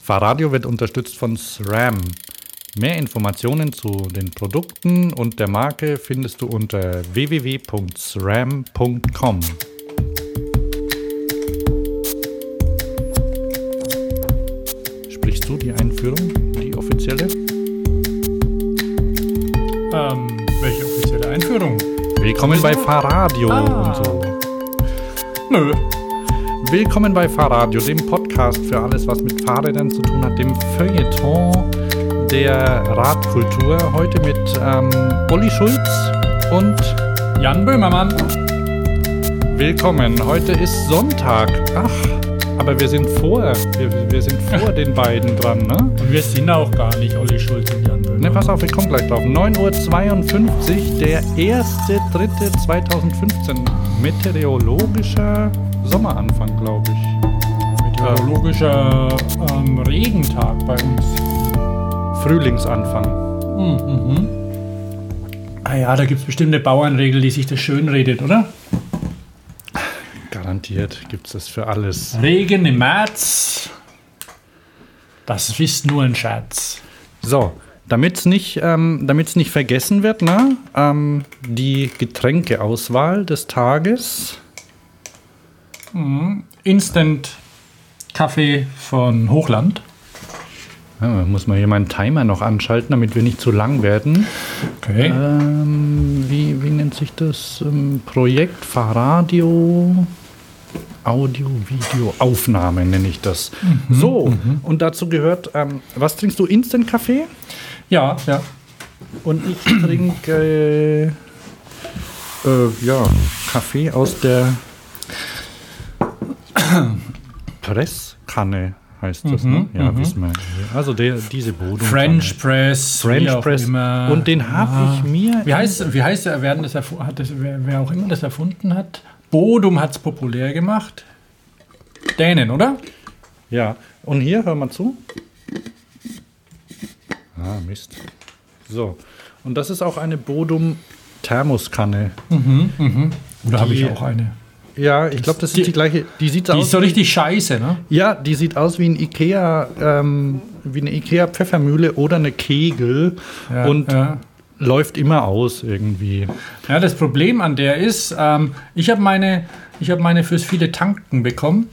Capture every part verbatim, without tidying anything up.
Fahrradio wird unterstützt von SRAM. Mehr Informationen zu den Produkten und der Marke findest du unter w w w punkt sram punkt com. Sprichst du die Einführung, die offizielle? Ähm, welche offizielle Einführung? Willkommen bei Fahrradio ah. und so. Nö. Willkommen bei Fahrradio, dem Podcast für alles, was mit Fahrrädern zu tun hat, dem Feuilleton der Radkultur. Heute mit ähm, Olli Schulz und Jan Böhmermann. Willkommen. Heute ist Sonntag. Ach, aber wir sind vor, wir, wir sind vor den beiden dran, ne? Und wir sind auch gar nicht Olli Schulz und Jan Böhmermann. Ne, pass auf, ich komme gleich drauf. neun Uhr zweiundfünfzig, der erste dritte zweitausendfünfzehn. Meteorologischer Sommeranfang, glaube ich. Meteorologischer ähm, Regentag bei uns. Frühlingsanfang. Mhm. Ah ja, da gibt es bestimmt eine Bauernregel, die sich das schön redet, oder? Garantiert gibt es das für alles. Regen im März, das ist nur ein Scherz. So, damit es nicht, ähm, damit's nicht vergessen wird, ne? Ähm, die Getränkeauswahl des Tages. Mhm. Instant Kaffee von Hochland. Ja, muss man hier meinen Timer noch anschalten, damit wir nicht zu lang werden. Okay. Ähm, wie, wie nennt sich das? Ähm, Projekt Fahrradio Audio, Video, Aufnahme nenne ich das. Mhm, so, mhm. Und dazu gehört, ähm, was trinkst du? Instant-Kaffee? Ja, ja. Und ich trinke äh, äh, ja, Kaffee aus der Presskanne. Heißt das, mhm, ne? Ja, mhm. wissen wir. Also der, diese Bodum. French Press. French Press. Immer. Und den habe ah. ich mir... Wie heißt, wie heißt er, wer, das erfu- hat das, wer, wer auch immer das erfunden hat? Bodum hat es populär gemacht. Dänen, oder? Ja. Und hier, hör mal zu. Ah, Mist. So. Und das ist auch eine Bodum Thermoskanne. Mhm, mhm. Oder habe ich auch eine? Ja, ich glaube, das ist die, die gleiche. Die sieht die aus ist so richtig scheiße, ne? Ja, die sieht aus wie ein Ikea, ähm, wie eine Ikea Pfeffermühle oder eine Kegel ja, und ja. läuft immer aus irgendwie. Ja, das Problem an der ist, ähm, ich habe meine, ich habe meine fürs viele Tanken bekommen.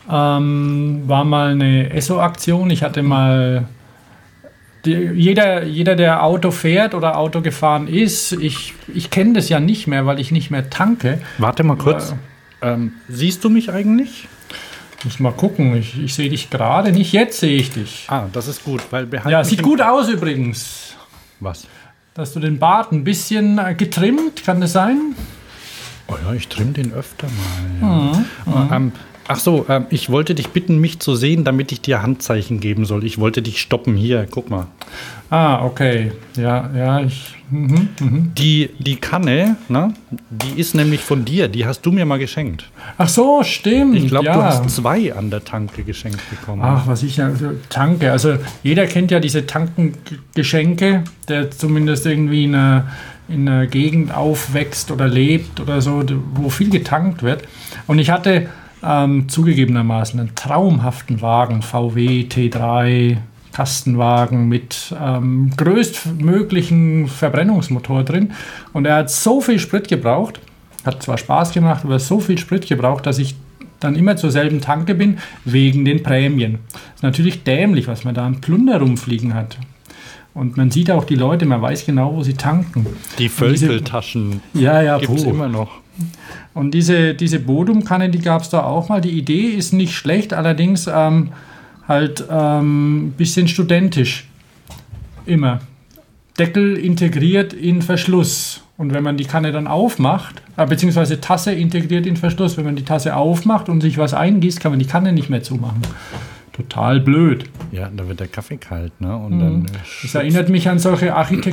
Ähm, war mal eine Esso-Aktion. Ich hatte mal die, jeder, jeder, der Auto fährt oder Auto gefahren ist, ich, ich kenne das ja nicht mehr, weil ich nicht mehr tanke. Warte mal kurz. Äh, Ähm, siehst du mich eigentlich? Muss mal gucken. Ich, ich sehe dich gerade nicht. Jetzt sehe ich dich. Ah, das ist gut, weil wir Ja, sieht gut aus übrigens. Was? Dass du den Bart ein bisschen getrimmt, kann das sein? Oh ja, ich trimme den öfter mal. Ja. Mhm, äh, ähm, ach so, ähm, ich wollte dich bitten, mich zu sehen, damit ich dir Handzeichen geben soll. Ich wollte dich stoppen. Hier, guck mal. Ah, okay. Ja, ja, ich... Mhm, mhm. Die, die Kanne, ne, die ist nämlich von dir. Die hast du mir mal geschenkt. Ach so, stimmt. Ich glaube, ja. du hast zwei an der Tanke geschenkt bekommen. Ach, was ich ja... Tanke. Also jeder kennt ja diese Tankengeschenke, der zumindest irgendwie in einer, in einer Gegend aufwächst oder lebt oder so, wo viel getankt wird. Und ich hatte ähm, zugegebenermaßen einen traumhaften Wagen, V W T drei... Kastenwagen mit ähm, größtmöglichen Verbrennungsmotor drin. Und er hat so viel Sprit gebraucht, hat zwar Spaß gemacht, aber so viel Sprit gebraucht, dass ich dann immer zur selben Tanke bin, wegen den Prämien. Das ist natürlich dämlich, was man da an Plunder rumfliegen hat. Und man sieht auch die Leute, man weiß genau, wo sie tanken. Die Völkeltaschen ja, ja, gibt es immer noch. Und diese, diese Bodum-Kanne, die gab es da auch mal. Die Idee ist nicht schlecht, allerdings... Ähm, halt ein ähm, bisschen studentisch. Immer. Deckel integriert in Verschluss. Und wenn man die Kanne dann aufmacht, äh, beziehungsweise Tasse integriert in Verschluss, wenn man die Tasse aufmacht und sich was eingießt, kann man die Kanne nicht mehr zumachen. Total blöd. Ja, da wird der Kaffee kalt, ne? Und mhm. dann, das erinnert mich an solche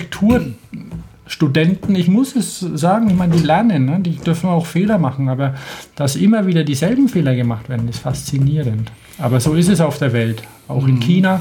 Architekturstudenten. Ich muss es sagen, ich meine, die lernen, ne? Die dürfen auch Fehler machen, aber dass immer wieder dieselben Fehler gemacht werden, ist faszinierend. Aber so ist es auf der Welt, auch mhm. in China.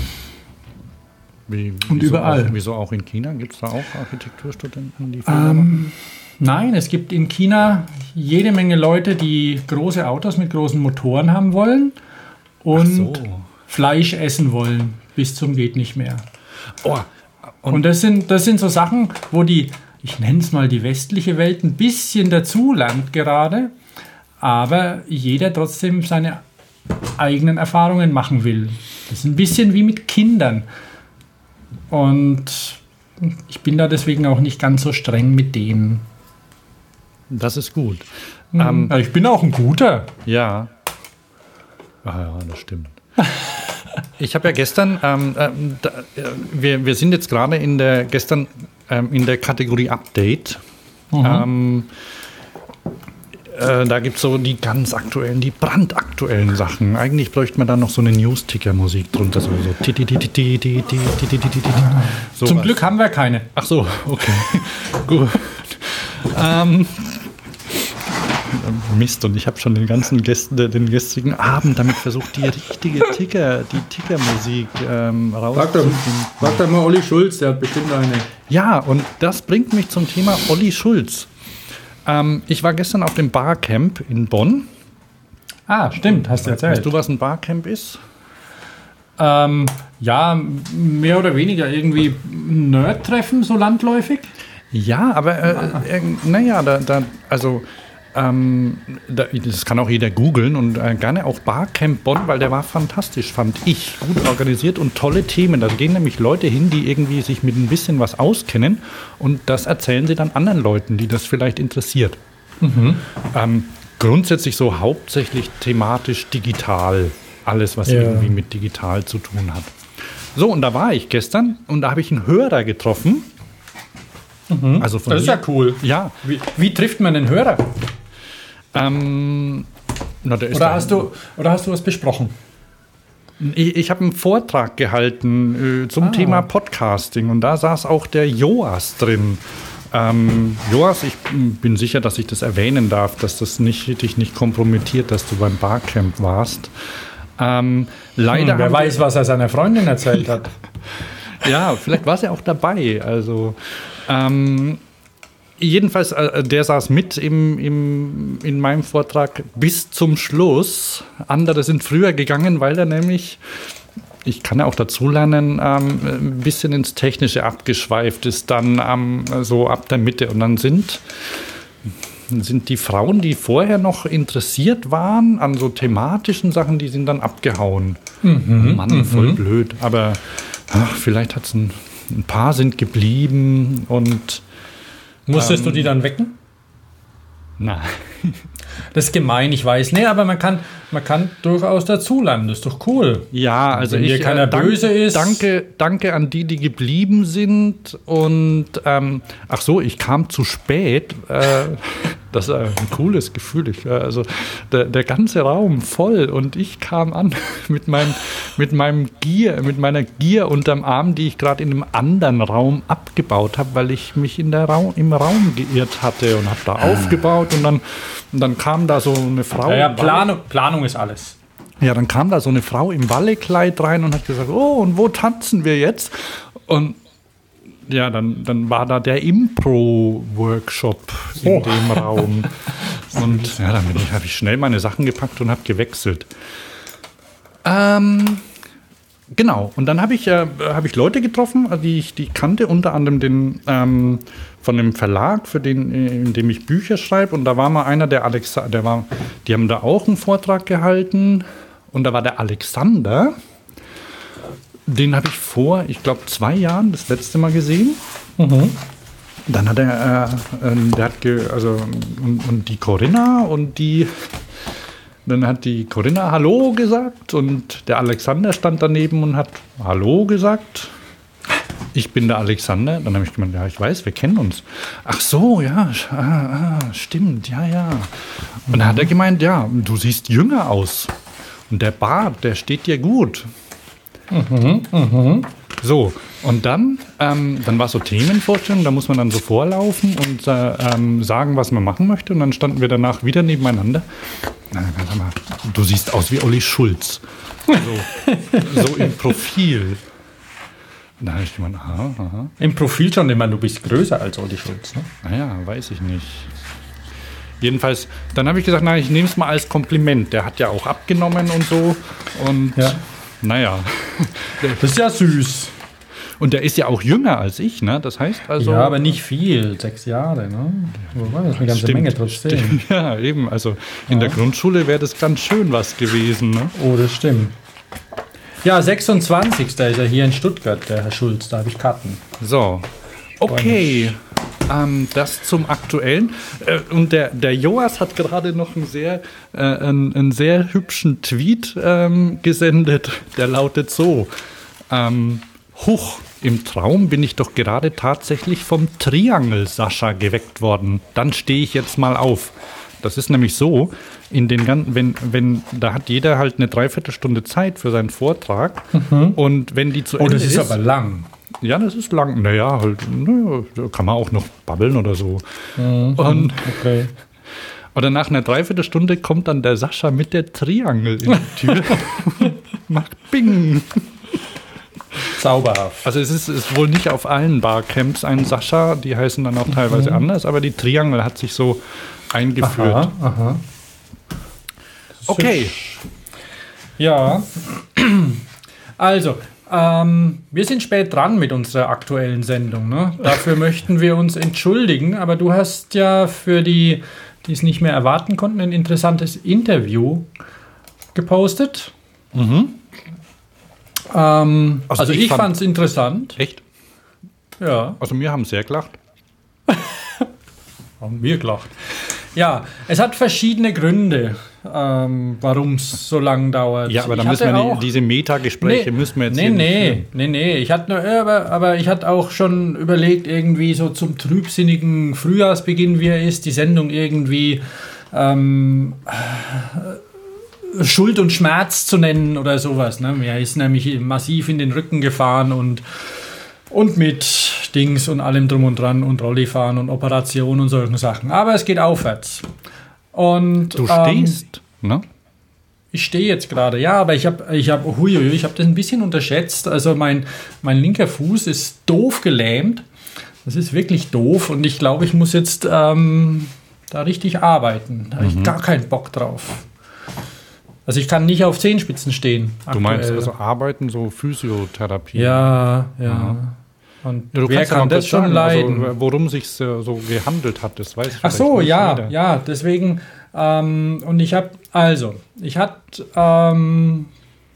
Wie, und überall. Auch, wieso auch in China? Gibt es da auch Architekturstudenten, die Fehler ähm, machen? Nein, es gibt in China jede Menge Leute, die große Autos mit großen Motoren haben wollen und so. Fleisch essen wollen, bis zum geht nicht mehr. Oh, und und das, sind, das sind so Sachen, wo die, ich nenne es mal die westliche Welt, ein bisschen dazulernt gerade, aber jeder trotzdem seine eigenen Erfahrungen machen will. Das ist ein bisschen wie mit Kindern. Und ich bin da deswegen auch nicht ganz so streng mit denen. Das ist gut. Mhm. Ähm, ja, ich bin auch ein guter. Ja. Ah ja, das stimmt. Ich habe ja gestern, ähm, ähm, da, äh, wir, wir sind jetzt gerade in der gestern ähm, in der Kategorie Update. Mhm. Ähm, äh, da gibt es so die ganz aktuellen, die brandaktuellen Sachen. Eigentlich bräuchte man da noch so eine News-Ticker-Musik drunter. So, so. Zum Glück haben wir keine. Ach so, okay. Gut. Ähm, Mist, und ich habe schon den ganzen Gästen, den gestrigen Abend damit versucht, die richtige Ticker, die Tickermusik ähm, rauszufinden. Sag doch mal Olli Schulz, der hat bestimmt eine. Ja, und das bringt mich zum Thema Olli Schulz. Ähm, ich war gestern auf dem Barcamp in Bonn. Ah, stimmt, hast du erzählt. Weißt du, was ein Barcamp ist? Ähm, ja, mehr oder weniger irgendwie Nerd-Treffen, so landläufig. Ja, aber äh, äh, naja, da, da, also Ähm, das kann auch jeder googeln und äh, gerne auch Barcamp Bonn, weil der war fantastisch, fand ich. Gut organisiert und tolle Themen. Da gehen nämlich Leute hin, die irgendwie sich mit ein bisschen was auskennen und das erzählen sie dann anderen Leuten, die das vielleicht interessiert. Mhm. Ähm, grundsätzlich so hauptsächlich thematisch digital. Alles, was ja. irgendwie mit digital zu tun hat. So, und da war ich gestern und da habe ich einen Hörer getroffen. Mhm. Also von das ist mir. Ja cool. Ja. Wie, wie trifft man einen Hörer? Ähm, na, der ist oder, hast du, oder hast du was besprochen? Ich, ich habe einen Vortrag gehalten äh, zum ah. Thema Podcasting und da saß auch der Joas drin. Ähm, Joas, ich bin sicher, dass ich das erwähnen darf, dass das nicht, dich nicht kompromittiert, dass du beim Barcamp warst. Ähm, leider hm, wer weiß, was er seiner Freundin erzählt hat. Ja, vielleicht war es ja auch dabei. Also ähm, jedenfalls, äh, der saß mit im, im, in meinem Vortrag bis zum Schluss. Andere sind früher gegangen, weil er nämlich, ich kann ja auch dazulernen, ähm, ein bisschen ins Technische abgeschweift ist, dann ähm, so ab der Mitte. Und dann sind, sind die Frauen, die vorher noch interessiert waren an so thematischen Sachen, die sind dann abgehauen. Mhm, oh Mann, mhm. voll blöd. Aber ach, vielleicht hat es ein, ein paar sind geblieben und musstest ähm, du die dann wecken? Nein. Das ist gemein, ich weiß. Nee, aber man kann, man kann durchaus dazulernen. Das ist doch cool. Ja, also wenn ich, hier keiner äh, dank, böse ist. Danke, danke an die, die geblieben sind. Und ähm, ach so, ich kam zu spät. Äh, das ist ein cooles Gefühl. Ich, also der, der ganze Raum voll und ich kam an mit meinem, mit meinem Gier, mit meiner Gier unterm Arm, die ich gerade in einem anderen Raum abgebaut habe, weil ich mich in der Raum, im Raum geirrt hatte und habe da ah. aufgebaut und dann, und dann kam da so eine Frau. Ja, ja, Planung, Planung ist alles. Ja, dann kam da so eine Frau im Wallekleid rein und hat gesagt, oh, und wo tanzen wir jetzt? Und ja, dann, dann war da der Impro-Workshop in oh. dem Raum. Und ja, dann ich, habe ich schnell meine Sachen gepackt und habe gewechselt. Ähm, genau, und dann habe ich, äh, hab ich Leute getroffen, die ich die kannte, unter anderem den ähm, von dem Verlag, für den, in dem ich Bücher schreibe. Und da war mal einer, der Alexander, der war, die haben da auch einen Vortrag gehalten. Und da war der Alexander. Den habe ich vor, ich glaube, zwei Jahren das letzte Mal gesehen. Mhm. Dann hat er, äh, der hat ge, also und, und die Corinna und die, dann hat die Corinna Hallo gesagt und der Alexander stand daneben und hat Hallo gesagt. Ich bin der Alexander. Dann habe ich gemeint, ja, ich weiß, wir kennen uns. Ach so, ja, ah, ah, stimmt, ja, ja. Und dann hat er gemeint, ja, du siehst jünger aus und der Bart, der steht dir gut. Mhm, mhm. So, und dann, ähm, dann war es so Themenvorstellung, da muss man dann so vorlaufen und äh, ähm, sagen, was man machen möchte. Und dann standen wir danach wieder nebeneinander. Na, sag mal, du siehst aus wie Olli Schulz. So, so im Profil. Und da habe ich gemeint, aha, aha. Im Profil schon, ich meine, du bist größer als Olli Schulz, ne? Naja, weiß ich nicht. Jedenfalls, dann habe ich gesagt, na, ich nehme es mal als Kompliment. Der hat ja auch abgenommen und so. Und ja. Naja. Das ist ja süß. Und der ist ja auch jünger als ich, ne? Das heißt also... Ja, aber nicht viel. Sechs Jahre, ne? Das ist eine ganze Stimmt, Menge trotzdem. Stimmt. Ja, eben. Also in Ja. der Grundschule wäre das ganz schön was gewesen, ne? Oh, das stimmt. Ja, sechsundzwanzigster ist er hier in Stuttgart, der Herr Schulz. Da habe ich Karten. So. Okay. Ähm, das zum Aktuellen. Äh, und der, der Joas hat gerade noch einen sehr, äh, einen, einen sehr hübschen Tweet ähm, gesendet. Der lautet so. Ähm, Huch, im Traum bin ich doch gerade tatsächlich vom Triangel-Sascha geweckt worden. Dann stehe ich jetzt mal auf. Das ist nämlich so, in den ganzen, wenn, wenn, da hat jeder halt eine Dreiviertelstunde Zeit für seinen Vortrag. Mhm. Und wenn die zu Oh, Ende das ist, ist, aber lang. ja, das ist lang. Naja, halt, naja, da kann man auch noch babbeln oder so. Mhm. Und, Okay. oder nach einer Dreiviertelstunde kommt dann der Sascha mit der Triangel in die Tür. Macht Bing. Zauberhaft. Also es ist, ist wohl nicht auf allen Barcamps ein Sascha, die heißen dann auch teilweise Mhm. anders, aber die Triangel hat sich so eingeführt. Aha, aha. Okay. Ja. Also, ähm, wir sind spät dran mit unserer aktuellen Sendung. Ne? Dafür möchten wir uns entschuldigen, aber du hast ja für die, die es nicht mehr erwarten konnten, ein interessantes Interview gepostet. Mhm. Ähm, Also also, ich ich fand- fand es interessant. Echt? Ja, Also wir haben sehr gelacht. haben wir gelacht. Ja, es hat verschiedene Gründe, ähm, warum es so lang dauert. Ja, aber Ich da müssen hatte wir auch- die, diese Metagespräche müssen wir jetzt nee, hier nicht nee, führen. nee, nee. Ich hatte nur, ja, aber, aber ich hatte auch schon überlegt, irgendwie so zum trübsinnigen Frühjahrsbeginn, wie er ist, die Sendung irgendwie ähm, äh, Schuld und Schmerz zu nennen oder sowas. Ne? Mir ist nämlich massiv in den Rücken gefahren und, und mit Dings und allem drum und dran und Rollifahren und Operation und solchen Sachen. Aber es geht aufwärts. Und, Du ähm, stehst, ne? ich stehe jetzt gerade, ja, aber ich habe ich hab, huiui, ich hab das ein bisschen unterschätzt. Also mein, mein linker Fuß ist doof gelähmt. Das ist wirklich doof und ich glaube, ich muss jetzt ähm, da richtig arbeiten. Da habe ich gar keinen Bock drauf. Also ich kann nicht auf Zehenspitzen stehen. Du meinst aktuell. also arbeiten, so Physiotherapie? Ja, ja. Und Ja, du wer kannst ja kann mal das kurz schon sagen, leiden? also, worum sich so gehandelt hat, das weiß ich Ach so, vielleicht nicht ja, jeder. ja, deswegen, ähm, und ich habe, also, ich hatte, ähm,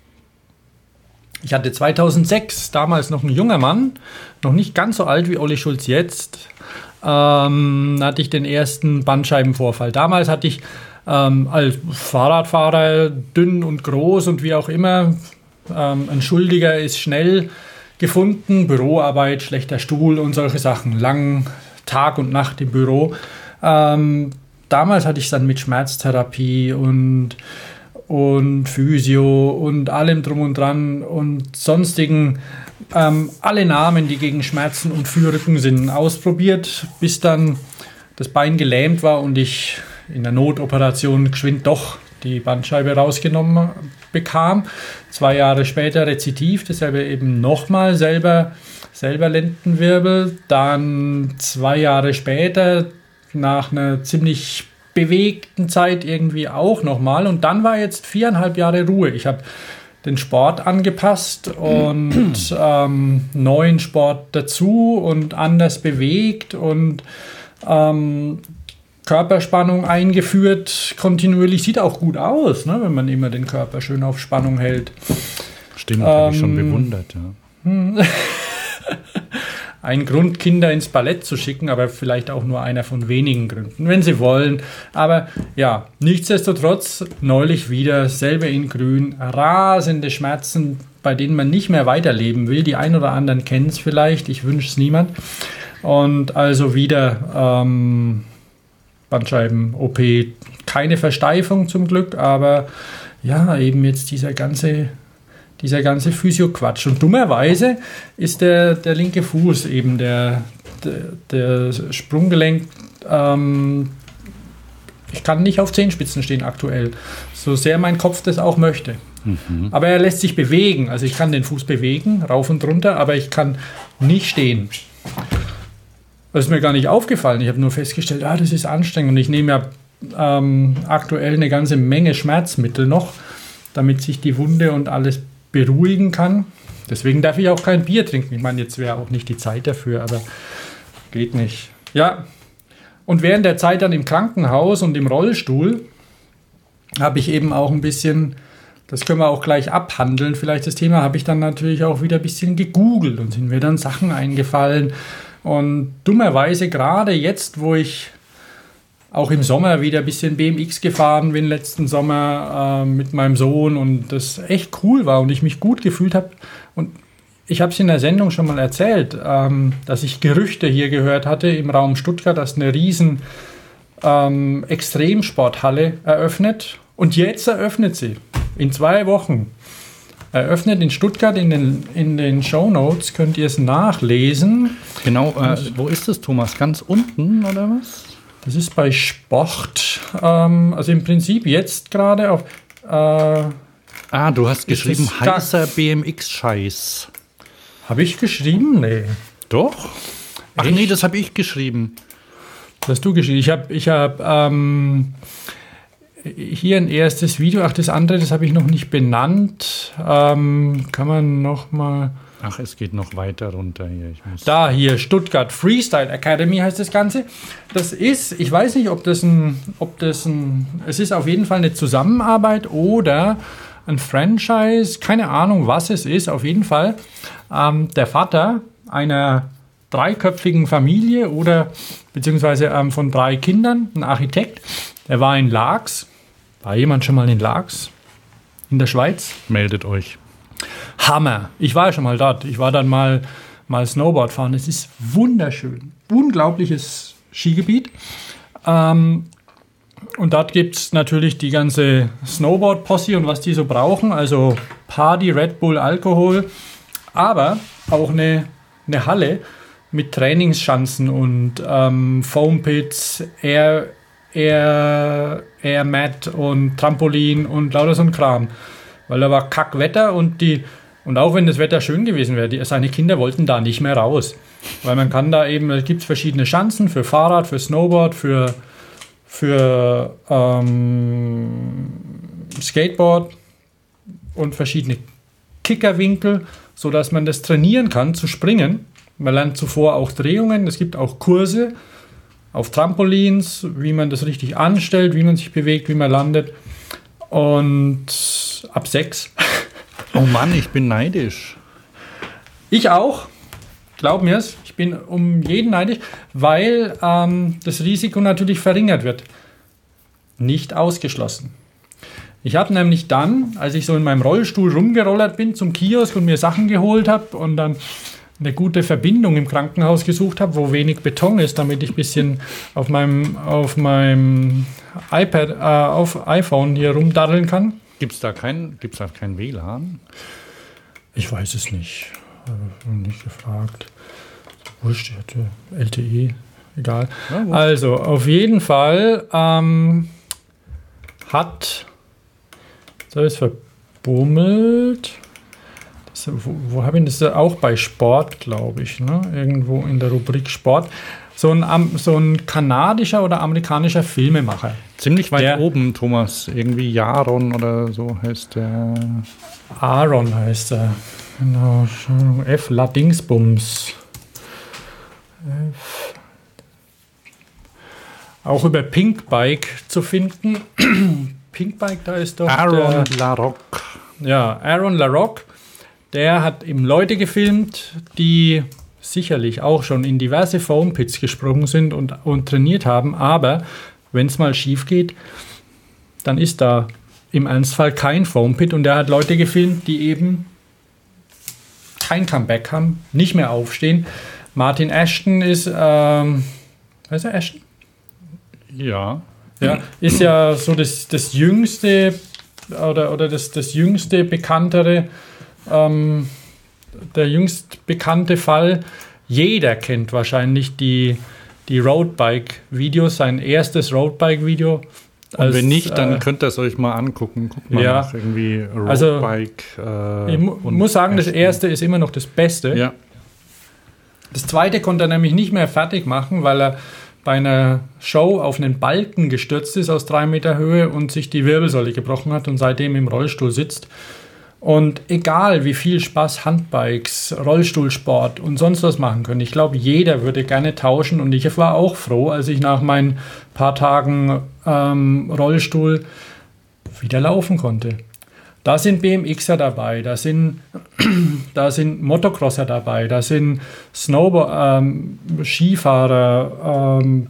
ich hatte zweitausendsechs, damals noch ein junger Mann, noch nicht ganz so alt wie Olli Schulz jetzt, ähm, hatte ich den ersten Bandscheibenvorfall. Damals hatte ich ähm, als Fahrradfahrer, dünn und groß und wie auch immer, ähm, ein Schuldiger ist schnell gefunden, Büroarbeit, schlechter Stuhl und solche Sachen, lang Tag und Nacht im Büro. Ähm, damals hatte ich es dann mit Schmerztherapie und, und Physio und allem drum und dran und sonstigen, ähm, alle Namen, die gegen Schmerzen und für Rücken sind, ausprobiert, bis dann das Bein gelähmt war und ich in der Notoperation geschwind doch die Bandscheibe rausgenommen bekam. Zwei Jahre später Rezidiv, dasselbe eben nochmal, selber, selber Lendenwirbel. Dann zwei Jahre später, nach einer ziemlich bewegten Zeit irgendwie auch nochmal. Und dann war jetzt viereinhalb Jahre Ruhe. Ich habe den Sport angepasst und ähm, neuen Sport dazu und anders bewegt und ähm, Körperspannung eingeführt, kontinuierlich. Sieht auch gut aus, ne, wenn man immer den Körper schön auf Spannung hält. Stimmt, habe ich schon Ähm, bewundert, ja. Ein Grund, Kinder ins Ballett zu schicken, aber vielleicht auch nur einer von wenigen Gründen, wenn sie wollen. Aber ja, nichtsdestotrotz, neulich wieder, selber in Grün, rasende Schmerzen, bei denen man nicht mehr weiterleben will. Die ein oder anderen kennen es vielleicht, ich wünsche es niemand. Und also wieder ähm, Bandscheiben-O P, keine Versteifung zum Glück, aber ja, eben jetzt dieser ganze, dieser ganze Physio-Quatsch. Und dummerweise ist der, der linke Fuß eben der, der, der Sprunggelenk, ähm, ich kann nicht auf Zehenspitzen stehen aktuell, so sehr mein Kopf das auch möchte. Mhm. Aber er lässt sich bewegen, also ich kann den Fuß bewegen, rauf und runter, aber ich kann nicht stehen. Das ist mir gar nicht aufgefallen. Ich habe nur festgestellt, ah, das ist anstrengend. Und ich nehme ja ähm, aktuell eine ganze Menge Schmerzmittel noch, damit sich die Wunde und alles beruhigen kann. Deswegen darf ich auch kein Bier trinken. Ich meine, jetzt wäre auch nicht die Zeit dafür, aber geht nicht. Ja, und während der Zeit dann im Krankenhaus und im Rollstuhl habe ich eben auch ein bisschen, das können wir auch gleich abhandeln, vielleicht das Thema, habe ich dann natürlich auch wieder ein bisschen gegoogelt und sind mir dann Sachen eingefallen. Und dummerweise gerade jetzt, wo ich auch im Sommer wieder ein bisschen B M X gefahren bin, letzten Sommer äh, mit meinem Sohn und das echt cool war und ich mich gut gefühlt habe. Und ich habe es in der Sendung schon mal erzählt, ähm, dass ich Gerüchte hier gehört hatte im Raum Stuttgart, dass eine riesen ähm, Extremsporthalle eröffnet. Und jetzt eröffnet sie. In zwei Wochen. Eröffnet in Stuttgart. In den, in den Shownotes könnt ihr es nachlesen. Genau, äh, wo ist das, Thomas? Ganz unten, oder was? Das ist bei Sport. Ähm, also im Prinzip jetzt gerade auf... Äh, ah, du hast geschrieben, heißer da- B M X-Scheiß. Habe ich geschrieben? Nee. Doch? Ach Echt? nee, das habe ich geschrieben. Das hast du geschrieben. Ich habe ich hab, ähm, hier ein erstes Video. Ach, das andere, das habe ich noch nicht benannt. Ähm, kann man noch mal... Ach, es geht noch weiter runter hier. Ich muss Da, hier, Stuttgart Freestyle Academy heißt das Ganze. Das ist, ich weiß nicht, ob das ein, ob das ein, es ist auf jeden Fall eine Zusammenarbeit oder ein Franchise, keine Ahnung, was es ist, auf jeden Fall. Ähm, der Vater einer dreiköpfigen Familie oder beziehungsweise ähm, von drei Kindern, ein Architekt, der war in Laax. War jemand schon mal in Laax? In der Schweiz? meldet euch. Hammer. Ich war ja schon mal dort. Ich war dann mal, mal Snowboard fahren. Es ist wunderschön. Unglaubliches Skigebiet. Ähm, und dort gibt es natürlich die ganze Snowboard-Posse und was die so brauchen. Also Party, Red Bull, Alkohol. Aber auch eine, eine Halle mit Trainingsschanzen und ähm, Foampits, Air, Air, Air Mat und Trampolin und lauter so ein Kram. Weil da war Kackwetter und die und auch wenn das Wetter schön gewesen wäre, die, seine Kinder wollten da nicht mehr raus. Weil man kann da eben, es gibt verschiedene Schanzen für Fahrrad, für Snowboard, für, für ähm, Skateboard und verschiedene Kickerwinkel, sodass man das trainieren kann, zu springen. Man lernt zuvor auch Drehungen, es gibt auch Kurse auf Trampolins, wie man das richtig anstellt, wie man sich bewegt, wie man landet. Und ab sechs. Oh Mann, ich bin neidisch. Ich auch. Glaub mir's. Ich bin um jeden neidisch, weil ähm, das Risiko natürlich verringert wird. Nicht ausgeschlossen. Ich habe nämlich dann, als ich so in meinem Rollstuhl rumgerollert bin zum Kiosk und mir Sachen geholt habe und dann eine gute Verbindung im Krankenhaus gesucht habe, wo wenig Beton ist, damit ich ein bisschen auf meinem, auf meinem iPad, äh, auf iPhone hier rumdaddeln kann. Gibt es da kein, gibt's da kein W L A N? Ich weiß es nicht. Habe nicht gefragt. Wurscht, ich hatte L T E. Egal. Ja, gut. Also, auf jeden Fall ähm, hat... Jetzt habe ich es verbummelt. Das, wo wo habe ich das? Auch bei Sport, glaube ich. Ne? Irgendwo in der Rubrik Sport. So ein, Am- so ein kanadischer oder amerikanischer Filmemacher. Ziemlich weit Der- oben, Thomas. Irgendwie Jaron oder so heißt der. Aaron heißt er. Genau. F. Ladingsbums. F. Auch über Pinkbike zu finden. Pinkbike, da ist doch Aaron der, LaRocque. ja, Aaron LaRocque. Der hat eben Leute gefilmt, die sicherlich auch schon in diverse Foampits gesprungen sind und, und trainiert haben. Aber wenn es mal schief geht, dann ist da im Ernstfall kein Foampit. Und er hat Leute gefilmt, die eben kein Comeback haben, nicht mehr aufstehen. Martin Ashton ist, ähm, heißt er Ashton? Ja. Ja, ist ja so das, das jüngste oder, oder das, das jüngste bekanntere, ähm, der jüngst bekannte Fall. Jeder kennt wahrscheinlich die, die Roadbike-Videos, sein erstes Roadbike-Video. Und wenn nicht, dann könnt ihr es euch mal angucken. Guckt mal ja. nach irgendwie Also, Roadbike. äh, Ich mu und muss sagen, das Ashton. erste ist immer noch das Beste. Ja. Das zweite konnte er nämlich nicht mehr fertig machen, weil er bei einer Show auf einen Balken gestürzt ist aus drei Meter Höhe und sich die Wirbelsäule gebrochen hat und seitdem im Rollstuhl sitzt. Und egal, wie viel Spaß Handbikes, Rollstuhlsport und sonst was machen können, ich glaube, jeder würde gerne tauschen. Und ich war auch froh, als ich nach meinen paar Tagen ähm, Rollstuhl wieder laufen konnte. Da sind B M Xer dabei, da sind, da sind Motocrosser dabei, da sind Snowboard, ähm, Skifahrer ähm,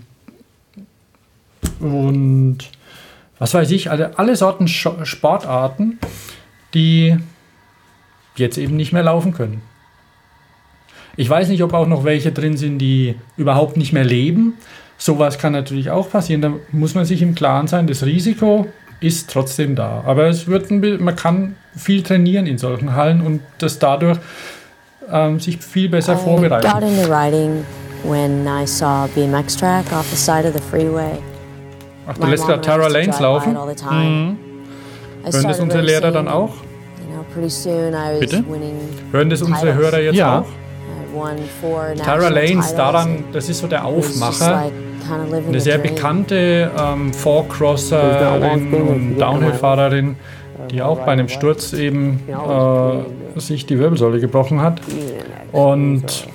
und was weiß ich, alle, alle Sorten Sportarten, die jetzt eben nicht mehr laufen können. Ich weiß nicht, ob auch noch welche drin sind, die überhaupt nicht mehr leben. Sowas kann natürlich auch passieren. Da muss man sich im Klaren sein, das Risiko ist trotzdem da. Aber es wird ein, man kann viel trainieren in solchen Hallen und das dadurch ähm, sich viel besser I vorbereiten. got into riding when I saw a B M X track off the side of the freeway. Ach, du lässt gerade Tara Lanes laufen? Mhm. Hören das unsere Lehrer dann auch? Bitte? Hören das unsere Hörer jetzt Ja. auch? Tara Lanes, daran, das ist so der Aufmacher. Eine sehr bekannte ähm, Four-Crosserin und Downhill-Fahrerin, die auch bei einem Sturz eben äh, sich die Wirbelsäule gebrochen hat und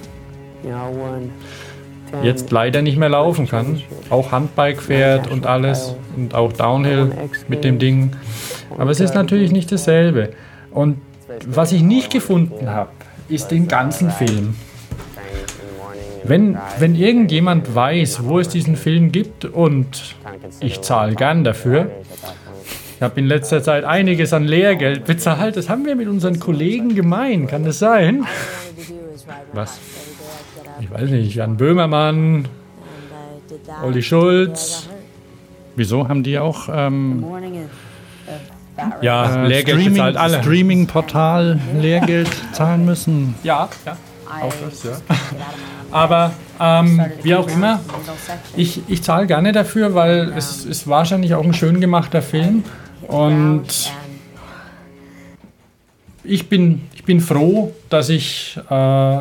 jetzt leider nicht mehr laufen kann. Auch Handbike fährt und alles und auch Downhill mit dem Ding. Aber es ist natürlich nicht dasselbe. Und was ich nicht gefunden habe, ist den ganzen Film. Wenn, wenn irgendjemand weiß, wo es diesen Film gibt und ich zahle gern dafür, ich habe in letzter Zeit einiges an Lehrgeld bezahlt, das haben wir mit unseren Kollegen gemein, kann das sein? Was? Ich weiß nicht, Jan Böhmermann, Olli Schulz. Wieso haben die auch ähm, Ja, äh, Lehrgeld Streaming, bezahlt alle. Streaming-Portal Lehrgeld zahlen müssen? Ja, ja, auch das, ja. Aber ähm, wie auch immer, ich, ich zahle gerne dafür, weil es ist wahrscheinlich auch ein schön gemachter Film. Und ich bin, ich bin froh, dass ich äh,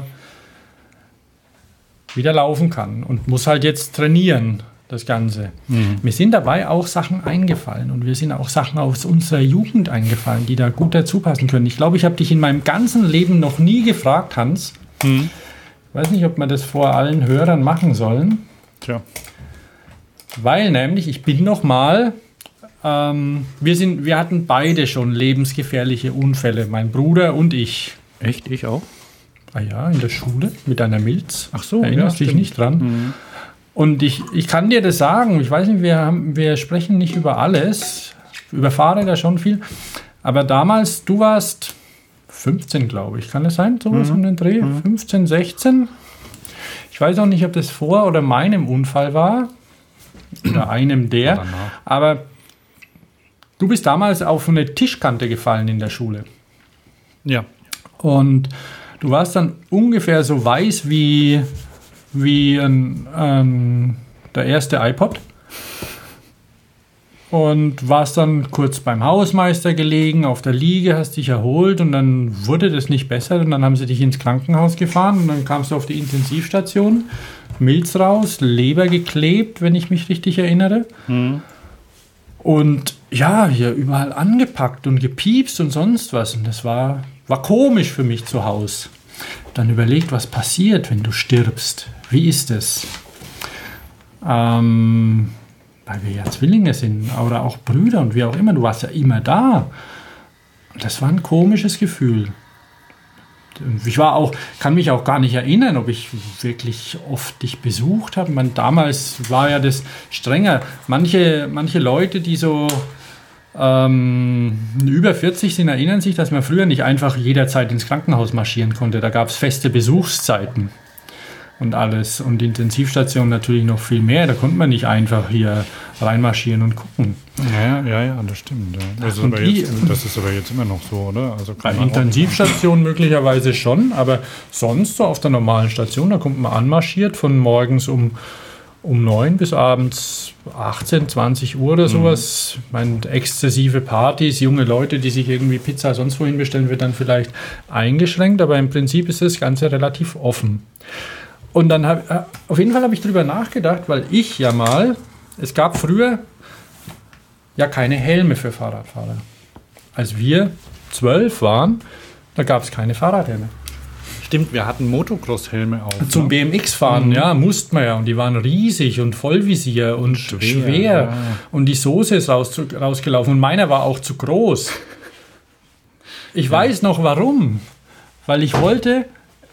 wieder laufen kann und muss halt jetzt trainieren, das Ganze. Mhm. Mir sind dabei auch Sachen eingefallen und mir sind auch Sachen aus unserer Jugend eingefallen, die da gut dazu passen können. Ich glaube, ich habe dich in meinem ganzen Leben noch nie gefragt, Hans. Mhm. Ich weiß nicht, ob wir das vor allen Hörern machen sollen. Tja. Weil nämlich, ich bin noch mal, ähm, wir, sind, wir hatten beide schon lebensgefährliche Unfälle, mein Bruder und ich. Echt? Ich auch? Ah ja, in der Schule mit einer Milz. Ach so, erinnerst ja, dich nicht dran? Mhm. Und ich, ich kann dir das sagen, ich weiß nicht, wir, haben, wir sprechen nicht über alles, über Fahrräder schon viel, aber damals, du warst fünfzehn, glaube ich, kann das sein, sowas Mhm. um den Dreh? Mhm. fünfzehn, sechzehn? Ich weiß auch nicht, ob das vor oder meinem Unfall war, oder einem der, Oder danach. aber du bist damals auf eine Tischkante gefallen in der Schule. Ja. Und du warst dann ungefähr so weiß wie, wie ein, ein, der erste iPod. Und warst dann kurz beim Hausmeister gelegen, auf der Liege, hast dich erholt und dann wurde das nicht besser. Und dann haben sie dich ins Krankenhaus gefahren und dann kamst du auf die Intensivstation. Milz raus, Leber geklebt, wenn ich mich richtig erinnere. Mhm. Und ja, hier überall angepackt und gepiepst und sonst was. Und das war, war komisch für mich zu Hause. Dann überlegt, was passiert, wenn du stirbst. Wie ist es? Ähm, weil wir ja Zwillinge sind oder auch Brüder und wie auch immer. Du warst ja immer da. Und das war ein komisches Gefühl. Und ich war auch, kann mich auch gar nicht erinnern, ob ich wirklich oft dich besucht habe. Man, damals war ja das strenger. Manche, manche Leute, die so ähm, über vierzig sind, erinnern sich, dass man früher nicht einfach jederzeit ins Krankenhaus marschieren konnte. Da gab es feste Besuchszeiten und alles. Und die Intensivstation natürlich noch viel mehr. Da konnte man nicht einfach hier reinmarschieren und gucken. Ja, ja, ja, das stimmt. Ja. Das, ist Und aber wie- jetzt, das ist aber jetzt immer noch so, oder? Also Bei kann man auch- Intensivstation möglicherweise schon, aber sonst so auf der normalen Station, da kommt man anmarschiert von morgens um, um neun bis abends achtzehn, zwanzig Uhr oder sowas. Ich meine, exzessive Partys, junge Leute, die sich irgendwie Pizza sonst wohin bestellen, wird dann vielleicht eingeschränkt, aber im Prinzip ist das Ganze relativ offen. Und dann habe auf jeden Fall habe ich drüber nachgedacht, weil ich ja mal, es gab früher ja keine Helme für Fahrradfahrer. Als wir zwölf waren, da gab es keine Fahrradhelme. Stimmt, wir hatten Motocross-Helme auf. Zum ne? B M X-Fahren, mhm. ja, mussten wir ja. Und die waren riesig und Vollvisier und schwer. schwer. Ja. Und die Soße ist raus, rausgelaufen. Und meiner war auch zu groß. Ich ja. weiß noch warum. Weil ich wollte,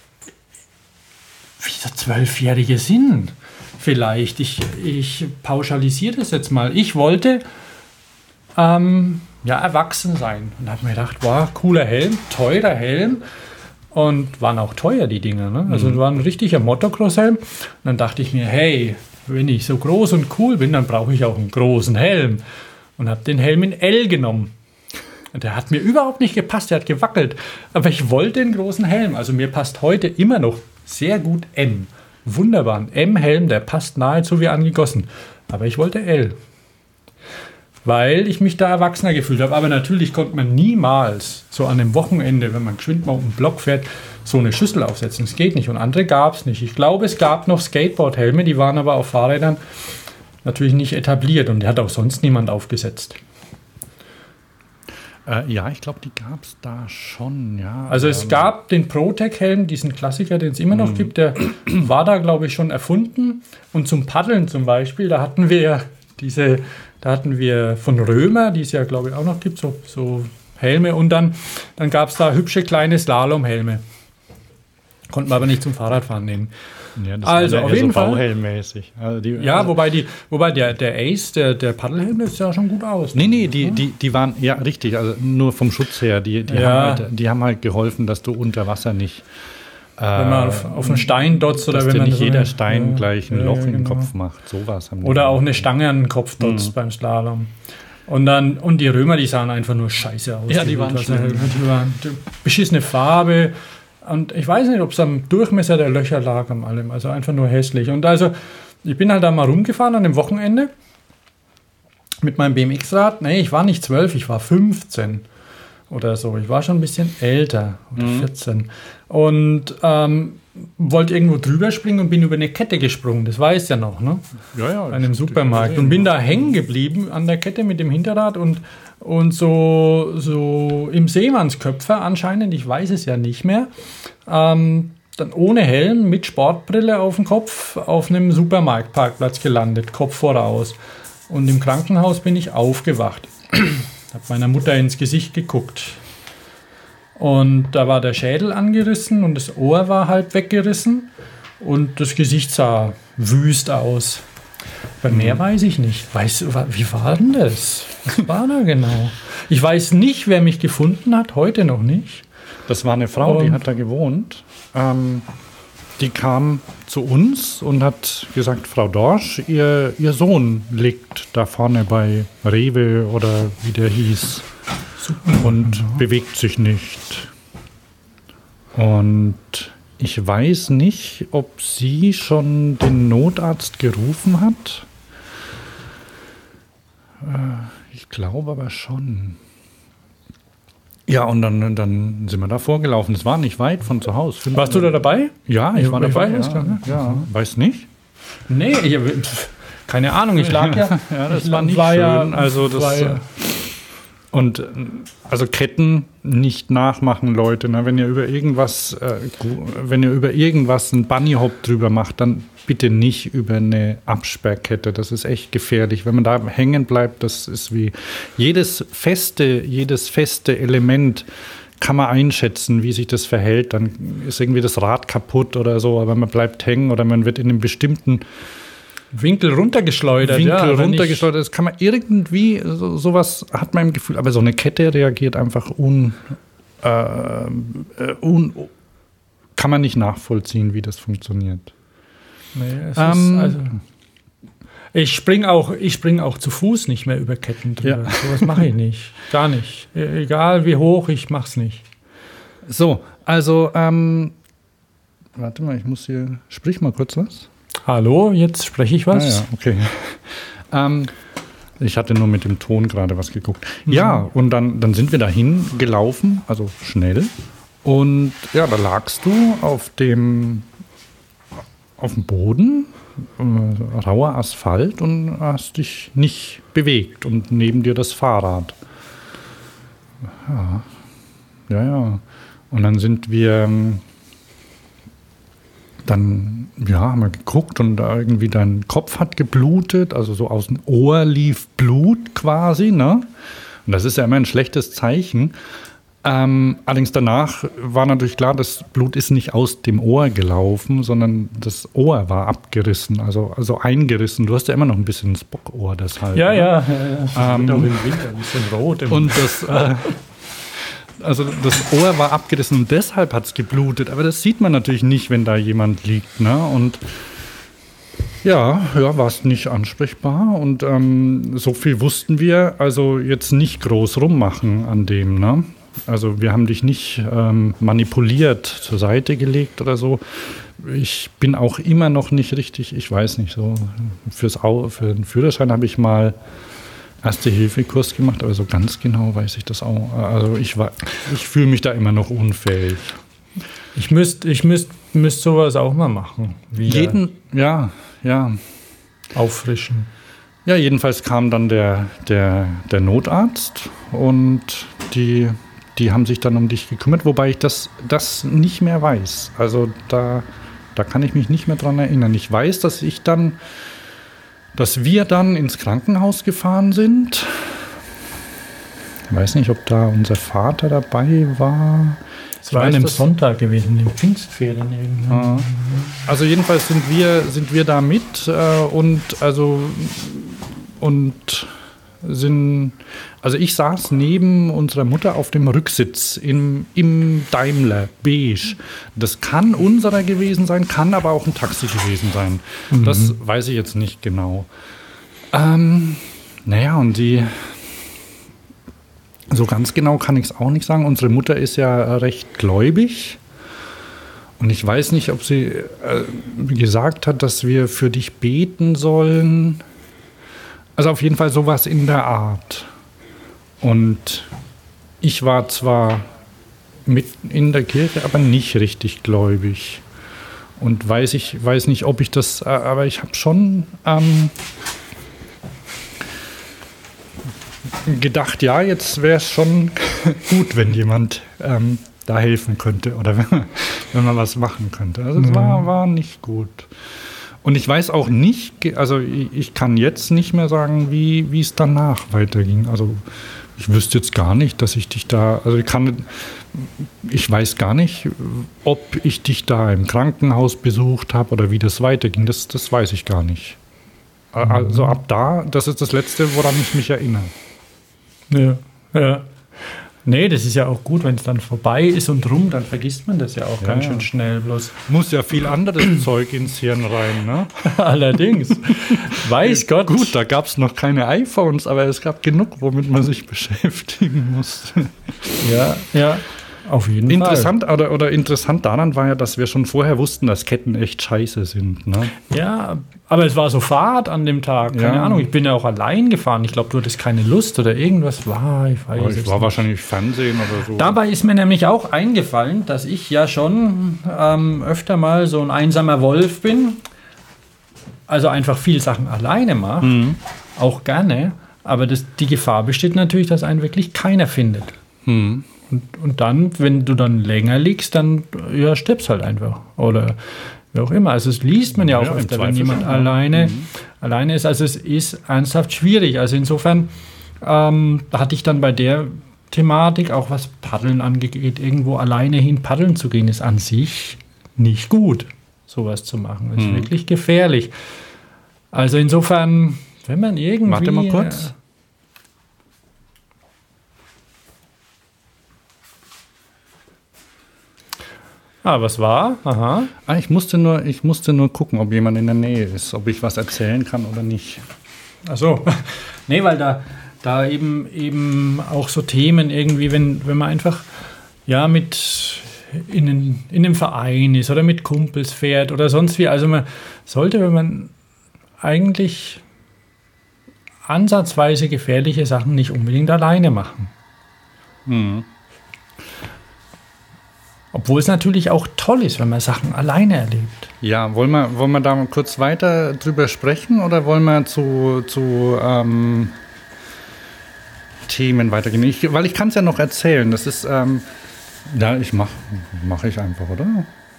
wie der Zwölfjährige sind, vielleicht. Ich, ich pauschalisiere das jetzt mal. Ich wollte ähm, ja, erwachsen sein. Und habe mir gedacht, wow, cooler Helm, teurer Helm. Und waren auch teuer, die Dinger. Ne? Also, mhm. war ein richtiger Motocross-Helm. Und dann dachte ich mir, hey, wenn ich so groß und cool bin, dann brauche ich auch einen großen Helm. Und habe den Helm in L genommen. Und der hat mir überhaupt nicht gepasst, der hat gewackelt. Aber ich wollte einen großen Helm. Also, mir passt heute immer noch sehr gut M. Wunderbar. Ein M-Helm, der passt nahezu wie angegossen. Aber ich wollte L. Weil ich mich da erwachsener gefühlt habe. Aber natürlich konnte man niemals so an einem Wochenende, wenn man geschwind mal um den Block fährt, so eine Schüssel aufsetzen. Das geht nicht. Und andere gab es nicht. Ich glaube, es gab noch Skateboard-Helme, die waren aber auf Fahrrädern natürlich nicht etabliert. Und die hat auch sonst niemand aufgesetzt. Äh, ja, ich glaube, die gab es da schon. Ja. Also es gab den Protec-Helm, diesen Klassiker, den es immer noch mhm. gibt. Der war da, glaube ich, schon erfunden. Und zum Paddeln zum Beispiel, da hatten wir ja diese... Da hatten wir von Römer, die es ja, glaube ich, auch noch gibt, so, so Helme. Und dann, dann gab es da hübsche kleine Slalom-Helme. Konnten wir aber nicht zum Fahrradfahren nehmen. Ja, das also war auf jeden so Fall. Bauhelmmäßig. Also die, ja, also wobei, die, wobei der, der Ace, der, der Paddelhelm, das sieht ja schon gut aus. Nee, nee, die, die, die waren, ja, richtig, also nur vom Schutz her. Die, die, ja. haben, halt, die haben halt geholfen, dass du unter Wasser nicht... Wenn man auf, auf einen Stein dotzt oder dass wenn man nicht so jeder eine, Stein ja, gleich ein ja, Loch ja, in den genau. Kopf macht. Sowas haben die oder gemacht. auch eine Stange an den Kopf dotzt mhm. beim Slalom. Und dann und die Römer, die sahen einfach nur scheiße aus. Ja, die, die waren schlimm. Die waren beschissene Farbe. Und ich weiß nicht, ob es am Durchmesser der Löcher lag, am allem. Also einfach nur hässlich. Und also, ich bin halt da mal rumgefahren an dem Wochenende mit meinem B M X-Rad. Nee, ich war nicht zwölf, ich war fünfzehn oder so. Ich war schon ein bisschen älter, oder mhm. vierzehn. Und ähm, wollte irgendwo drüber springen und bin über eine Kette gesprungen. Das weiß ja noch, ne? Ja, ja. An einem Supermarkt. Und bin da hängen geblieben an der Kette mit dem Hinterrad und, und so, so im Seemannsköpfer anscheinend, ich weiß es ja nicht mehr, ähm, dann ohne Helm, mit Sportbrille auf dem Kopf, auf einem Supermarktparkplatz gelandet, Kopf voraus. Und im Krankenhaus bin ich aufgewacht. Habe meiner Mutter ins Gesicht geguckt. Und da war der Schädel angerissen und das Ohr war halb weggerissen und das Gesicht sah wüst aus. Bei mehr mhm. weiß ich nicht. Weiß, wie war denn das? Was war da genau? Ich weiß nicht, wer mich gefunden hat, heute noch nicht. Das war eine Frau, und die hat da gewohnt. Ähm, die kam zu uns und hat gesagt, Frau Dorsch, ihr, ihr Sohn liegt da vorne bei Rewe oder wie der hieß. Und bewegt sich nicht. Und ich weiß nicht, ob sie schon den Notarzt gerufen hat. Ich glaube aber schon. Ja, und dann, dann sind wir da vorgelaufen. Es war nicht weit von zu Hause. Warst du da dabei? Ja, ich, ich war dabei. Weiß, ja, ja. Ja. Weiß nicht? Nee, ich, keine Ahnung. Ich lag ja. Ja, das ich war nicht war schön. Ja, also das... War ja, und also Ketten nicht nachmachen, Leute. Ne? Wenn ihr über irgendwas, äh, wenn ihr über irgendwas einen Bunny Hop drüber macht, dann bitte nicht über eine Absperrkette. Das ist echt gefährlich. Wenn man da hängen bleibt, das ist wie jedes feste, jedes feste Element kann man einschätzen, wie sich das verhält. Dann ist irgendwie das Rad kaputt oder so, aber man bleibt hängen oder man wird in einem bestimmten Winkel runtergeschleudert. Winkel ja, runtergeschleudert. Das kann man irgendwie, so, sowas hat man im Gefühl, aber so eine Kette reagiert einfach un, äh, un, kann man nicht nachvollziehen, wie das funktioniert. Nee, es ähm, ist also, ich springe auch, ich spring auch zu Fuß nicht mehr über Ketten drüber. Ja. Sowas mache ich nicht. Gar nicht. Egal wie hoch, ich mach's nicht. So, also, ähm, warte mal, ich muss hier, sprich mal kurz was. Hallo, jetzt spreche ich was. Ah, ja, okay. ähm, ich hatte nur mit dem Ton gerade was geguckt. Mhm. Ja, und dann, dann sind wir dahin gelaufen, also schnell. Und ja, da lagst du auf dem, auf dem Boden, äh, rauer Asphalt und hast dich nicht bewegt. Und neben dir das Fahrrad. Ja. ja, ja. Und dann sind wir, ähm, dann, ja, haben wir geguckt und da irgendwie dein Kopf hat geblutet, also so aus dem Ohr lief Blut quasi, ne? Und das ist ja immer ein schlechtes Zeichen. Ähm, allerdings danach war natürlich klar, das Blut ist nicht aus dem Ohr gelaufen, sondern das Ohr war abgerissen, also, also eingerissen. Du hast ja immer noch ein bisschen Spockohr deshalb. Ja, ne? ja, ja. Ähm, Auch im Winter ein bisschen rot. Im und das, äh, also das Ohr war abgerissen und deshalb hat es geblutet. Aber das sieht man natürlich nicht, wenn da jemand liegt, ne? Und ja, ja, war es nicht ansprechbar und ähm, so viel wussten wir, also jetzt nicht groß rummachen an dem, ne? Also wir haben dich nicht ähm, manipuliert, zur Seite gelegt oder so. Ich bin auch immer noch nicht richtig, ich weiß nicht, so fürs Au- für den Führerschein habe ich mal Erste-Hilfe-Kurs gemacht, aber so ganz genau weiß ich das auch. Also ich, war, ich fühle mich da immer noch unfähig. Ich müsste ich müsst, müsst sowas auch mal machen. Wieder Jeden, ja, ja. auffrischen. Ja, jedenfalls kam dann der, der, der Notarzt und die, die haben sich dann um dich gekümmert, wobei ich das, das nicht mehr weiß. Also da, da kann ich mich nicht mehr dran erinnern. Ich weiß, dass ich dann, dass wir dann ins Krankenhaus gefahren sind. Ich weiß nicht, ob da unser Vater dabei war. Es war an einem Sonntag gewesen, in den Pfingstferien irgendwann. Also jedenfalls sind wir, sind wir da mit äh, und also und sind, also ich saß neben unserer Mutter auf dem Rücksitz im, im Daimler beige. Das kann unserer gewesen sein, kann aber auch ein Taxi gewesen sein. Mhm. Das weiß ich jetzt nicht genau. Ähm, naja, und die, so ganz genau kann ich es auch nicht sagen. Unsere Mutter ist ja recht gläubig. Und ich weiß nicht, ob sie äh, gesagt hat, dass wir für dich beten sollen. Also auf jeden Fall sowas in der Art. Und ich war zwar mit in der Kirche, aber nicht richtig gläubig. Und weiß ich weiß nicht, ob ich das, äh, aber ich habe schon ähm, gedacht, ja, jetzt wäre es schon gut, wenn jemand ähm, da helfen könnte oder wenn man, wenn man was machen könnte. Also es war, war nicht gut. Und ich weiß auch nicht, also ich, ich kann jetzt nicht mehr sagen, wie, wie es danach weiterging. Also ich wüsste jetzt gar nicht, dass ich dich da, also ich kann, ich weiß gar nicht, ob ich dich da im Krankenhaus besucht habe oder wie das weiterging. Das, das weiß ich gar nicht. Also ab da, das ist das Letzte, woran ich mich erinnere. Ja, ja. Nee, das ist ja auch gut, wenn es dann vorbei ist und rum, dann vergisst man das ja auch ja, ganz ja. schön schnell. Bloß muss ja viel anderes Zeug ins Hirn rein, ne? Allerdings. Weiß Gott. Gut, da gab es noch keine iPhones, aber es gab genug, womit man sich beschäftigen musste. Ja, ja. Auf jeden interessant, Fall. Oder, oder interessant daran war ja, dass wir schon vorher wussten, dass Ketten echt scheiße sind. Ne? Ja, aber es war so Fahrt an dem Tag. Keine ja. Ahnung, ich bin ja auch allein gefahren. Ich glaube, du hattest keine Lust oder irgendwas war. Ich, weiß oh, ich war nicht. wahrscheinlich Fernsehen oder so. Dabei ist mir nämlich auch eingefallen, dass ich ja schon ähm, öfter mal so ein einsamer Wolf bin. Also einfach viele Sachen alleine mache. Mhm. Auch gerne. Aber das, die Gefahr besteht natürlich, dass einen wirklich keiner findet. Mhm. Und, und dann, wenn du dann länger liegst, dann ja, stirbst halt einfach. Oder wie auch immer. Also es liest man ja auch ja, öfter, wenn jemand schon, alleine, mhm. alleine ist. Also es ist ernsthaft schwierig. Also insofern ähm, hatte ich dann bei der Thematik, auch was Paddeln angeht, irgendwo alleine hin paddeln zu gehen, ist an sich nicht gut, sowas zu machen. Das ist mhm. wirklich gefährlich. Also insofern, wenn man irgendwie... Warte mal kurz. Ah, was war? Aha. Ah, ich musste nur, ich musste nur gucken, ob jemand in der Nähe ist, ob ich was erzählen kann oder nicht. Ach so. Nee, weil da, da eben, eben auch so Themen irgendwie, wenn, wenn man einfach ja mit in, den, in einem Verein ist oder mit Kumpels fährt oder sonst wie. Also man sollte, wenn man eigentlich ansatzweise gefährliche Sachen nicht unbedingt alleine machen. Mhm. Obwohl es natürlich auch toll ist, wenn man Sachen alleine erlebt. Ja, wollen wir, wollen wir da mal kurz weiter drüber sprechen oder wollen wir zu, zu ähm, Themen weitergehen? Ich, weil ich kann es ja noch erzählen. Das ist, ähm, Ja, ich mach, mache ich einfach, oder?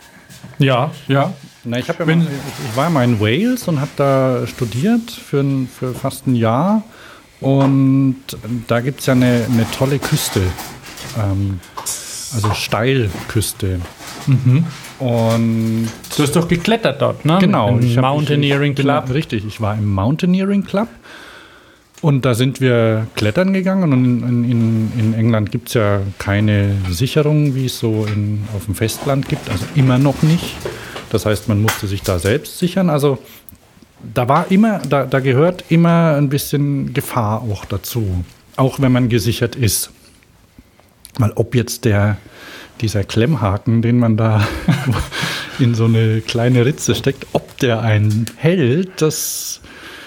Ja, ja. Na, ich, hab ja mal, ich war ja mal in Wales und habe da studiert für, ein, für fast ein Jahr. Und da gibt es ja eine, eine tolle Küste. Ähm, also Steilküste. Mhm. Und du hast doch geklettert dort, ne? Genau. Im ich hab, Mountaineering ich, ich Club. Bin, richtig, ich war im Mountaineering Club. Und da sind wir klettern gegangen. Und in, in, in England gibt es ja keine Sicherung, wie es so in, auf dem Festland gibt. Also immer noch nicht. Das heißt, man musste sich da selbst sichern. Also da war immer, da, da gehört immer ein bisschen Gefahr auch dazu. Auch wenn man gesichert ist. Weil ob jetzt der, dieser Klemmhaken, den man da in so eine kleine Ritze steckt, ob der einen hält, das,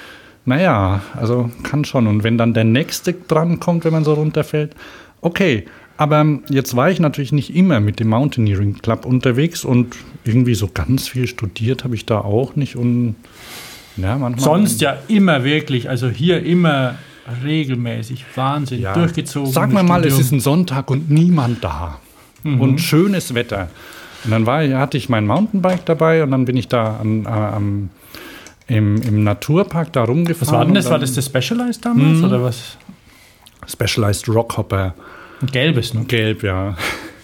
naja, also kann schon. Und wenn dann der nächste dran kommt, wenn man so runterfällt, okay. Aber jetzt war ich natürlich nicht immer mit dem Mountaineering Club unterwegs und irgendwie so ganz viel studiert habe ich da auch nicht. Und ja, manchmal sonst ja immer wirklich, also hier immer regelmäßig, Wahnsinn, ja. durchgezogen. Sag mal mal, es ist ein Sonntag und niemand da. Mhm. Und schönes Wetter. Und dann war, hatte ich mein Mountainbike dabei und dann bin ich da an, an, im, im Naturpark da rumgefahren. Was war denn das? War das der Specialized damals mh. oder was? Specialized Rockhopper. Ein gelbes, ne? Gelb, ja.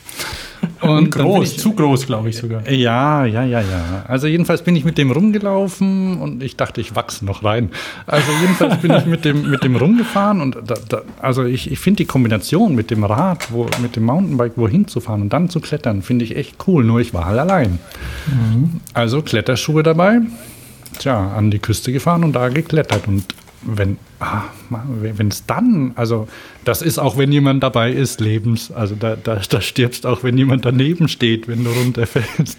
Und, und groß, ich, zu groß, glaube ich sogar. Ja, ja, ja, ja. Also jedenfalls bin ich mit dem rumgelaufen und ich dachte, ich wachse noch rein. Also jedenfalls bin ich mit dem, mit dem rumgefahren und da, da, also ich, ich finde die Kombination mit dem Rad, wo, mit dem Mountainbike wohin zu fahren und dann zu klettern, finde ich echt cool. Nur ich war halt allein. Mhm. Also Kletterschuhe dabei, tja, an die Küste gefahren und da geklettert und wenn ah, wenn es dann, also das ist auch, wenn jemand dabei ist, lebens, also da, da, da stirbst auch, wenn jemand daneben steht, wenn du runterfällst.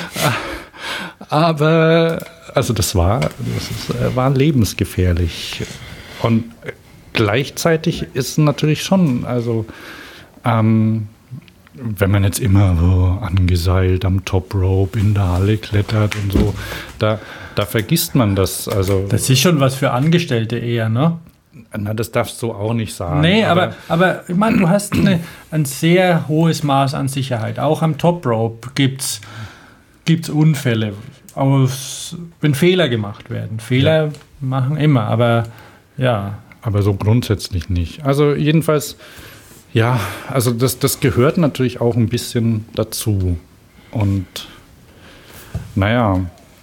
Aber, also das war, das ist, war lebensgefährlich. Und gleichzeitig ist natürlich schon, also ähm, wenn man jetzt immer so angeseilt am Top Rope in der Halle klettert und so, da, da vergisst man das. Also, das ist schon was für Angestellte eher, ne? Na, das darfst du auch nicht sagen. Nee, aber, aber, aber ich meine, du hast eine, ein sehr hohes Maß an Sicherheit. Auch am Top Rope gibt es Unfälle, aus, wenn Fehler gemacht werden. Fehler ja. machen immer, aber ja. Aber so grundsätzlich nicht. Also jedenfalls... Ja, also das, das gehört natürlich auch ein bisschen dazu. Und naja,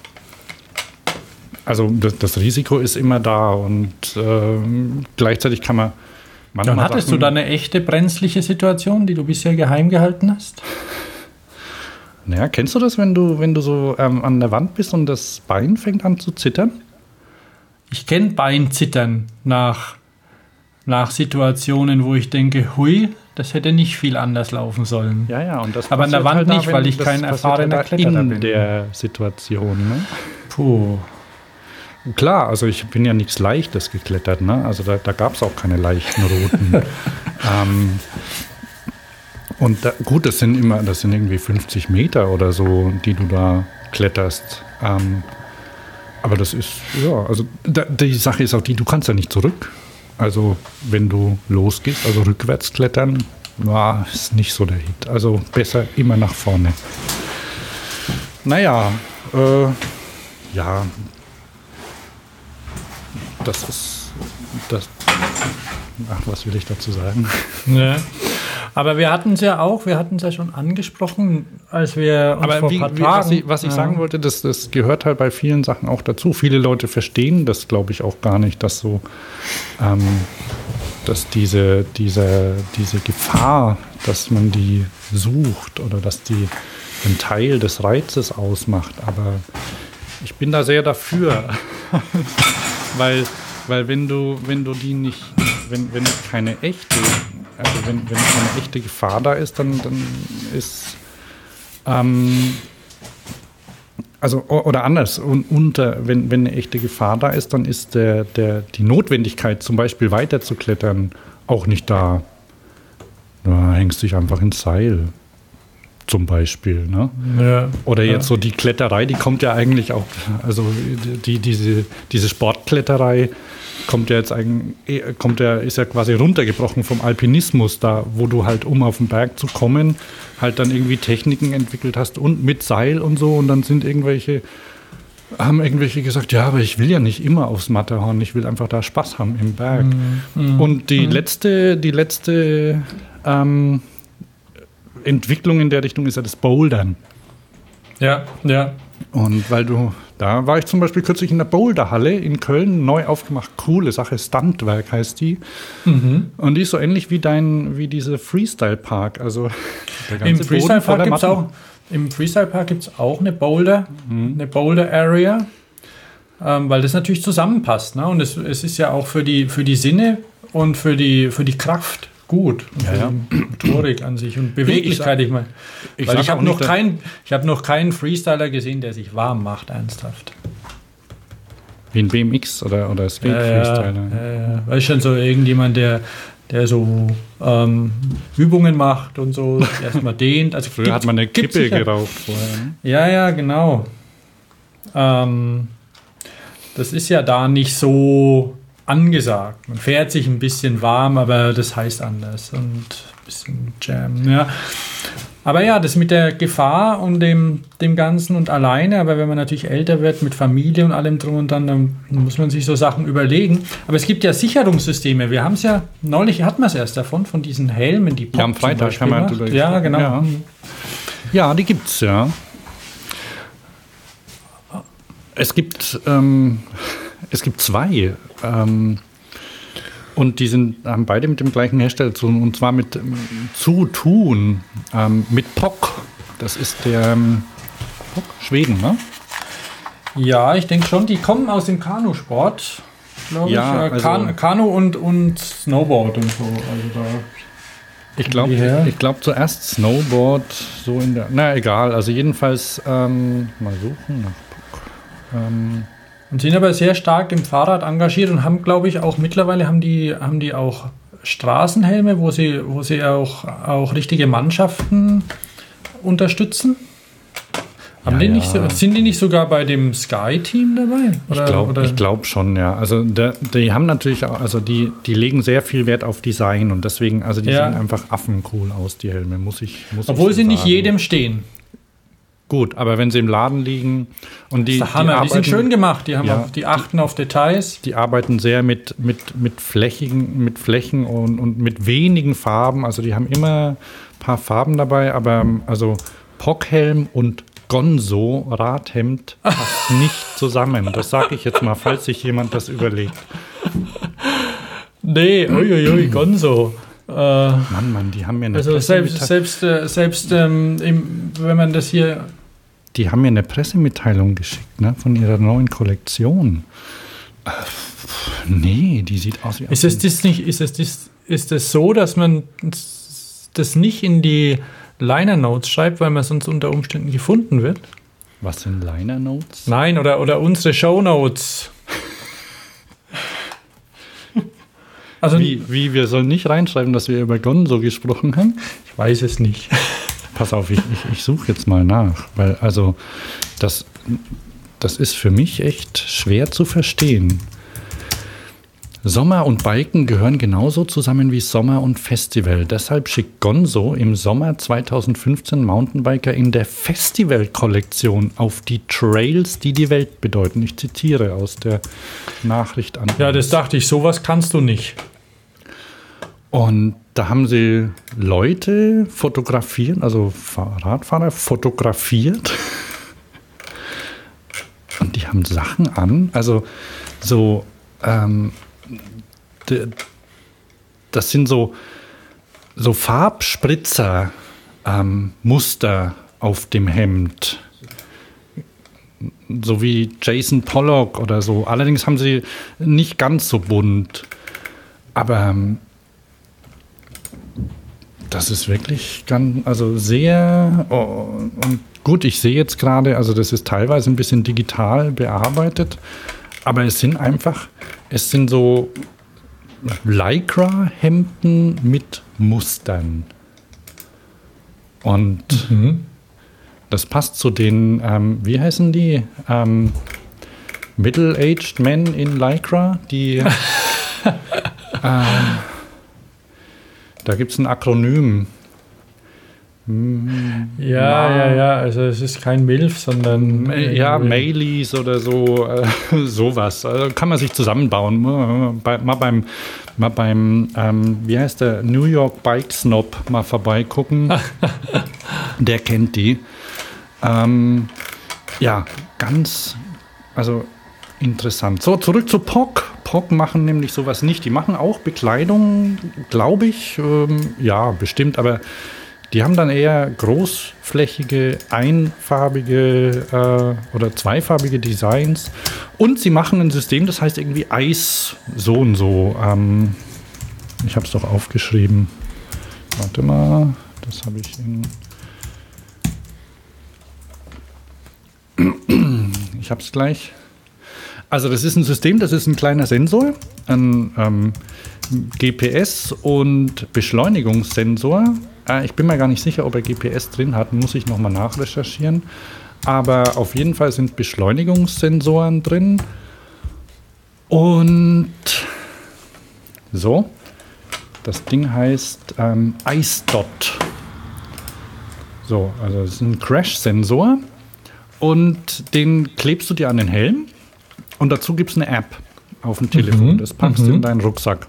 also das, das Risiko ist immer da und äh, gleichzeitig kann man manchmal. Und hattest Sachen, du da eine echte brenzliche Situation, die du bisher geheim gehalten hast? Naja, kennst du das, wenn du, wenn du so ähm, an der Wand bist und das Bein fängt an zu zittern? Ich kenne Beinzittern nach... nach Situationen, wo ich denke, hui, das hätte nicht viel anders laufen sollen. Ja, ja, und das aber an der Wand halt nicht, da, weil ich kein erfahrener halt Kletterer in bin. Der Situation, ne? Puh. Klar, also ich bin ja nichts Leichtes geklettert, ne? Also da, da gab es auch keine leichten Routen. ähm, und da, gut, das sind immer, das sind irgendwie fünfzig Meter oder so, die du da kletterst. Ähm, aber das ist, ja, also da, die Sache ist auch die, du kannst ja nicht zurück. Also wenn du losgehst, also rückwärts klettern, na, ist nicht so der Hit. Also besser immer nach vorne. Naja, äh, ja, das ist, das, ach, was will ich dazu sagen? Ja. Aber wir hatten es ja auch, wir hatten es ja schon angesprochen, als wir uns Aber vor wie, ein paar wie, Tagen... was ich, was ich ja. sagen wollte, das, das gehört halt bei vielen Sachen auch dazu. Viele Leute verstehen das, glaube ich, auch gar nicht, dass so, ähm, dass diese, diese, diese Gefahr, dass man die sucht oder dass die einen Teil des Reizes ausmacht. Aber ich bin da sehr dafür, weil, weil wenn du, wenn du die nicht, wenn, wenn keine echte Also wenn, wenn eine echte Gefahr da ist, dann, dann ist, ähm, also oder anders, und unter, wenn, wenn eine echte Gefahr da ist, dann ist der, der, die Notwendigkeit, zum Beispiel weiterzuklettern, auch nicht da. Da hängst du dich einfach ins Seil. zum Beispiel. Ne? Ja, Oder jetzt ja. so die Kletterei, die kommt ja eigentlich auch, also die, diese, diese Sportkletterei kommt ja jetzt eigentlich, kommt ja, ist ja quasi runtergebrochen vom Alpinismus, da wo du halt, um auf den Berg zu kommen, halt dann irgendwie Techniken entwickelt hast und mit Seil und so, und dann sind irgendwelche, haben irgendwelche gesagt, ja, aber ich will ja nicht immer aufs Matterhorn, ich will einfach da Spaß haben im Berg. Mhm. Und die Mhm. letzte, die letzte ähm, Entwicklung in der Richtung ist ja das Bouldern. Ja, ja. Und weil du, da war ich zum Beispiel kürzlich in der Boulderhalle in Köln, neu aufgemacht, coole Sache, Stuntwerk heißt die. Mhm. Und die ist so ähnlich wie dein, wie diese Freestyle-Park. Also der ganze Im Boden Freestyle voller Park gibt es Matten. auch, im Freestyle Park gibt's auch eine Boulder, Mhm. eine Boulder Area, ähm, weil das natürlich zusammenpasst. Ne? Und es, es ist ja auch für die, für die Sinne und für die, für die Kraft gut. Und Ja, für ja. die Motorik an sich und Beweglichkeit. Ich, mein, Ich weil sag ich habe auch noch, nicht, kein, ich hab noch keinen Freestyler gesehen, der sich warm macht, ernsthaft. wie ein B M X oder, oder Skate-Freestyler. Ja, ja, ja. Weißt schon, so irgendjemand, der, der so ähm, Übungen macht und so, erstmal dehnt. Also Früher gibt- hat man eine gibt's Kippe sicher. geraucht vorher. Ne? Ja, ja, genau. Ähm, das ist ja da nicht so angesagt. Man fährt sich ein bisschen warm, aber das heißt anders. Und ein bisschen Jam, ja. Aber ja, das mit der Gefahr und dem, dem Ganzen und alleine, aber wenn man natürlich älter wird mit Familie und allem drum und dran, dann muss man sich so Sachen überlegen. Aber es gibt ja Sicherungssysteme. Wir haben es ja, neulich hatten wir es erst davon, von diesen Helmen, die Pop Ja, am zum Freitag Beispiel haben wir macht. drüber Ja, gesprochen. genau. Ja. Ja, die gibt's, ja. Es gibt, ähm, es gibt zwei. Ähm, und die sind, haben beide mit dem gleichen Hersteller zu tun. Und zwar mit ähm, zu tun. Ähm, mit P O C. Das ist der ähm, P O C, Schweden, ne? Ja, ich denke schon, die kommen aus dem Kanusport, glaube Ja, ich. Äh, also- kan Kanu und, und Snowboard und so. Also da. Ich glaube Die her? ich glaub zuerst Snowboard, so in der. Na egal, also jedenfalls ähm, mal suchen nach P O C. Ähm, Und sind aber sehr stark im Fahrrad engagiert und haben, glaube ich, auch mittlerweile haben die, haben die auch Straßenhelme, wo sie, wo sie auch, auch richtige Mannschaften unterstützen. Haben Ja, die ja. nicht so, sind die nicht sogar bei dem Sky-Team dabei? Ich glaube glaub schon, ja. Also der, die haben natürlich auch, also die, die legen sehr viel Wert auf Design und deswegen, also die Ja. sehen einfach affencool aus, die Helme, muss ich muss Obwohl ich sie so nicht sagen. jedem stehen. Gut, aber wenn sie im Laden liegen und die, Das ist der Hammer. Die, arbeiten, sind schön gemacht. Die, haben Ja. auch, die achten auf Details. die arbeiten sehr mit, mit, mit Flächen, mit Flächen und, und mit wenigen Farben. Also die haben immer ein paar Farben dabei, aber also P O C-Helm und Gonzo Radhemd passt nicht zusammen. Das sage ich jetzt mal, falls sich jemand das überlegt. Nee, uiuiui, Gonzo. Äh, Mann, Mann, die haben mir eine also selbst, Pressemitteilung- selbst, äh, selbst ähm, im, wenn man das hier. Die haben mir eine Pressemitteilung geschickt, ne, von ihrer neuen Kollektion. Äh, nee, die sieht aus wie Ist es das nicht, ist es das, ist es so, dass man das nicht in die Liner Notes schreibt, weil man sonst unter Umständen gefunden wird? Was sind Liner Notes? Nein, oder, oder unsere Show Notes. Also, Wie, wie, wir sollen nicht reinschreiben, dass wir über Gonzo gesprochen haben? ich weiß es nicht. Pass auf, ich, ich, ich suche jetzt mal nach, weil also das, das ist für mich echt schwer zu verstehen. Sommer und Biken gehören genauso zusammen wie Sommer und Festival. Deshalb schickt Gonzo im Sommer zweitausendfünfzehn Mountainbiker in der Festival-Kollektion auf die Trails, die die Welt bedeuten. Ich zitiere aus der Nachricht an. Ja, das dachte ich, sowas kannst du nicht. Und da haben sie Leute fotografiert, also Radfahrer fotografiert. Und die haben Sachen an, also so, ähm, d- das sind so, so Farbspritzer, ähm, Muster auf dem Hemd. So wie Jason Pollock oder so. Allerdings haben sie nicht ganz so bunt. Aber ähm, das ist wirklich ganz, also sehr, oh, und gut, ich sehe jetzt gerade, also das ist teilweise ein bisschen digital bearbeitet, aber es sind einfach, es sind so Lycra-Hemden mit Mustern. Und Mhm. das passt zu den, ähm, wie heißen die? Ähm, Middle-aged Men in Lycra, die äh, da gibt es ein Akronym. Ja, Ma- ja, ja, also es ist kein MILF, sondern... Äh, Ja, irgendwie- Mailies oder so, äh, sowas. Also kann man sich zusammenbauen. Bei, mal beim, mal beim ähm, wie heißt der, New York Bike Snob mal vorbeigucken. Der kennt die. Ähm, ja, ganz, also interessant. So, zurück zu P O C. P O C machen nämlich sowas nicht. Die machen auch Bekleidung, glaube ich. Ähm, ja, bestimmt, aber die haben dann eher großflächige, einfarbige äh, oder zweifarbige Designs. Und sie machen ein System, das heißt irgendwie Eis so und so. Ähm, ich habe es doch aufgeschrieben. Warte mal, das habe ich in... Ich habe es gleich. Also das ist ein System, das ist ein kleiner Sensor, ein ähm, G P S und Beschleunigungssensor. Äh, ich bin mir gar nicht sicher, ob er G P S drin hat, muss ich nochmal nachrecherchieren. Aber auf jeden Fall sind Beschleunigungssensoren drin. Und so, das Ding heißt ähm, iSdot. So, also das ist ein Crash-Sensor. Und den klebst du dir an den Helm und dazu gibt es eine App auf dem Telefon. Mhm. Das packst du Mhm. in deinen Rucksack.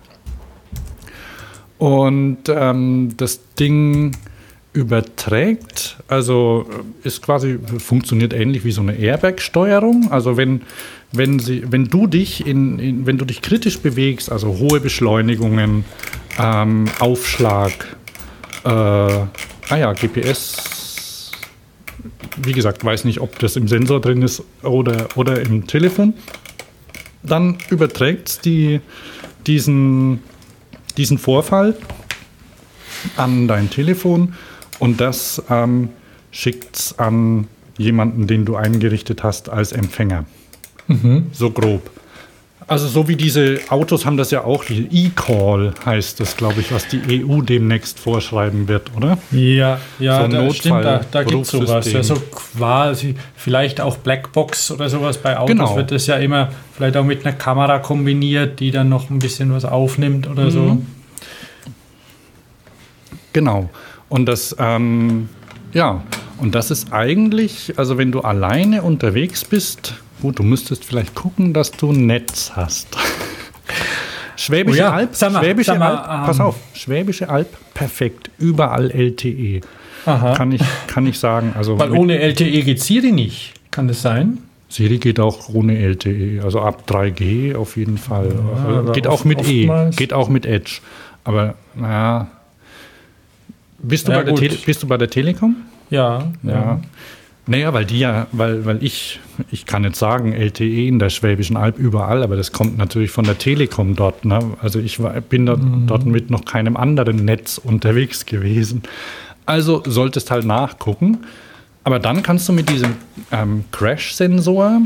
Und ähm, das Ding überträgt, also ist quasi, funktioniert ähnlich wie so eine Airbag-Steuerung. Also wenn, wenn, sie, wenn, du dich in, in, wenn du dich kritisch bewegst, also hohe Beschleunigungen, ähm, Aufschlag, äh, ah ja, G P S, wie gesagt, weiß nicht, ob das im Sensor drin ist oder, oder im Telefon. Dann überträgt es die, diesen, diesen Vorfall an dein Telefon und das ähm, schickt es an jemanden, den du eingerichtet hast als Empfänger. Mhm. So grob. Also so wie diese Autos haben das ja auch, die E-Call heißt das, glaube ich, was die E U demnächst vorschreiben wird, oder? Ja, ja, So ein da, stimmt, da, da gibt es sowas. Notfall-Rufsystem. Ja, so quasi, vielleicht auch Blackbox oder sowas bei Autos Genau. wird das ja immer vielleicht auch mit einer Kamera kombiniert, die dann noch ein bisschen was aufnimmt oder so. Mhm. Genau. Und das, ähm, ja, und das ist eigentlich, also wenn du alleine unterwegs bist, gut, du müsstest vielleicht gucken, dass du ein Netz hast. Schwäbische Oh ja, Alb, sag mal, Schwäbische sag mal, Alb, ähm, pass auf, Schwäbische Alb, perfekt, überall L T E. Aha. Kann ich, kann ich sagen. Also Weil mit- ohne L T E geht Siri nicht. Kann das sein? Siri geht auch ohne L T E, also ab drei G auf jeden Fall. Ja, Also aber geht oft- auch mit E, oftmals- geht auch mit Edge. Aber naja, bist du, Ja, bei der gut. Tele, bist du bei der Telekom? Ja. Ja. Naja, weil die ja, weil, weil ich, ich kann jetzt sagen, L T E in der Schwäbischen Alb überall, aber das kommt natürlich von der Telekom dort. Ne? Also ich war, bin dort, Mhm. dort mit noch keinem anderen Netz unterwegs gewesen. Also solltest halt nachgucken. Aber dann kannst du mit diesem ähm, Crash-Sensor,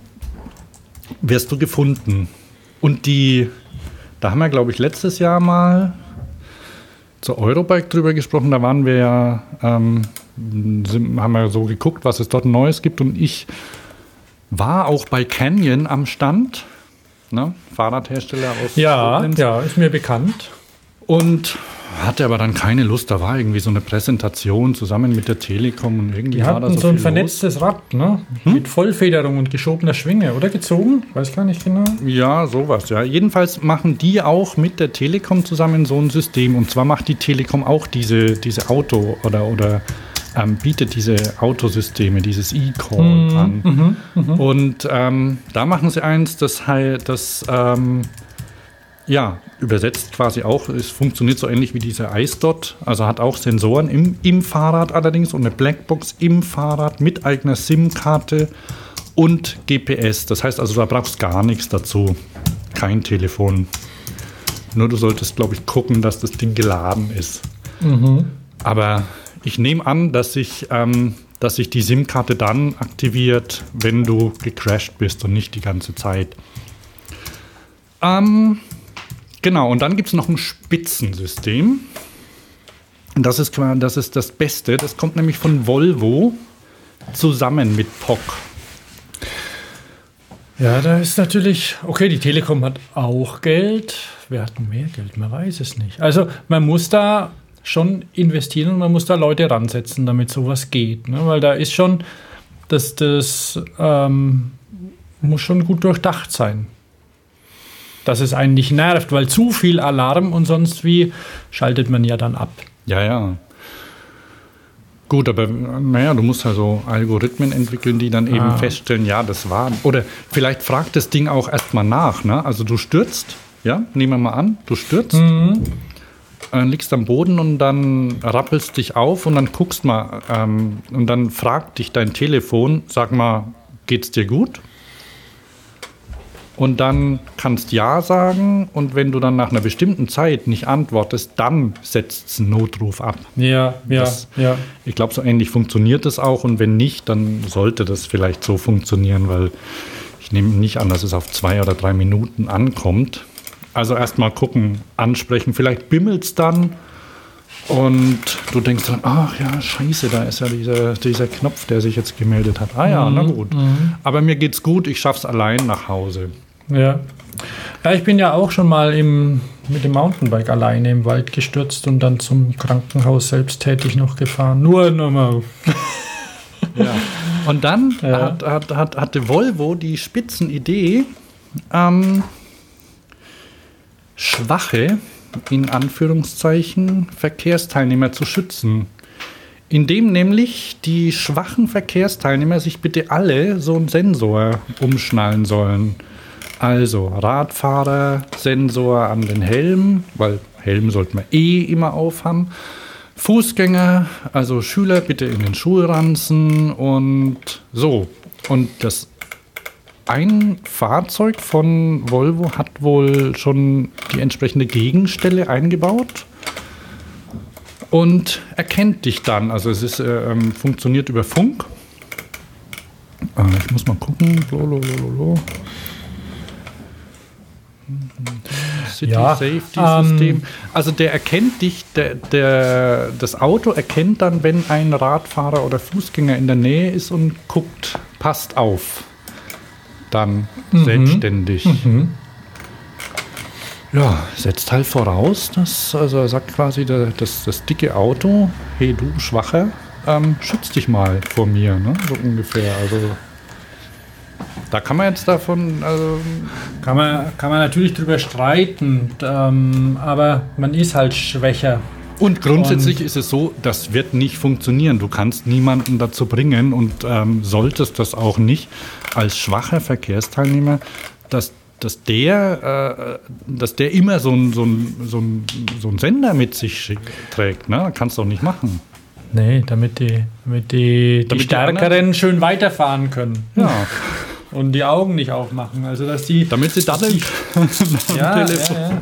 wirst du gefunden. Und die, da haben wir, glaube ich, letztes Jahr mal zur Eurobike drüber gesprochen, da waren wir ja, ähm, sind, haben wir so geguckt, was es dort Neues gibt und ich war auch bei Canyon am Stand, ne? Fahrradhersteller aus Ja, Koblenz. ja, ist mir bekannt. Und hatte aber dann keine Lust, da war irgendwie so eine Präsentation zusammen mit der Telekom und irgendwie Die war da hatten so, so ein viel vernetztes Rad, ne? Mit Vollfederung und geschobener Schwinge, oder gezogen? Weiß gar nicht genau. los. Ja, sowas, ja. Jedenfalls machen die auch mit der Telekom zusammen so ein System und zwar macht die Telekom auch diese, diese Auto- oder, oder ähm, bietet diese Autosysteme, dieses E-Call Mhm, an. mhm, Und ähm, da machen sie eins, das, hei- das ähm, ja, übersetzt quasi auch, es funktioniert so ähnlich wie dieser iSdot, also hat auch Sensoren im, im Fahrrad allerdings und eine Blackbox im Fahrrad mit eigener SIM-Karte und G P S. Das heißt also, da brauchst gar nichts dazu, kein Telefon. Nur du solltest, glaube ich, gucken, dass das Ding geladen ist. Mhm. Aber ich nehme an, dass sich, ähm, dass sich die SIM-Karte dann aktiviert, wenn du gecrashed bist und nicht die ganze Zeit. Ähm, genau, und dann gibt es noch ein Spitzensystem. Das ist, das ist das Beste. Das kommt nämlich von Volvo zusammen mit P O C. Ja, da ist natürlich, okay, die Telekom hat auch Geld. Wer hat mehr Geld? Man weiß es nicht. Also man muss da schon investieren und man muss da Leute ransetzen, damit sowas geht. Ne? Weil da ist schon, das, das ähm, muss schon gut durchdacht sein. Dass es einen nicht nervt, weil zu viel Alarm und sonst wie schaltet man ja dann ab. Ja, ja. Gut, aber naja, du musst ja so Algorithmen entwickeln, die dann eben ah. feststellen, ja, das war. Oder vielleicht fragt das Ding auch erstmal nach, ne? Also du stürzt, ja, nehmen wir mal an, du stürzt, mhm. äh, liegst am Boden und dann rappelst dich auf und dann guckst mal ähm, und dann fragt dich dein Telefon, sag mal, geht's dir gut? Und dann kannst Ja sagen und wenn du dann nach einer bestimmten Zeit nicht antwortest, dann setzt es einen Notruf ab. Ja, ja, das, ja. Ich glaube, so ähnlich funktioniert das auch und wenn nicht, dann sollte das vielleicht so funktionieren, weil ich nehme nicht an, dass es auf zwei oder drei Minuten ankommt. Also erstmal gucken, ansprechen, vielleicht bimmelt es dann und du denkst dann, ach ja, scheiße, da ist ja dieser, dieser Knopf, der sich jetzt gemeldet hat. Ah ja, mhm. na gut. Mhm. Aber mir geht's gut, ich schaff's allein nach Hause. Ja. Ja, ich bin ja auch schon mal im, mit dem Mountainbike alleine im Wald gestürzt und dann zum Krankenhaus selbsttätig noch gefahren. Nur nochmal. Ja. Und dann ja. hat, hat, hat, hatte Volvo die Spitzenidee, ähm, schwache, in Anführungszeichen, Verkehrsteilnehmer zu schützen. Indem nämlich die schwachen Verkehrsteilnehmer sich bitte alle so einen Sensor umschnallen sollen. Also Radfahrer, Sensor an den Helm, weil Helm sollte man eh immer aufhaben. Fußgänger, also Schüler bitte in den Schulranzen und so. Und das ein Fahrzeug von Volvo hat wohl schon die entsprechende Gegenstelle eingebaut und erkennt dich dann. Also es ist, äh, funktioniert über Funk. Äh, ich muss mal gucken. Lololololo. City ja, Safety System. Ähm, also der erkennt dich, der, der, das Auto erkennt dann, wenn ein Radfahrer oder Fußgänger in der Nähe ist und guckt, passt auf. Dann mhm. selbstständig. Mhm. Ja, setzt halt voraus, dass, also er sagt quasi, der, das, das dicke Auto, hey du Schwacher, ähm, schütz dich mal vor mir, ne? So ungefähr. Also da kann man jetzt davon, also kann man, kann man natürlich drüber streiten, ähm, aber man ist halt schwächer. Und grundsätzlich und ist es so, das wird nicht funktionieren. Du kannst niemanden dazu bringen und ähm, solltest das auch nicht als schwacher Verkehrsteilnehmer, dass, dass, der, äh, dass der immer so einen so ein, so ein, so ein Sender mit sich trägt. Ne? Kannst du auch nicht machen. Nee, damit die, damit die, damit die Stärkeren die schön weiterfahren können. Ja. Und die Augen nicht aufmachen. Also, dass die. Damit sie daddeln. Ja, Telefon. Ja, ja.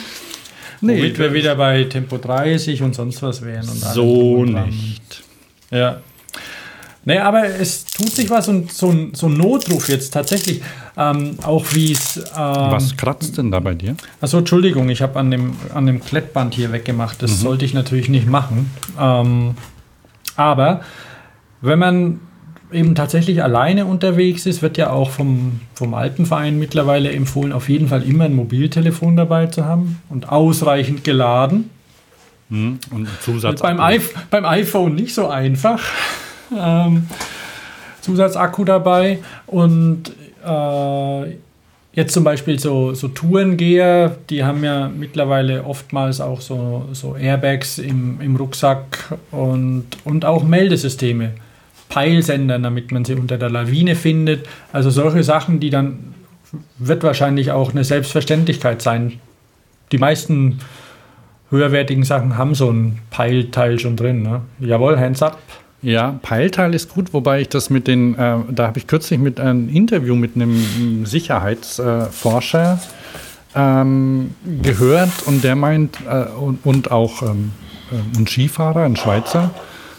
Nee, womit wir wieder bei Tempo dreißig und sonst was wären. Und so nicht. Ja. Nee, aber es tut sich was und so ein, so ein Notruf jetzt tatsächlich, ähm, auch wie es... Ähm, was kratzt denn da bei dir? Achso, Entschuldigung, ich habe an dem, an dem Klettband hier weggemacht. Das mhm. sollte ich natürlich nicht machen. Ähm, aber wenn man eben tatsächlich alleine unterwegs ist, wird ja auch vom, vom Alpenverein mittlerweile empfohlen, auf jeden Fall immer ein Mobiltelefon dabei zu haben und ausreichend geladen. Mhm. Und Zusatz beim, I- beim iPhone nicht so einfach. Ähm, Zusatzakku dabei und äh, jetzt zum Beispiel so, so Tourengeher, die haben ja mittlerweile oftmals auch so, so Airbags im, im Rucksack und, und auch Meldesysteme. Peilsender, damit man sie unter der Lawine findet. Also solche Sachen, die dann wird wahrscheinlich auch eine Selbstverständlichkeit sein. Die meisten höherwertigen Sachen haben so ein Peilteil schon drin. Ne? Jawohl, hands up. Ja, Peilteil ist gut, wobei ich das mit den, äh, da habe ich kürzlich mit einem Interview mit einem Sicherheitsforscher äh, ähm, gehört und der meint, äh, und, und auch ähm, ein Skifahrer, ein Schweizer,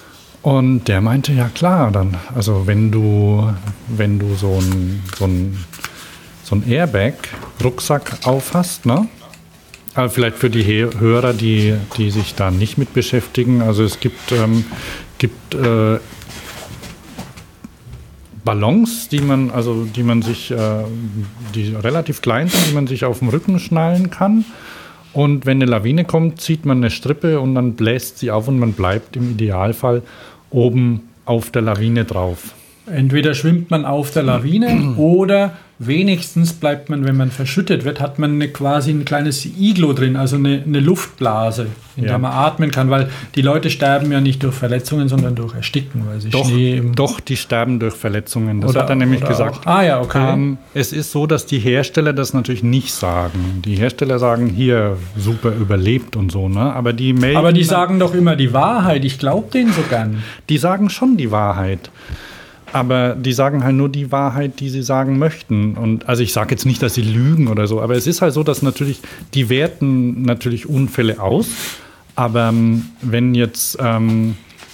und der meinte, ja klar, dann, also wenn du, wenn du so ein, so ein, so ein Airbag-Rucksack aufhast, ne? Also vielleicht für die He- Hörer, die, die sich da nicht mit beschäftigen. Also es gibt, ähm, gibt äh, Ballons, die man, also die man sich, äh, die relativ klein sind, die man sich auf dem Rücken schnallen kann. Und wenn eine Lawine kommt, zieht man eine Strippe und dann bläst sie auf und man bleibt im Idealfall oben auf der Lawine drauf. Entweder schwimmt man auf der Lawine oder wenigstens bleibt man, wenn man verschüttet wird, hat man eine, quasi ein kleines Iglo drin, also eine, eine Luftblase, in Ja. der man atmen kann, weil die Leute sterben ja nicht durch Verletzungen, sondern durch Ersticken, weil sie Doch, Schnee im doch, die sterben durch Verletzungen. Das Oder- hat er nämlich oder gesagt. auch- Ah ja, okay. Ähm, es ist so, dass die Hersteller das natürlich nicht sagen. Die Hersteller sagen, hier, super überlebt und so, ne? Aber die melden Aber die dann- sagen doch immer die Wahrheit. Ich glaube denen so gern. Die sagen schon die Wahrheit. Aber die sagen halt nur die Wahrheit, die sie sagen möchten. Und also ich sage jetzt nicht, dass sie lügen oder so, aber es ist halt so, dass natürlich, die werten natürlich Unfälle aus. Aber ähm, wenn jetzt, ähm,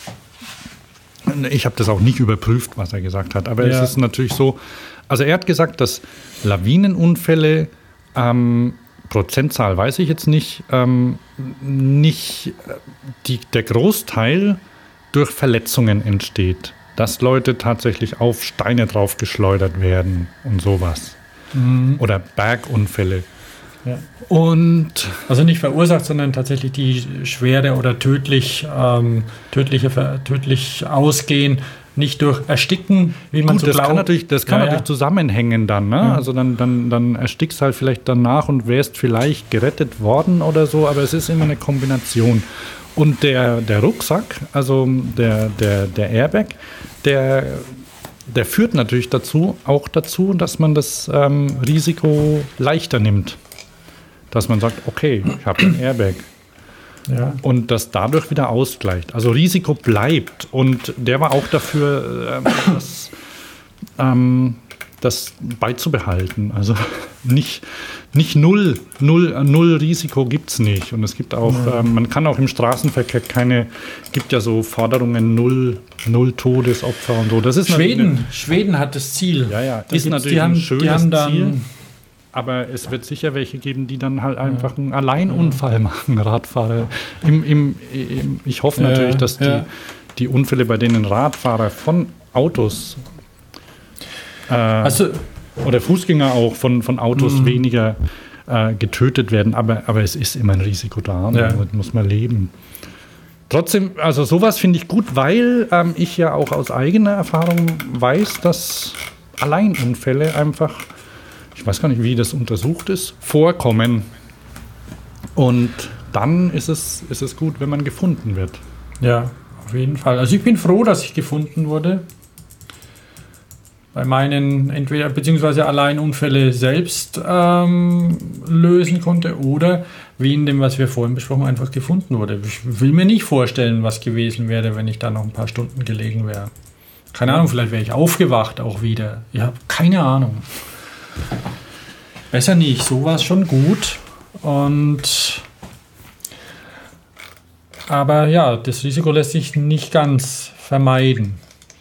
ich habe das auch nicht überprüft, was er gesagt hat, aber Ja. es ist natürlich so, also er hat gesagt, dass Lawinenunfälle, ähm, Prozentzahl weiß ich jetzt nicht, ähm, nicht äh, die, der Großteil durch Verletzungen entsteht. Dass Leute tatsächlich auf Steine drauf geschleudert werden und sowas. Mhm. Oder Bergunfälle. Ja. Und Also nicht verursacht, sondern tatsächlich die schwere oder tödlich, ähm, tödliche, ver- tödlich ausgehen, nicht durch Ersticken, wie man gut, so das glaubt. kann natürlich, das kann Ja, natürlich ja. zusammenhängen dann. Ne? Ja. Also dann, dann, dann erstickst halt vielleicht danach und wärst vielleicht gerettet worden oder so, aber es ist immer eine Kombination. Und der, der Rucksack, also der, der, der Airbag, der, der führt natürlich dazu, auch dazu, dass man das ähm, Risiko leichter nimmt. Dass man sagt, okay, ich habe ein Airbag. Ja. Und das dadurch wieder ausgleicht. Also Risiko bleibt. Und der war auch dafür, ähm, das, ähm, das beizubehalten. Also nicht, nicht null, null, null Risiko gibt es nicht. Und es gibt auch, ähm, man kann auch im Straßenverkehr keine, gibt ja so Forderungen, null, null Todesopfer und so. Das ist Schweden, Schweden hat das Ziel. Ja, ja, Da ist gibt's- natürlich die haben, ein schönes die haben dann, Ziel. Aber es wird sicher welche geben, die dann halt einfach einen Alleinunfall machen, Radfahrer. Im, im, im, ich hoffe Ja, natürlich, dass ja. die, die Unfälle, bei denen Radfahrer von Autos äh, Also, oder Fußgänger auch von, von Autos Mhm. weniger äh, getötet werden. Aber, aber es ist immer ein Risiko da, Ja. damit muss man leben. Trotzdem, also sowas finde ich gut, weil ähm, ich ja auch aus eigener Erfahrung weiß, dass Alleinunfälle einfach, ich weiß gar nicht, wie das untersucht ist, vorkommen. Und dann ist es, ist es gut, wenn man gefunden wird. ja, auf jeden Fall. Also ich bin froh, dass ich gefunden wurde. Bei meinen entweder beziehungsweise Alleinunfälle selbst ähm, lösen konnte oder wie in dem, was wir vorhin besprochen haben, einfach gefunden wurde. Ich will mir nicht vorstellen, was gewesen wäre, wenn ich da noch ein paar Stunden gelegen wäre. Keine Ahnung, vielleicht wäre ich aufgewacht auch wieder. Ich habe keine Ahnung. Besser nicht, so war es schon gut. Und aber ja, das Risiko lässt sich nicht ganz vermeiden.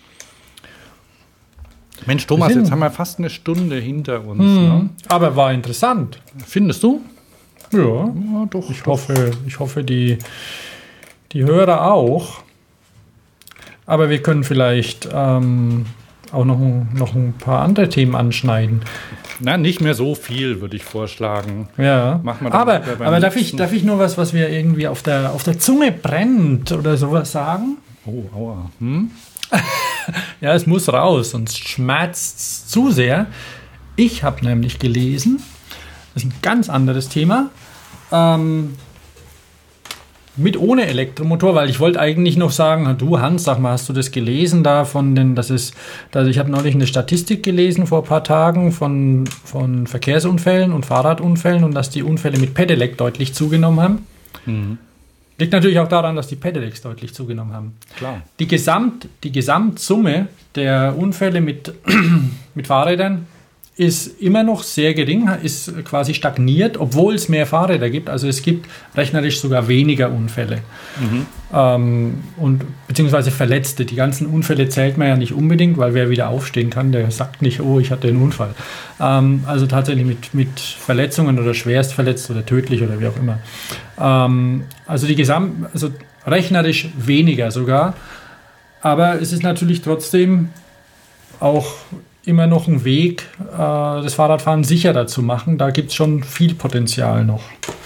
Mensch, Thomas, Wir sind- jetzt haben wir fast eine Stunde hinter uns. Hm, Ne? aber war interessant. Findest du? Ja, Ja, doch. ich hoffe, ich hoffe die, die Hörer auch. Aber wir können vielleicht ähm, auch noch, ein- noch ein paar andere Themen anschneiden. Na, nicht mehr so viel, würde ich vorschlagen. Ja, Machen wir dann aber, wieder beim aber darf, ich, nächsten. darf ich nur was, was mir irgendwie auf der, auf der Zunge brennt oder sowas sagen? Oh, aua. Hm? Ja, es muss raus, sonst schmerzt es zu sehr. Ich habe nämlich gelesen, das ist ein ganz anderes Thema, ähm, mit ohne Elektromotor, weil ich wollte eigentlich noch sagen, du Hans, sag mal, hast du das gelesen da von den, das ist, also ich habe neulich eine Statistik gelesen vor ein paar Tagen von, von Verkehrsunfällen und Fahrradunfällen und dass die Unfälle mit Pedelec deutlich zugenommen haben. Mhm. Liegt natürlich auch daran, dass die Pedelecs deutlich zugenommen haben. Klar. Die, Gesamt, die Gesamtsumme der Unfälle mit, mit Fahrrädern ist immer noch sehr gering, ist quasi stagniert, obwohl es mehr Fahrräder gibt. Also es gibt rechnerisch sogar weniger Unfälle. Mhm. Ähm, und beziehungsweise Verletzte. Die ganzen Unfälle zählt man ja nicht unbedingt, weil wer wieder aufstehen kann, der sagt nicht, oh, ich hatte einen Unfall. Ähm, also tatsächlich mit, mit Verletzungen oder schwerst verletzt oder tödlich oder wie auch immer. Ähm, also die Gesamt, also rechnerisch weniger sogar. Aber es ist natürlich trotzdem auch immer noch ein Weg, äh, das Fahrradfahren sicherer zu machen. Da gibt es schon viel Potenzial noch.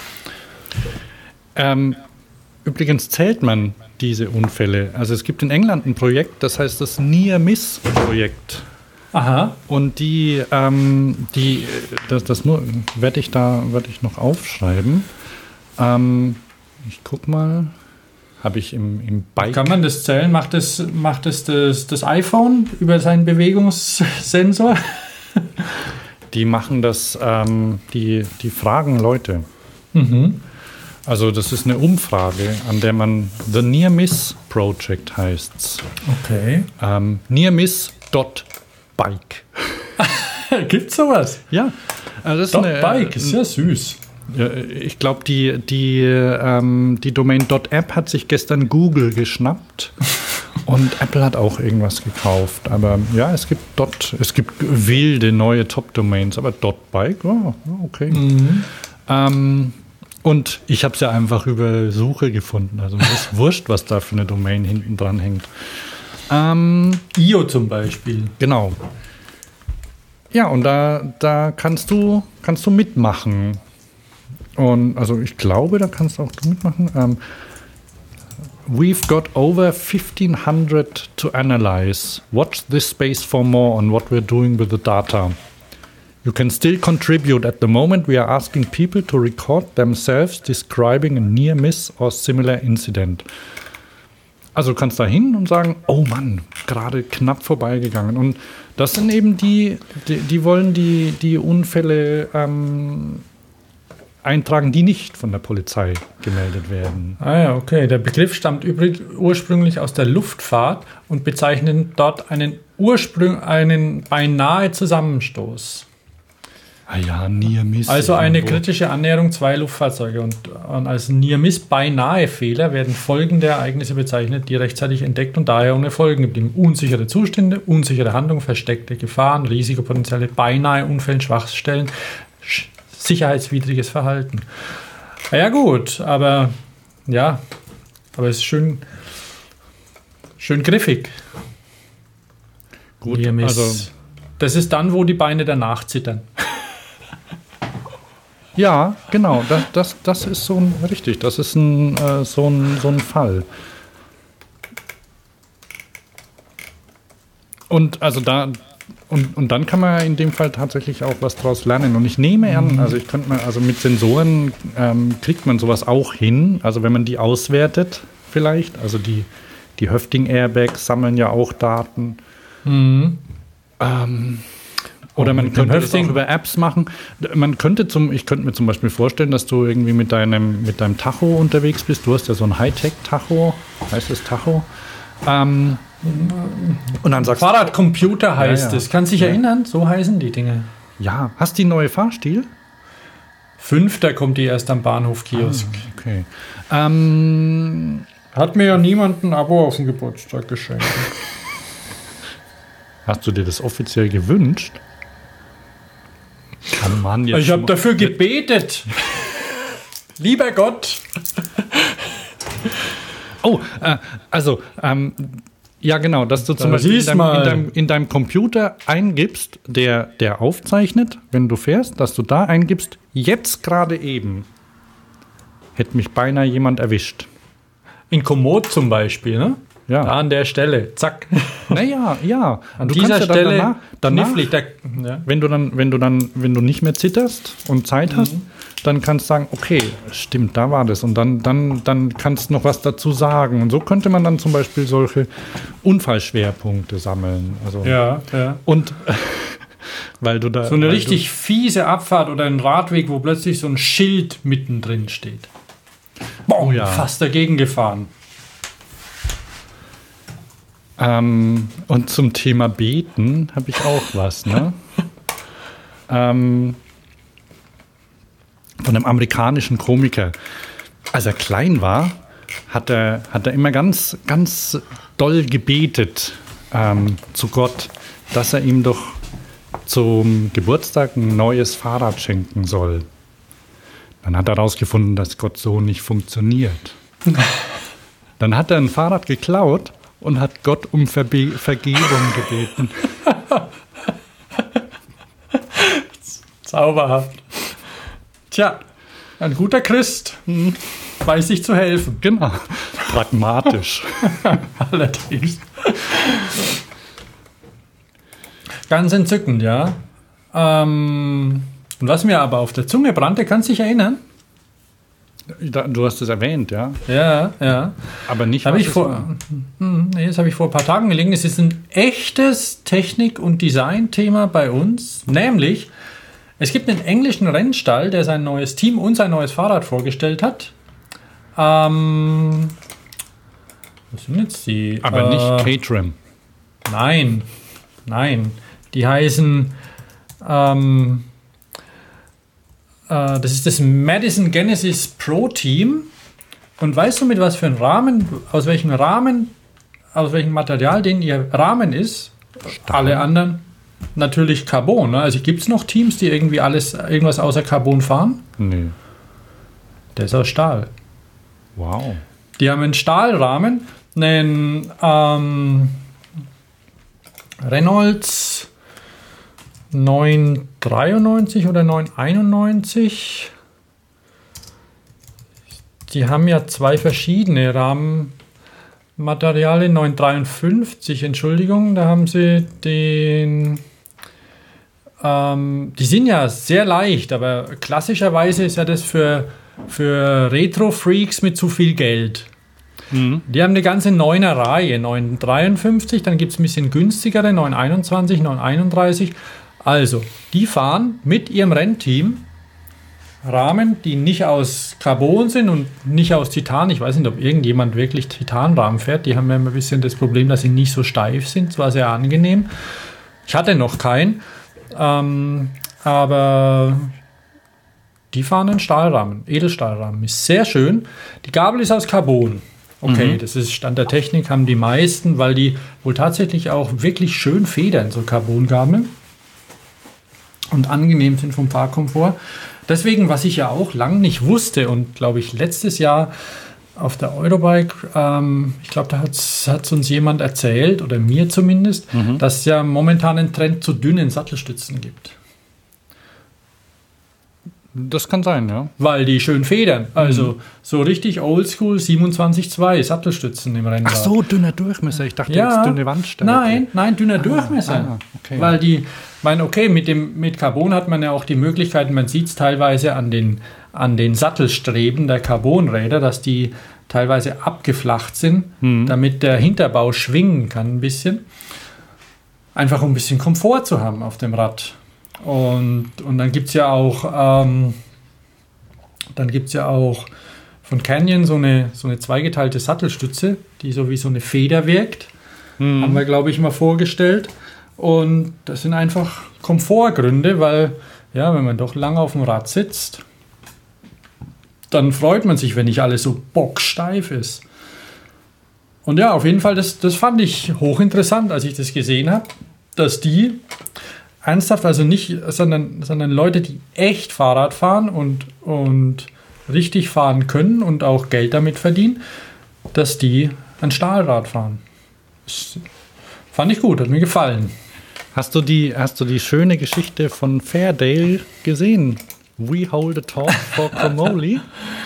Ähm, übrigens zählt man diese Unfälle. Also es gibt in England ein Projekt, das heißt das Near-Miss-Projekt. Aha. Und die, ähm, die das, das nur werde ich da werde ich noch aufschreiben. Ähm, ich guck mal. Habe ich im, im Bike. Kann man das zählen? Macht das, macht das, das das iPhone über seinen Bewegungssensor? Die machen das, ähm, die, die fragen Leute. Mhm. Also das ist eine Umfrage, an der man The Near Miss Project heißt's. Okay. Ähm, nearmiss Punkt bike. Gibt's sowas? Ja. Also das ist eine, .bike ist ja süß. Ich glaube, die, die, ähm, die Domain .app hat sich gestern Google geschnappt und Apple hat auch irgendwas gekauft. Aber ja, es gibt dort, es gibt wilde neue Top-Domains, aber .bike, oh, okay. Mhm. Ähm, und ich habe es ja einfach über Suche gefunden. Also es ist wurscht, was da für eine Domain hinten dran hängt. Ähm, I O zum Beispiel. Genau. Ja, und da, da kannst du, kannst du mitmachen. Und also ich glaube, da kannst auch du mitmachen. Um, we've got over fifteen hundred to analyze. Watch this space for more on what we're doing with the data. You can still contribute. At the moment, we are asking people to record themselves describing a near miss or similar incident. Also du kannst da hin und sagen, oh Mann, gerade knapp vorbeigegangen. Und das sind eben die, die, die wollen die, die Unfälle ähm, eintragen, die nicht von der Polizei gemeldet werden. Ah ja, okay. Der Begriff stammt übrig, ursprünglich aus der Luftfahrt und bezeichnet dort einen Ursprung, einen beinahe Zusammenstoß. Ah ja, Near-Miss. Also eine kritische Annäherung zweier Luftfahrzeuge. Und, und als Near-Miss beinahe Fehler werden folgende Ereignisse bezeichnet, die rechtzeitig entdeckt und daher ohne Folgen geblieben. Unsichere Zustände, unsichere Handlungen, versteckte Gefahren, Risikopotenziale, beinahe Unfällen, Schwachstellen, sicherheitswidriges Verhalten. Ja gut, aber ja, aber es ist schön, schön griffig. Gut, Near-Miss. also das ist dann, wo die Beine danach zittern. Ja, genau, das, das, das ist so ein, richtig, das ist ein, äh, so, ein, so ein Fall. Und also da, und, und dann kann man in dem Fall tatsächlich auch was draus lernen. Und ich nehme an, also ich könnte mal, also mit Sensoren ähm, kriegt man sowas auch hin, also wenn man die auswertet vielleicht, also die, die Höfting-Airbags sammeln ja auch Daten. Mhm. Ähm, Oder man könnte das auch über Apps machen. Man könnte zum, ich könnte mir zum Beispiel vorstellen, dass du irgendwie mit deinem, mit deinem Tacho unterwegs bist. Du hast ja so ein Hightech-Tacho, heißt das Tacho? Ähm, und dann sagst Fahrradcomputer heißt ja, ja. es. Kannst dich ja. erinnern? So heißen die Dinge. Ja, hast du die neue Fahrstil? Fünfter kommt die erst am Bahnhof-Kiosk. Ah, okay. Ähm, Hat mir ja niemand ein Abo auf den Geburtstag geschenkt. Hast du dir das offiziell gewünscht? Kann man jetzt ich habe dafür gebetet. Lieber Gott. Oh, äh, also, ähm, ja genau, dass du zum Da Beispiel in deinem, mal. in, deinem, in deinem Computer eingibst, der, der aufzeichnet, wenn du fährst, dass du da eingibst, jetzt gerade eben hätte mich beinahe jemand erwischt. In Komoot zum Beispiel, ne? Ja. Da an der Stelle, zack. Naja, ja. An du dieser kannst ja dann Stelle danach, danach knifflig. Da, ja. wenn du dann, wenn du dann, wenn du nicht mehr zitterst und Zeit hast, Mhm. dann kannst du sagen, okay, stimmt, da war das. Und dann, dann, dann kannst du noch was dazu sagen. Und so könnte man dann zum Beispiel solche Unfallschwerpunkte sammeln. Also, Ja, ja. Und weil du da. So eine weil richtig fiese Abfahrt oder ein Radweg, wo plötzlich so ein Schild mittendrin steht. Boah, Oh ja. fast dagegen gefahren. Du, ähm, und zum Thema Beten habe ich auch was, ne? ähm, von einem amerikanischen Komiker. Als er klein war, hat er, hat er immer ganz, ganz doll gebetet ähm, zu Gott, dass er ihm doch zum Geburtstag ein neues Fahrrad schenken soll. Dann hat er herausgefunden, dass Gott so nicht funktioniert. Dann hat er ein Fahrrad geklaut und hat Gott um Verbe- Vergebung gebeten. Zauberhaft. Tja, ein guter Christ hm, weiß sich zu helfen. Genau, pragmatisch. Allerdings. Ganz entzückend, ja. Ähm, und was mir aber auf der Zunge brannte, kannst du dich erinnern? Du hast es erwähnt, ja. Ja, ja. Aber nicht, hab was ich es vor, war. Hm, nee, das habe ich vor ein paar Tagen gelesen. Es ist ein echtes Technik- und Design-Thema bei uns. Nämlich, es gibt einen englischen Rennstall, der sein neues Team und sein neues Fahrrad vorgestellt hat. Ähm, was sind jetzt die? Aber äh, nicht Caterham. Nein, nein. Die heißen, ähm, äh, das ist das Madison Genesis Pro Team. Und weißt du, mit was für einem Rahmen, aus welchem Rahmen, aus welchem Material den ihr Rahmen ist? Stahl. Alle anderen natürlich Carbon. Ne? Also gibt es noch Teams, die irgendwie alles, irgendwas außer Carbon fahren? Nee. Der ist aus Stahl. Wow. Die haben einen Stahlrahmen, einen ähm, Reynolds neunhundertdreiundneunzig oder neunhunderteinundneunzig. Die haben ja zwei verschiedene Rahmenmaterialien. neunhundertdreiundfünfzig, Entschuldigung, da haben sie den... Ähm, die sind ja sehr leicht, aber klassischerweise ist ja das für, für Retro-Freaks mit zu viel Geld. Mhm. Die haben eine ganze Neuner-Reihe, neunhundertdreiundfünfzig, dann gibt es ein bisschen günstigere, neunhunderteinundzwanzig, neunhunderteinunddreißig. Also, die fahren mit ihrem Rennteam Rahmen, die nicht aus Carbon sind und nicht aus Titan. Ich weiß nicht, ob irgendjemand wirklich Titanrahmen fährt. Die haben ja immer ein bisschen das Problem, dass sie nicht so steif sind. Zwar sehr angenehm. Ich hatte noch keinen. Ähm, aber die fahren einen Stahlrahmen, Edelstahlrahmen. Ist sehr schön. Die Gabel ist aus Carbon. Okay, mhm. Das ist Stand der Technik, haben die meisten, weil die wohl tatsächlich auch wirklich schön federn, so Carbongabeln. Und angenehm sind vom Fahrkomfort. Deswegen, was ich ja auch lange nicht wusste und glaube ich letztes Jahr auf der Eurobike, ähm, ich glaube, da hat es uns jemand erzählt, oder mir zumindest, mhm. dass es ja momentan einen Trend zu dünnen Sattelstützen gibt. Das kann sein, ja. Weil die schön federn. Also mhm. so richtig oldschool siebenundzwanzig Komma zwei Sattelstützen im Rennrad. Ach so, dünner Durchmesser. Ich dachte ja, jetzt dünne Wandstärke. Nein, nein, dünner ah, Durchmesser. Ah, okay. Weil die, mein, okay, mit dem mit Carbon hat man ja auch die Möglichkeit, man sieht es teilweise an den, an den Sattelstreben der Carbonräder, dass die teilweise abgeflacht sind, mhm. damit der Hinterbau schwingen kann ein bisschen. Einfach um ein bisschen Komfort zu haben auf dem Rad. Und, und dann gibt es ja auch ähm, dann gibt's ja auch von Canyon so eine, so eine zweigeteilte Sattelstütze, die so wie so eine Feder wirkt. Mhm. Haben wir, glaube ich, mal vorgestellt. Und das sind einfach Komfortgründe, weil, ja, wenn man doch lange auf dem Rad sitzt, dann freut man sich, wenn nicht alles so bocksteif ist. Und ja, auf jeden Fall, das, das fand ich hochinteressant, als ich das gesehen habe, dass die ernsthaft, also nicht, sondern, sondern Leute, die echt Fahrrad fahren und, und richtig fahren können und auch Geld damit verdienen, dass die ein Stahlrad fahren. Das fand ich gut, hat mir gefallen. Hast du die, hast du die schöne Geschichte von Fairdale gesehen? We hold a talk for Chromoly?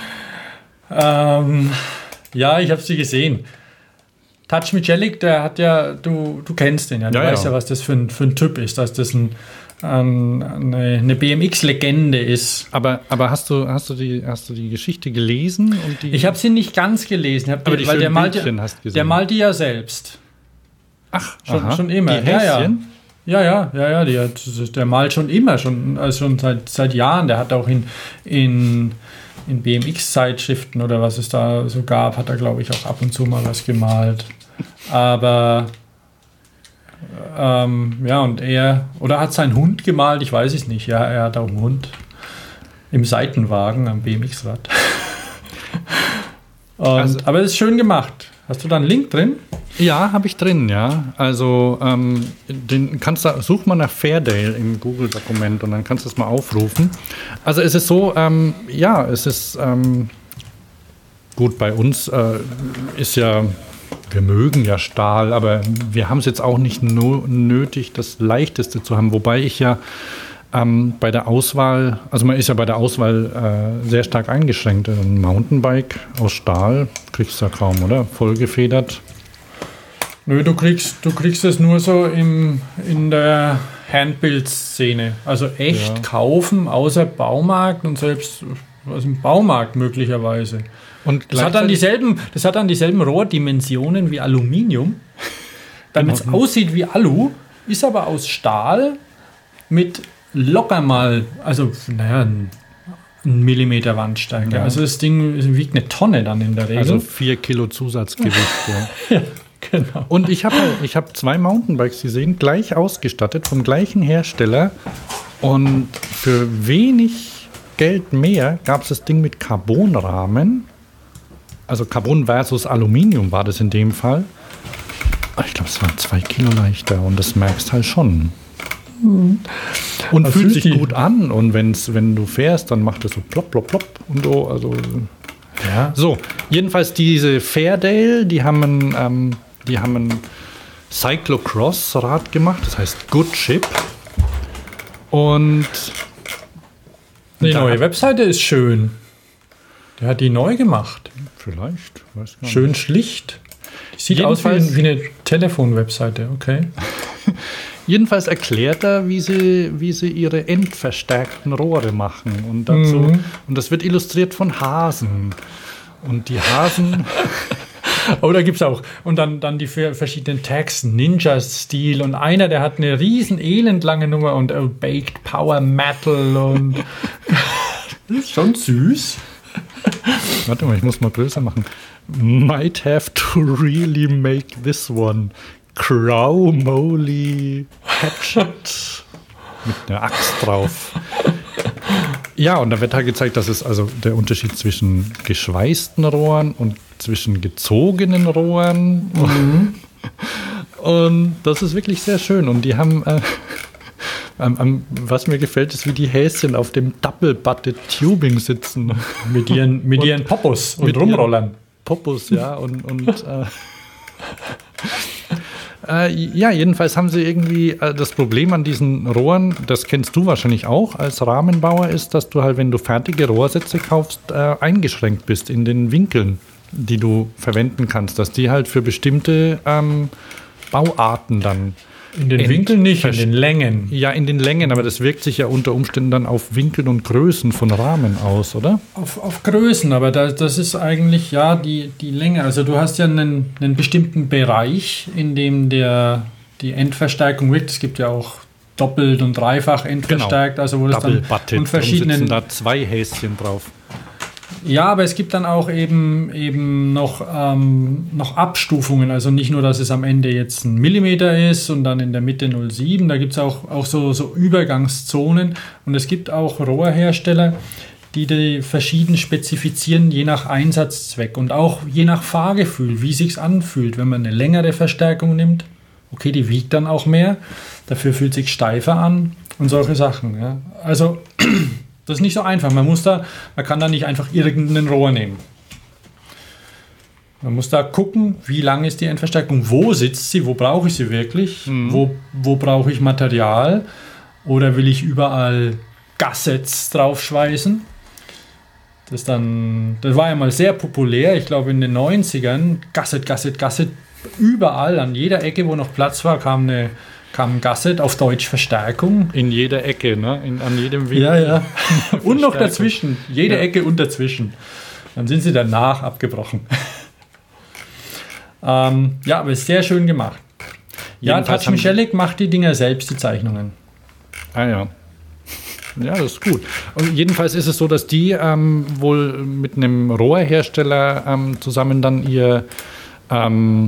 ähm, ja, ich habe sie gesehen. Touch Michelic, der hat ja, du, du kennst den ja, du ja, weißt ja. ja, was das für ein, für ein Typ ist, dass das ein, ein, eine, eine B M X-Legende ist. Aber, aber hast du, hast du die, hast du die Geschichte gelesen? Und die ich habe sie nicht ganz gelesen, hab aber die, die weil der malt, Bildchen hast gesehen. der malt die ja selbst. Ach, schon, aha. schon immer. Die Häschen? Ja, ja, ja, ja, ja die hat, der malt schon immer, schon, also schon seit, seit Jahren. Der hat auch in, in, in B M X-Zeitschriften oder was es da so gab, hat er, glaube ich, auch ab und zu mal was gemalt. Aber Ähm, ja, und er, oder hat sein Hund gemalt, ich weiß es nicht. Ja, er hat auch einen Hund im Seitenwagen am B M X-Rad. also, aber es ist schön gemacht. Hast du da einen Link drin? Ja, habe ich drin, ja. Also ähm, den kannst du, such mal nach Fairdale im Google-Dokument und dann kannst du es mal aufrufen. Also es ist so, ähm, ja, es ist ähm, gut, bei uns äh, ist ja, wir mögen ja Stahl, aber wir haben es jetzt auch nicht no- nötig, das Leichteste zu haben, wobei ich ja ähm, bei der Auswahl, also man ist ja bei der Auswahl äh, sehr stark eingeschränkt. Ein Mountainbike aus Stahl kriegst du ja kaum, oder? Vollgefedert. Nö, du kriegst, du kriegst es nur so im, in der Handbuild-Szene. Also echt ja. kaufen, außer Baumarkt und selbst also im Baumarkt möglicherweise. Und das hat dann dieselben, das hat dann dieselben Rohrdimensionen wie Aluminium, damit es aussieht wie Alu, ist aber aus Stahl mit locker mal, also naja, ein, ein Millimeter Wandstärke. Ja. Also das Ding wiegt eine Tonne dann in der Regel. Also vier Kilo Zusatzgewicht. ja. ja, genau. Und ich habe ich hab zwei Mountainbikes gesehen, gleich ausgestattet, vom gleichen Hersteller. Und für wenig Geld mehr gab es das Ding mit Carbonrahmen. Also Carbon versus Aluminium war das in dem Fall. Ich glaube, es waren zwei Kilo leichter und das merkst halt schon. Und was fühlt sich die? gut an und wenn's, wenn du fährst, dann macht es so plopp, plopp, plopp und so. Also ja. So, jedenfalls diese Fairdale, die haben ein, ähm, die haben ein Cyclocross-Rad gemacht, das heißt Good Chip. Und die neue Webseite ist schön. Der hat die neu gemacht. Vielleicht, weiß gar nicht. Schön schlicht. Sieht Jedenfalls, aus wie eine Telefon-Webseite, okay. Jedenfalls erklärt er, wie sie, wie sie ihre endverstärkten Rohre machen. Und, dazu, mhm. und das wird illustriert von Hasen. Und die Hasen... oh, da gibt es auch. Und dann, dann die verschiedenen Tags, Ninja-Stil. Und einer, der hat eine riesen elendlange Nummer und oh, Baked Power Metal. Und das ist schon süß. Warte mal, ich muss mal größer machen. Might have to really make this one. Crow Moly Hatchet. Mit einer Axt drauf. Ja, und da wird halt gezeigt, dass es also der Unterschied zwischen geschweißten Rohren und zwischen gezogenen Rohren. Mhm. Und das ist wirklich sehr schön. Und die haben, äh, ähm, ähm, was mir gefällt, ist, wie die Häschen auf dem Double-Butted Tubing sitzen. Mit ihren, mit ihren Popos und mit Rumrollern. Popos, ja. Und, und äh, Äh, ja, jedenfalls haben sie irgendwie äh, das Problem an diesen Rohren, das kennst du wahrscheinlich auch als Rahmenbauer, ist, dass du halt, wenn du fertige Rohrsätze kaufst, äh, eingeschränkt bist in den Winkeln, die du verwenden kannst, dass die halt für bestimmte ähm, Bauarten dann in den Winkeln nicht, in den Längen. Ja, in den Längen, aber das wirkt sich ja unter Umständen dann auf Winkel und Größen von Rahmen aus, oder? Auf, auf Größen, aber da, das ist eigentlich ja die, die Länge. Also du hast ja einen, einen bestimmten Bereich, in dem der, die Endverstärkung wirkt. Es gibt ja auch doppelt und dreifach endverstärkt, genau. Also wo das Double dann Butted, und verschiedenen sitzen da zwei Häschen drauf. Ja, aber es gibt dann auch eben, eben noch, ähm, noch Abstufungen. Also nicht nur, dass es am Ende jetzt ein Millimeter ist und dann in der Mitte null Komma sieben. Da gibt es auch, auch so, so Übergangszonen. Und es gibt auch Rohrhersteller, die die verschieden spezifizieren, je nach Einsatzzweck und auch je nach Fahrgefühl, wie es sich anfühlt. Wenn man eine längere Verstärkung nimmt, okay, die wiegt dann auch mehr. Dafür fühlt sich steifer an und solche Sachen. Ja. Also... Das ist nicht so einfach. Man muss da, man kann da nicht einfach irgendein Rohr nehmen. Man muss da gucken, wie lang ist die Endverstärkung, wo sitzt sie, wo brauche ich sie wirklich, mhm. wo, wo brauche ich Material oder will ich überall Gassets draufschweißen. Das, dann, das war ja mal sehr populär, ich glaube in den neunzigern, Gasset, Gasset, Gasset, überall, an jeder Ecke, wo noch Platz war, kam eine kam ein Gasset, auf Deutsch Verstärkung. In jeder Ecke, ne? In, an jedem Winkel. Ja, ja. Und noch dazwischen. Jede ja. Ecke und dazwischen. Dann sind sie danach abgebrochen. ähm, ja, aber ist sehr schön gemacht. Ja, Touch Michelik macht die Dinger selbst, die Zeichnungen. Ah ja. Ja, das ist gut. Und jedenfalls ist es so, dass die ähm, wohl mit einem Rohrhersteller ähm, zusammen dann ihr... Ähm,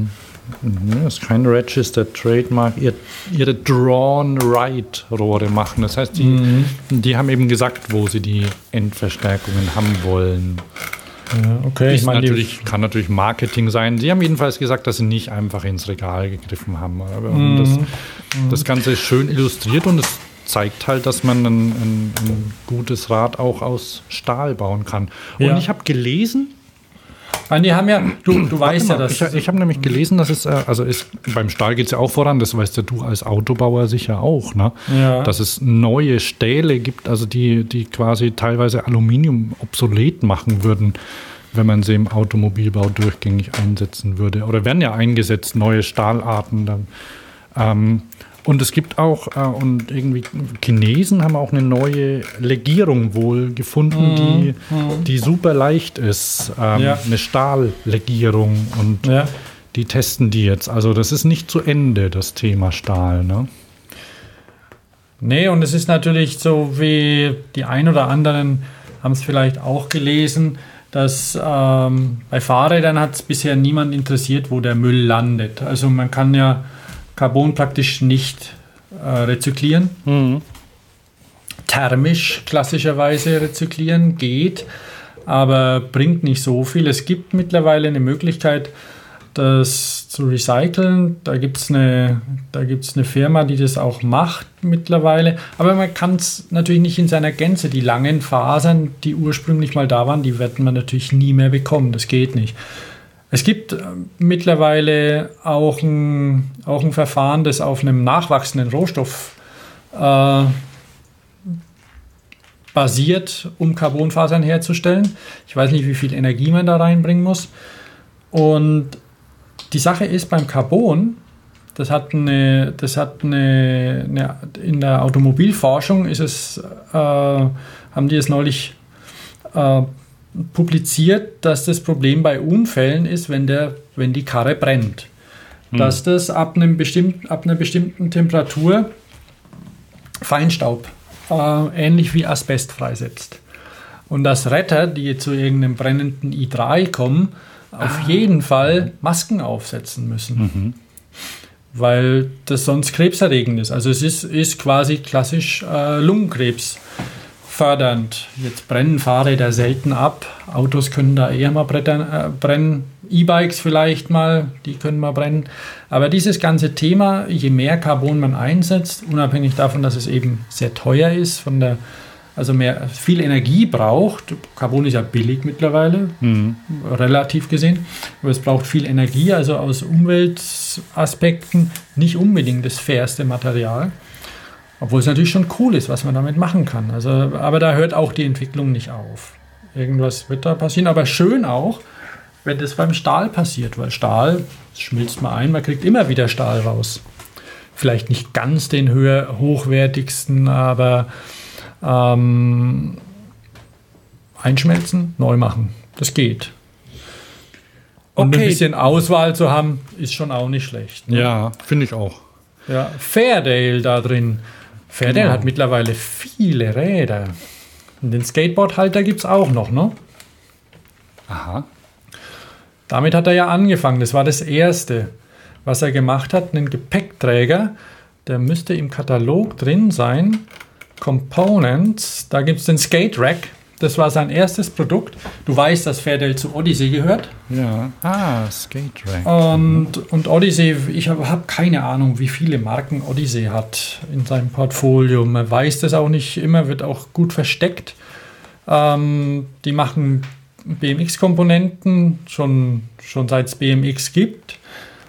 Das ist kein Registered Trademark. Ihr, ihre Drawn-Right-Rohre machen. Das heißt, die, mhm. die haben eben gesagt, wo sie die Endverstärkungen haben wollen. Ja, okay. Ich meine, natürlich, kann natürlich Marketing sein. Sie haben jedenfalls gesagt, dass sie nicht einfach ins Regal gegriffen haben. Aber mhm. das, das Ganze ist schön illustriert und es zeigt halt, dass man ein, ein, ein gutes Rad auch aus Stahl bauen kann. Und ja. ich habe gelesen, Nein, die haben ja, du, du weißt ja, dass... Ich, ich habe nämlich gelesen, dass es, also ist, beim Stahl geht es ja auch voran, das weißt ja du als Autobauer sicher auch, ne? Ja. Dass es neue Stähle gibt, also die, die quasi teilweise Aluminium obsolet machen würden, wenn man sie im Automobilbau durchgängig einsetzen würde. Oder werden ja eingesetzt, neue Stahlarten dann. Ähm, Und es gibt auch, äh, und irgendwie Chinesen haben auch eine neue Legierung wohl gefunden, mm, die, mm. die super leicht ist. Ähm, ja. Eine Stahllegierung. Und ja. die testen die jetzt. Also das ist nicht zu Ende, das Thema Stahl, ne? Nee, und es ist natürlich so, wie die ein oder anderen haben es vielleicht auch gelesen, dass ähm, bei Fahrrädern hat es bisher niemand interessiert, wo der Müll landet. Also man kann ja Carbon praktisch nicht äh, rezyklieren. Mhm. Thermisch klassischerweise rezyklieren geht, aber bringt nicht so viel. Es gibt mittlerweile eine Möglichkeit, das zu recyceln. Da gibt es eine, da gibt's eine Firma, die das auch macht mittlerweile. Aber man kann es natürlich nicht in seiner Gänze. Die langen Fasern, die ursprünglich mal da waren, die wird man natürlich nie mehr bekommen. Das geht nicht. Es gibt äh, mittlerweile auch ein, auch ein Verfahren, das auf einem nachwachsenden Rohstoff äh, basiert, um Carbonfasern herzustellen. Ich weiß nicht, wie viel Energie man da reinbringen muss. Und die Sache ist, beim Carbon, das hat eine, das hat eine, eine in der Automobilforschung ist es, äh, haben die es neulich äh, publiziert, dass das Problem bei Unfällen ist, wenn, der, wenn die Karre brennt. Hm. Dass das ab, einem bestimmten, ab einer bestimmten Temperatur Feinstaub, äh, ähnlich wie Asbest, freisetzt. Und dass Retter, die zu irgendeinem brennenden i drei kommen, auf ah. jeden Fall Masken aufsetzen müssen. Mhm. Weil das sonst krebserregend ist. Also es ist, ist quasi klassisch äh, Lungenkrebs fördernd. Jetzt brennen Fahrräder selten ab. Autos können da eher mal brettern, äh, brennen. E-Bikes vielleicht mal, die können mal brennen. Aber dieses ganze Thema, je mehr Carbon man einsetzt, unabhängig davon, dass es eben sehr teuer ist, von der, also mehr viel Energie braucht. Carbon ist ja billig mittlerweile, mhm. relativ gesehen. Aber es braucht viel Energie, also aus Umweltaspekten nicht unbedingt das fairste Material. Obwohl es natürlich schon cool ist, was man damit machen kann. Also, aber da hört auch die Entwicklung nicht auf. Irgendwas wird da passieren. Aber schön auch, wenn das beim Stahl passiert. Weil Stahl, das schmilzt mal ein, man kriegt immer wieder Stahl raus. Vielleicht nicht ganz den höher, hochwertigsten, aber ähm, einschmelzen, neu machen. Das geht. Und okay. Ein bisschen Auswahl zu haben, ist schon auch nicht schlecht. Ne? Ja, finde ich auch. Ja, Fairdale da drin. Fairdale genau. Hat mittlerweile viele Räder. Und den Skateboardhalter gibt es auch noch, ne? Aha. Damit hat er ja angefangen. Das war das Erste, was er gemacht hat. Einen Gepäckträger, der müsste im Katalog drin sein. Components, da gibt es den Skate Rack. Das war sein erstes Produkt. Du weißt, dass Fairdale zu Odyssey gehört. Ja. Ah, Skate Rack. Und, und Odyssey, ich habe hab keine Ahnung, wie viele Marken Odyssey hat in seinem Portfolio. Man weiß das auch nicht immer, wird auch gut versteckt. Ähm, die machen B M X-Komponenten, schon, schon seit es B M X gibt.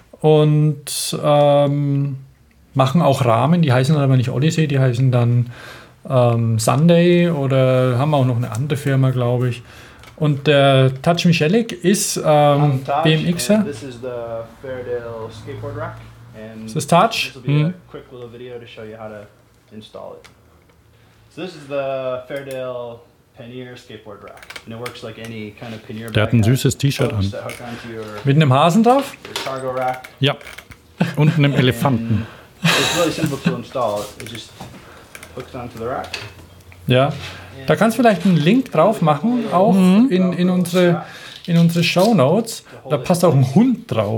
Und ähm, machen auch Rahmen, die heißen aber nicht Odyssey, die heißen dann ähm, Sunday oder haben auch noch eine andere Firma, glaube ich. Und der Touch Michelic ist ähm, B M Xer. This is the Fairdale skateboard rack. And ist das Touch? This will be hm. a quick little video to show you how to install it. So this is the Fairdale Pannier skateboard rack. And it works like any kind of pannier. Der hat ein süßes T-Shirt an. Mit einem Hasen drauf? Cargo rack. Ja. Und einem Elefanten. It's really simple to install. It just hooks onto the rack. Ja. Da kannst du vielleicht einen Link drauf machen, auch mhm. in, in unsere, in unsere Shownotes. Da passt auch ein Hund drauf.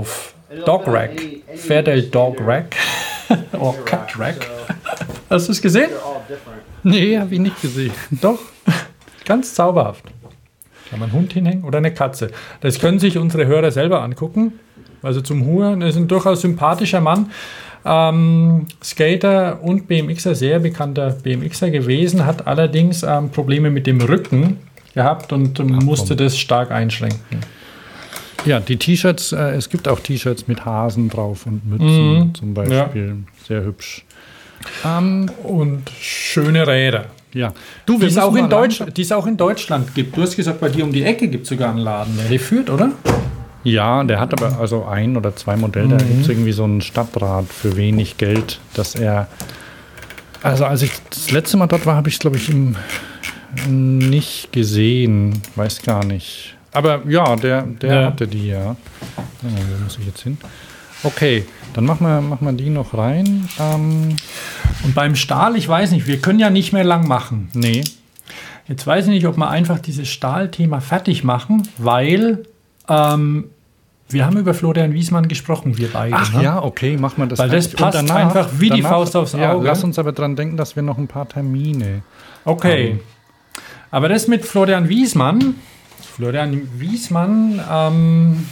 It'll Dog fit on Rack. any- any Fairdale Dog standard Rack. Oh, Rack, Cat Rack. so Hast du es gesehen? they're all different. Nee, habe ich nicht gesehen. Doch. Ganz zauberhaft. Kann man einen Hund hinhängen oder eine Katze. Das können sich unsere Hörer selber angucken. Also zum Huren, er ist ein durchaus sympathischer Mann. Ähm, Skater und B M Xer, sehr bekannter B M Xer gewesen, hat allerdings ähm, Probleme mit dem Rücken gehabt und ähm, musste das stark einschränken. Ja, die T-Shirts, äh, es gibt auch T-Shirts mit Hasen drauf und Mützen Mhm. zum Beispiel. Sehr hübsch. Ähm, Und schöne Räder. ja. Du, Die es, müssen auch mal in Deutsch, langsam- die es auch in Deutschland gibt. Du hast gesagt, bei dir um die Ecke gibt es sogar einen Laden, der die führt, oder? Ja, der hat aber also ein oder zwei Modelle. Da gibt es irgendwie so einen Stadtrat für wenig Geld, dass er. Also, als ich das letzte Mal dort war, habe ich es, glaube ich, im, nicht gesehen. Weiß gar nicht. Aber ja, der, der Ja. hatte die, ja. Oh, wo muss ich jetzt hin? Okay, dann machen wir, machen wir die noch rein. Ähm, Und beim Stahl, ich weiß nicht, wir können ja nicht mehr lang machen. nee. Jetzt weiß ich nicht, ob wir einfach dieses Stahlthema fertig machen, weil ähm, wir haben über Florian Wiesmann gesprochen, wir beide. Ach ne? ja, okay, machen wir das. Weil das fertig. Und passt einfach wie die Faust aufs Ja, Auge. lass uns aber dran denken, dass wir noch ein paar Termine. Okay. Aber das mit Florian Wiesmann, Florian Wiesmann, ähm,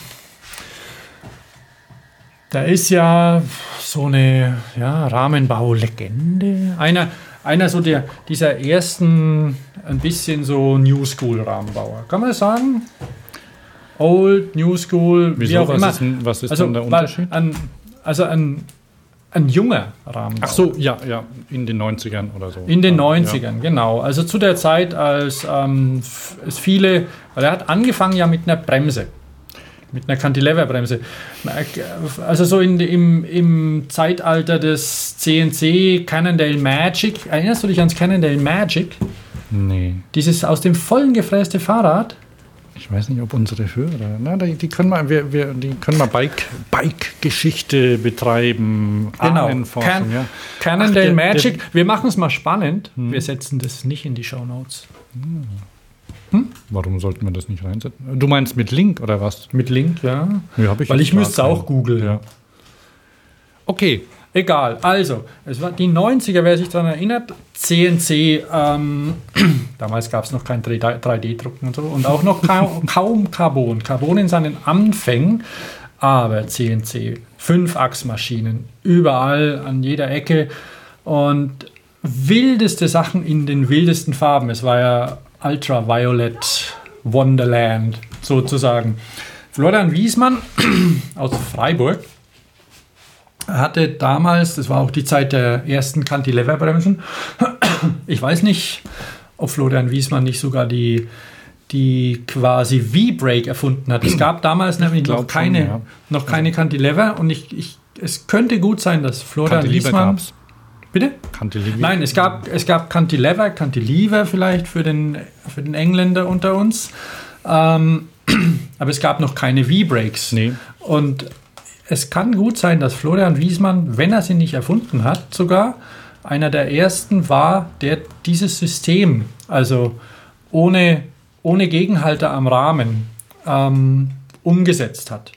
da ist ja so eine ja, Rahmenbau-Legende. Einer, einer so der, dieser ersten, ein bisschen so New School-Rahmenbauer. Kann man das sagen? Old, New School, Wieso? wie auch was immer. Ist, denn- was ist also, denn der weil Unterschied? Ein, also ein, ein junger Rahmenbauer. Ach so, ja, ja, in den neunzigern oder so. In den Ja. neunzigern, genau. Also zu der Zeit, als ähm, f- es viele, weil er hat angefangen ja mit einer Bremse, mit einer Cantilever-Bremse. Also so in, im, im Zeitalter des C N C Cannondale Magic. Erinnerst du dich ans Cannondale Magic? Nee, Dieses aus dem vollen gefräste Fahrrad? ich weiß nicht, ob unsere Hörer, na, die, die können mal, wir, wir, die können mal Bike, Bike-Geschichte betreiben, Ahnenforschung, Can, ja. Cannondale Ach, der- Magic. Wir machen es mal spannend. Wir setzen das nicht in die Shownotes. Warum sollten wir das nicht reinsetzen? Du meinst mit Link oder was? Mit Link, ja. Ja, hab ich Weil jetzt ich müsste es gar auch keinen. googeln. Ja. Okay, Egal, also, es war die neunziger, wer sich daran erinnert, C N C, ähm, damals gab es noch kein drei D-Drucken und so und auch noch kaum, kaum Carbon. Carbon in seinen Anfängen, aber C N C, Fünfachsmaschinen, überall, an jeder Ecke und wildeste Sachen in den wildesten Farben. Es war ja Ultraviolet Wonderland sozusagen. Florian Wiesmann aus Freiburg hatte damals, das war auch die Zeit der ersten Cantilever-Bremsen, ich weiß nicht, ob Florian Wiesmann nicht sogar die, die quasi V-Brake erfunden hat. Es gab damals nämlich noch glaub schon, keine, ja. noch keine Cantilever und ich, ich, es könnte gut sein, dass Florian Cantilever Wiesmann... gab's. Bitte? Cantilever. Nein, es gab, es gab Cantilever, Cantilever vielleicht für den, für den Engländer unter uns, ähm, aber es gab noch keine V-Brakes. Nee. Und es kann gut sein, dass Florian Wiesmann, wenn er sie nicht erfunden hat, sogar einer der ersten war, der dieses System, also ohne, ohne Gegenhalter am Rahmen, ähm, umgesetzt hat.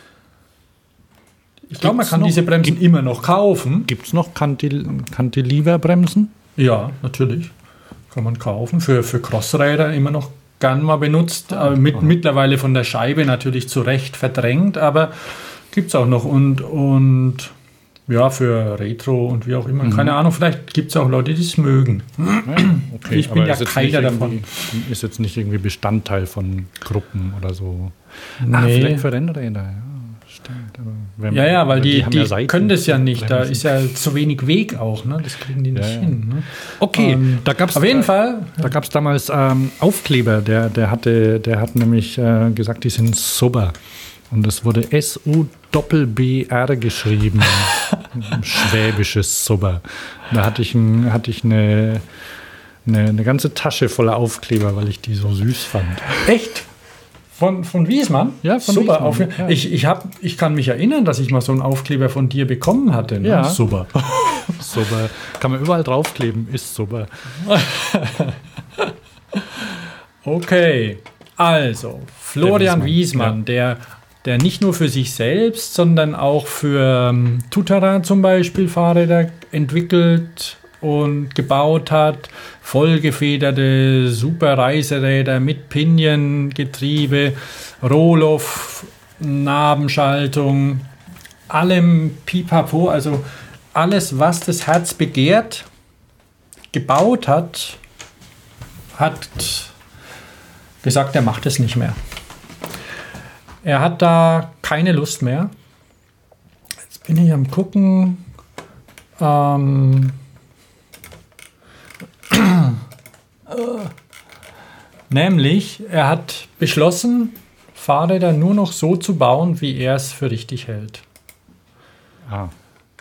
Ich glaube, man Gibt's kann noch- diese Bremsen gibt- immer noch kaufen. Gibt es noch Cantil Cantilever-Bremsen? Ja, natürlich. Kann man kaufen. Für, für Crossräder immer noch gern mal benutzt. Ah, äh, mit, mittlerweile von der Scheibe natürlich zu Recht verdrängt, aber gibt es auch noch. Und, und ja, für Retro und wie auch immer. Mhm. Keine Ahnung, vielleicht gibt es auch Leute, die es mögen. Ja, okay. Ich bin aber ja ist jetzt keiner nicht davon. irgendwie- Ist jetzt nicht irgendwie Bestandteil von Gruppen oder so. Ah, Nee. vielleicht für Rennräder, ja. Stimmt. Aber wenn- Ja, ja, weil aber die, haben die ja Seiten- können das ja nicht. Da Bremsen. ist ja zu wenig Weg auch. Ne? Das kriegen die nicht Ja, ja. hin. Ne? Okay, Ähm, da gab es Auf jeden Fall. Da gab es damals ähm, Aufkleber, der, der, hatte, der hat nämlich äh, gesagt, die sind super. Und es wurde S U B R geschrieben. Schwäbisches Super. Da hatte ich, ein, hatte ich eine, eine, eine ganze Tasche voller Aufkleber, weil ich die so süß fand. Echt? Von, von Wiesmann? Ja, von Super. Wiesmann, Aufkleber. ja. Ich, ich, hab, ich kann mich erinnern, dass ich mal so einen Aufkleber von dir bekommen hatte. Ne? Ja. Super. Super. Kann man überall draufkleben, ist super. Okay. Also, Florian Der Wiesmann, Wiesmann, ja. der, der nicht nur für sich selbst, sondern auch für ähm, Tout-Terrain zum Beispiel Fahrräder entwickelt und gebaut hat. Vollgefederte, super Reiseräder mit Pinion-Getriebe, Rohloff, Nabenschaltung, allem Pipapo, also alles, was das Herz begehrt, gebaut hat, hat gesagt, er macht es nicht mehr. Er hat da keine Lust mehr. Jetzt bin ich am gucken. Ähm, Nämlich, er hat beschlossen, Fahrräder nur noch so zu bauen, wie er es für richtig hält. Ah.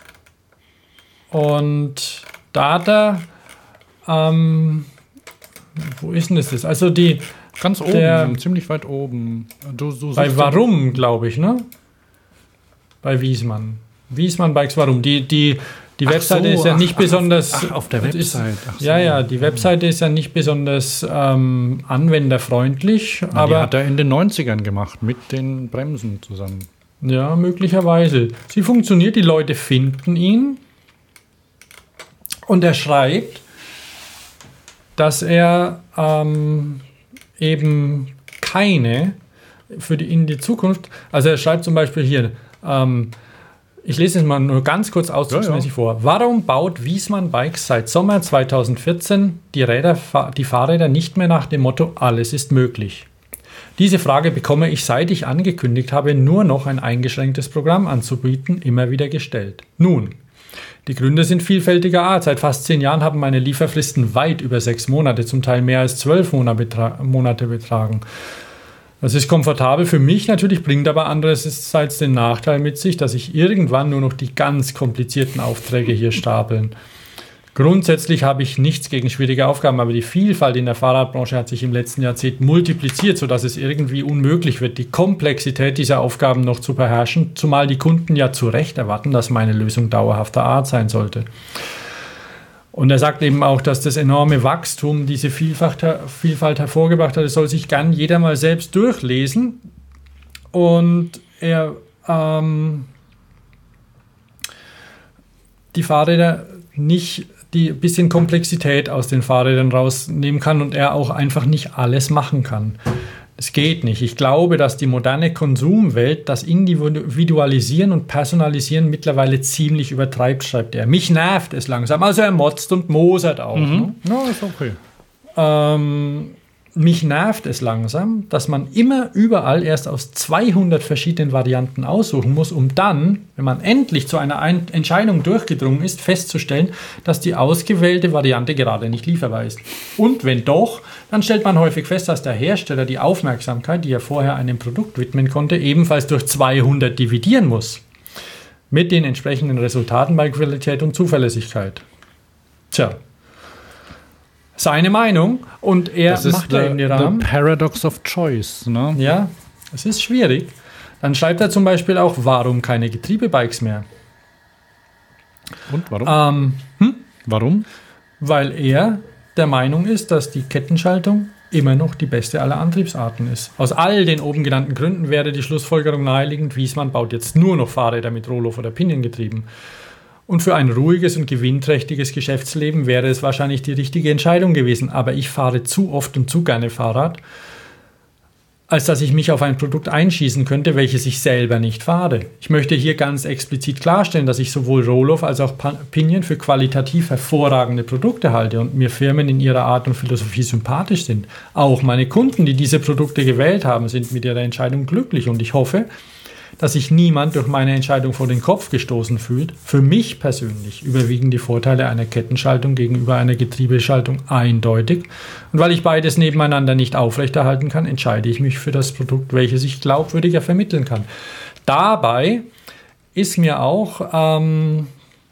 Und da hat er, ähm, wo ist denn das? Also die, ganz oben, der, ziemlich weit oben. Du, du bei Warum, glaube ich, ne? Bei Wiesmann. Wiesmann Bikes Warum. Die, die, die Ach Webseite so, ist ja ach, nicht ach, besonders... Ach, auf der Webseite. Ach so. Ja, ja, die Webseite ist ja nicht besonders ähm, anwenderfreundlich. Na, aber die hat er in den neunzigern gemacht, mit den Bremsen zusammen. Ja, möglicherweise. Sie funktioniert, die Leute finden ihn. Und er schreibt, dass er ähm, eben keine für die in die Zukunft, also er schreibt zum Beispiel hier, ähm, ich lese es mal nur ganz kurz ausdrucksmäßig ja, ja. vor. Warum baut Wiesmann Bikes seit Sommer zweitausendvierzehn die, Räder, die Fahrräder nicht mehr nach dem Motto alles ist möglich? Diese Frage bekomme ich, seit ich angekündigt habe, nur noch ein eingeschränktes Programm anzubieten, immer wieder gestellt. Nun, die Gründe sind vielfältiger Art. Seit fast zehn Jahren haben meine Lieferfristen weit über sechs Monate, zum Teil mehr als zwölf Monate betragen. Das ist komfortabel für mich natürlich, bringt aber andererseits den Nachteil mit sich, dass ich irgendwann nur noch die ganz komplizierten Aufträge hier stapeln. Grundsätzlich habe ich nichts gegen schwierige Aufgaben, aber die Vielfalt in der Fahrradbranche hat sich im letzten Jahrzehnt multipliziert, sodass es irgendwie unmöglich wird, die Komplexität dieser Aufgaben noch zu beherrschen, zumal die Kunden ja zu Recht erwarten, dass meine Lösung dauerhafter Art sein sollte. Und er sagt eben auch, dass das enorme Wachstum diese Vielfalt, Vielfalt hervorgebracht hat. Es soll sich gern jeder mal selbst durchlesen. Und er ähm, die Fahrräder nicht die bisschen Komplexität aus den Fahrrädern rausnehmen kann und er auch einfach nicht alles machen kann. Es geht nicht. Ich glaube, dass die moderne Konsumwelt das Individualisieren und Personalisieren mittlerweile ziemlich übertreibt, schreibt er. Mich nervt es langsam. Also er motzt und mosert auch. Mhm. Ne? Ja, ist okay. Ähm, mich nervt es langsam, dass man immer überall erst aus zweihundert verschiedenen Varianten aussuchen muss, um dann, wenn man endlich zu einer Ein- Entscheidung durchgedrungen ist, festzustellen, dass die ausgewählte Variante gerade nicht lieferbar ist. Und wenn doch, dann stellt man häufig fest, dass der Hersteller die Aufmerksamkeit, die er vorher einem Produkt widmen konnte, ebenfalls durch zweihundert dividieren muss. Mit den entsprechenden Resultaten bei Qualität und Zuverlässigkeit. Tja. Seine Meinung und er das ist macht da eben die Rahmen. The Paradox of Choice, ne? Ja, es ist schwierig. Dann schreibt er zum Beispiel auch, warum keine Getriebebikes mehr? Und warum? Ähm, hm? Warum? Weil er der Meinung ist, dass die Kettenschaltung immer noch die beste aller Antriebsarten ist. Aus all den oben genannten Gründen wäre die Schlussfolgerung naheliegend, Wiesmann baut jetzt nur noch Fahrräder mit Rohloff oder Piniengetrieben. Und für ein ruhiges und gewinnträchtiges Geschäftsleben wäre es wahrscheinlich die richtige Entscheidung gewesen. Aber ich fahre zu oft und zu gerne Fahrrad, als dass ich mich auf ein Produkt einschießen könnte, welches ich selber nicht fahre. Ich möchte hier ganz explizit klarstellen, dass ich sowohl Rohloff als auch Pinion für qualitativ hervorragende Produkte halte und mir Firmen in ihrer Art und Philosophie sympathisch sind. Auch meine Kunden, die diese Produkte gewählt haben, sind mit ihrer Entscheidung glücklich und ich hoffe, dass sich niemand durch meine Entscheidung vor den Kopf gestoßen fühlt. Für mich persönlich überwiegen die Vorteile einer Kettenschaltung gegenüber einer Getriebeschaltung eindeutig. Und weil ich beides nebeneinander nicht aufrechterhalten kann, entscheide ich mich für das Produkt, welches ich glaubwürdiger vermitteln kann. Dabei ist mir auch ähm,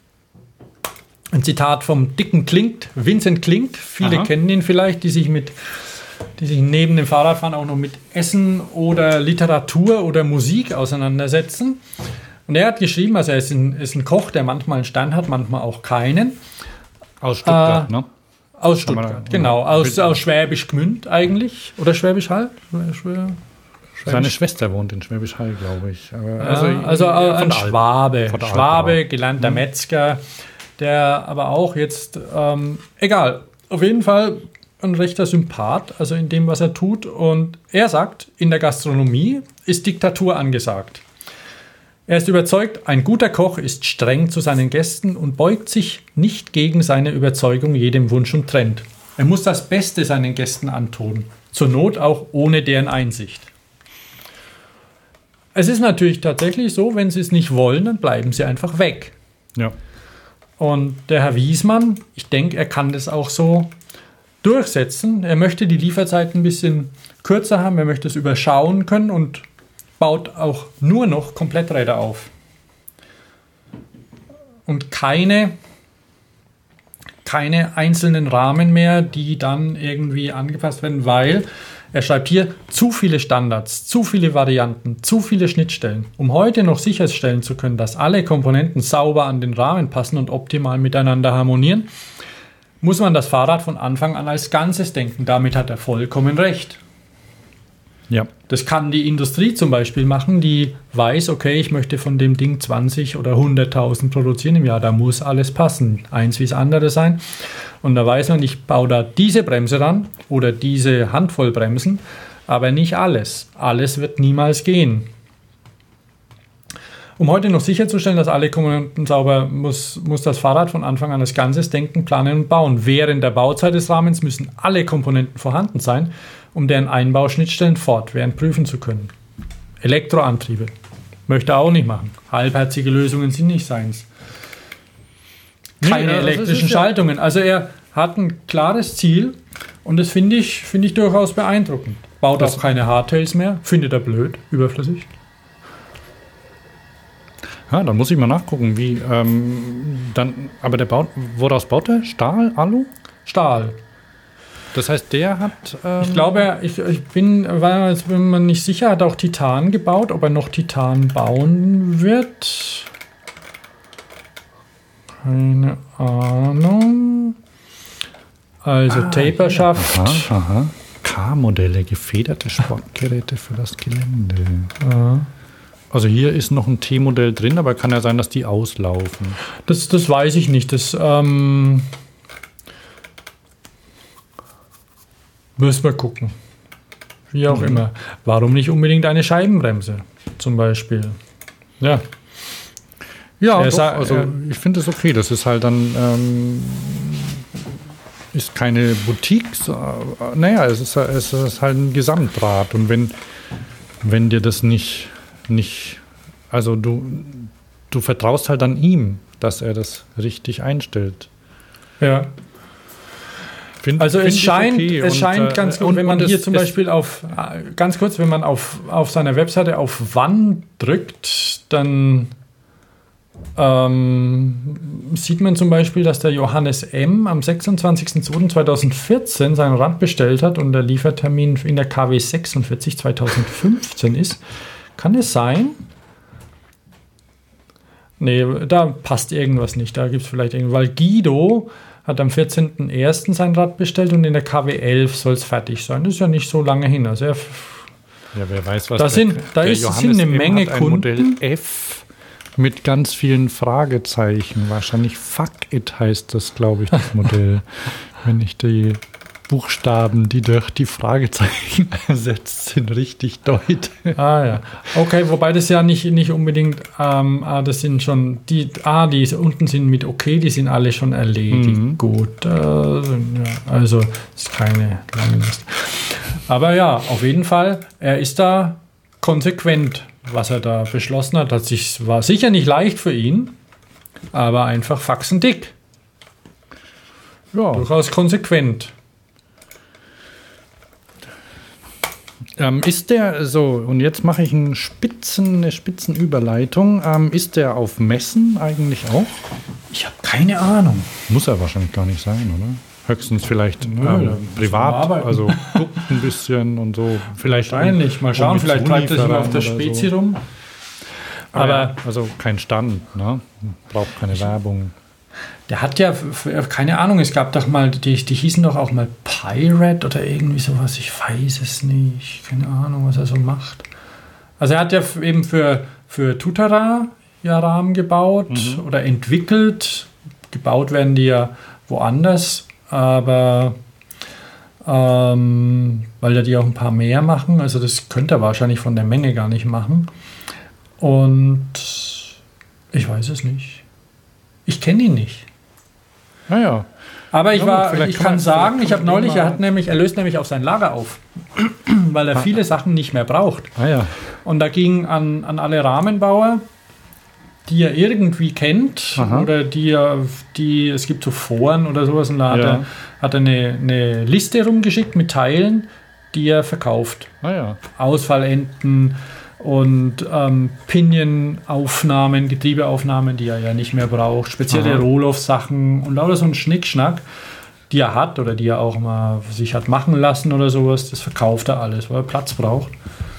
ein Zitat vom dicken Klingt, Vincent Klingt. Viele Aha. kennen ihn vielleicht, die sich mit die sich neben dem Fahrradfahren auch noch mit Essen oder Literatur oder Musik auseinandersetzen. Und er hat geschrieben, also er ist ein, ist ein Koch, der manchmal einen Stern hat, manchmal auch keinen. Aus Stuttgart, äh, ne? Aus Stuttgart, genau. Aus, aus Schwäbisch Gmünd eigentlich. Oder Schwäbisch Hall? Seine Schwester wohnt in Schwäbisch Hall, glaube ich. Aber also also ein Schwabe. Von der Schwabe, Alp, gelernter mhm. Metzger, der aber auch jetzt, ähm, egal, auf jeden Fall ein rechter Sympath, also in dem, was er tut. Und er sagt, in der Gastronomie ist Diktatur angesagt. Er ist überzeugt, ein guter Koch ist streng zu seinen Gästen und beugt sich nicht gegen seine Überzeugung jedem Wunsch und Trend. Er muss das Beste seinen Gästen antun, zur Not auch ohne deren Einsicht. Es ist natürlich tatsächlich so, wenn sie es nicht wollen, dann bleiben sie einfach weg. Ja. Und der Herr Wiesmann, ich denke, er kann das auch so durchsetzen. Er möchte die Lieferzeit ein bisschen kürzer haben, er möchte es überschauen können und baut auch nur noch Kompletträder auf. Und keine, keine einzelnen Rahmen mehr, die dann irgendwie angepasst werden, weil er schreibt hier zu viele Standards, zu viele Varianten, zu viele Schnittstellen. Um heute noch sicherstellen zu können, dass alle Komponenten sauber an den Rahmen passen und optimal miteinander harmonieren, muss man das Fahrrad von Anfang an als Ganzes denken. Damit hat er vollkommen recht. Ja. Das kann die Industrie zum Beispiel machen, die weiß, okay, ich möchte von dem Ding zwanzig oder hunderttausend produzieren im Jahr, da muss alles passen, eins wie das andere sein. Und da weiß man, ich baue da diese Bremse ran oder diese Handvoll Bremsen, aber nicht alles. Alles wird niemals gehen. Um heute noch sicherzustellen, dass alle Komponenten sauber, muss, muss das Fahrrad von Anfang an als Ganzes denken, planen und bauen. Während der Bauzeit des Rahmens müssen alle Komponenten vorhanden sein, um deren Einbauschnittstellen fortwährend prüfen zu können. Elektroantriebe möchte er auch nicht machen. Halbherzige Lösungen sind nicht seins. Keine Nee, elektrischen ja Schaltungen. Also er hat ein klares Ziel und das finde ich, finde ich durchaus beeindruckend. Baut das auch keine Hardtails mehr. Findet er blöd, überflüssig. Ja, dann muss ich mal nachgucken, wie ähm, dann. Aber der baut, woraus baut er? Stahl, Alu? Stahl. Das heißt, der hat. Ähm, Ich glaube, ich, ich bin, war jetzt bin mir nicht sicher, hat auch Titan gebaut, ob er noch Titan bauen wird. Keine Ahnung. Also ah, Taperschaft. Aha, aha. K-Modelle, gefederte Sportgeräte für das Gelände. Ja. Also hier ist noch ein T-Modell drin, aber kann ja sein, dass die auslaufen. Das, das weiß ich nicht. Das ähm, müssen wir gucken. Wie auch mhm. immer. Warum nicht unbedingt eine Scheibenbremse zum Beispiel? Ja. Ja, Er doch, sa- also er- ich finde das okay. Das ist halt dann ähm, ist keine Boutique. So, äh, naja, es ist, es ist halt ein Gesamtrad. Und wenn, wenn dir das nicht, nicht also du, du vertraust halt an ihm, dass er das richtig einstellt. Ja. Find, Also find es ich scheint, okay. es Und, scheint äh, ganz gut, und- wenn man und hier es- zum es- Beispiel auf, äh, ganz kurz, wenn man auf, auf seiner Webseite auf Wann drückt, dann ähm, sieht man zum Beispiel, dass der Johannes M. am sechsundzwanzigsten zweiten zweitausendvierzehn sein Rad bestellt hat und der Liefertermin in der K W sechsundvierzig zweitausendfünfzehn ist. Kann es sein? Nee, da passt irgendwas nicht. Da gibt es vielleicht irgendwas. Weil Guido hat am vierzehnten ersten sein Rad bestellt und in der K W elf soll es fertig sein. Das ist ja nicht so lange hin. Also er, Ja, wer weiß, was Da sind- da der ist- Johannes sind eine M. Menge hat ein Kunden. Modell F mit ganz vielen Fragezeichen. Wahrscheinlich Fuck It heißt das, glaube ich, das Modell. Wenn ich die Buchstaben, die durch die Fragezeichen ersetzt sind, richtig deute. ah ja. Okay, wobei das ja nicht, nicht unbedingt, ähm, ah, das sind schon, die, ah, die unten sind mit okay, die sind alle schon erledigt. Mhm. Gut. Äh, ja, also ist keine lange Liste. Aber ja, auf jeden Fall, er ist da konsequent, was er da beschlossen hat. Hat sich, war sicher nicht leicht für ihn, aber einfach faxendick. Ja. Durchaus konsequent. Ähm, ist der so, und jetzt mache ich einen Spitzen, eine Spitzenüberleitung. Ähm, ist der auf Messen eigentlich auch? Ich habe keine Ahnung. Muss er wahrscheinlich gar nicht sein, oder? Höchstens vielleicht Nö, da ähm, muss man privat, arbeiten. also guckt ein bisschen und so. Vielleicht Wahrscheinlich. Mal schauen, mit vielleicht treibt er sich mal auf der Zulieferern oder Spezi so. rum. Aber Aber ja, also kein Stand, ne? Braucht keine Werbung. Der hat ja, keine Ahnung, es gab doch mal, die, die hießen doch auch mal Pirate oder irgendwie sowas, ich weiß es nicht, keine Ahnung, was er so macht. Also er hat ja eben für, für Tutara ja Rahmen gebaut mhm. oder entwickelt, gebaut werden die ja woanders, aber ähm, weil ja die auch ein paar mehr machen, also das könnte er wahrscheinlich von der Menge gar nicht machen und ich weiß es nicht. Ich kenne ihn nicht. Naja. Aber ich, ja, war, gut, ich kann, kann sagen, ich habe neulich, er hat nämlich, er löst nämlich auf sein Lager auf, weil er viele Sachen nicht mehr braucht. Ah, ja. Und da ging an, an alle Rahmenbauer, die er irgendwie kennt, Aha. oder die er, die, es gibt so Foren oder sowas, und da hat, ja. er, hat er eine, eine Liste rumgeschickt mit Teilen, die er verkauft. Ah, ja. Ausfallenden und ähm, Pinion-Aufnahmen, Getriebeaufnahmen, die er ja nicht mehr braucht, spezielle Rohloff-Sachen und lauter so ein Schnickschnack, die er hat oder die er auch mal sich hat machen lassen oder sowas, das verkauft er alles, weil er Platz braucht.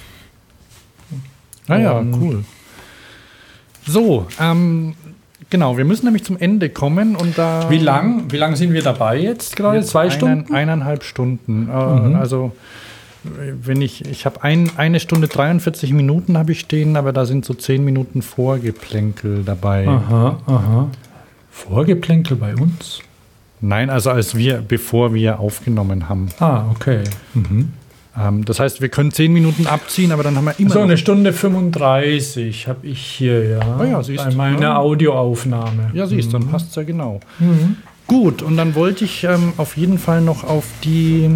Naja, ah, cool. So, ähm, genau, wir müssen nämlich zum Ende kommen und da... Wie lang, wie lang sind wir dabei jetzt gerade? Jetzt Zwei einen, Stunden? Eineinhalb Stunden. Äh, mhm. Also... Wenn ich, ich habe ein, eine Stunde dreiundvierzig Minuten habe ich stehen, aber da sind so zehn Minuten Vorgeplänkel dabei. Aha, aha. Vorgeplänkel bei uns? Nein, also als wir, bevor wir aufgenommen haben. Ah, okay. Mhm. Ähm, das heißt, wir können zehn Minuten abziehen, aber dann haben wir immer so eine Stunde fünfunddreißig habe ich hier, ja. Oh ja, siehst bei meiner ja. Audioaufnahme. Ja, siehst du, mhm. dann passt es ja genau. Mhm. Gut, und dann wollte ich ähm, auf jeden Fall noch auf die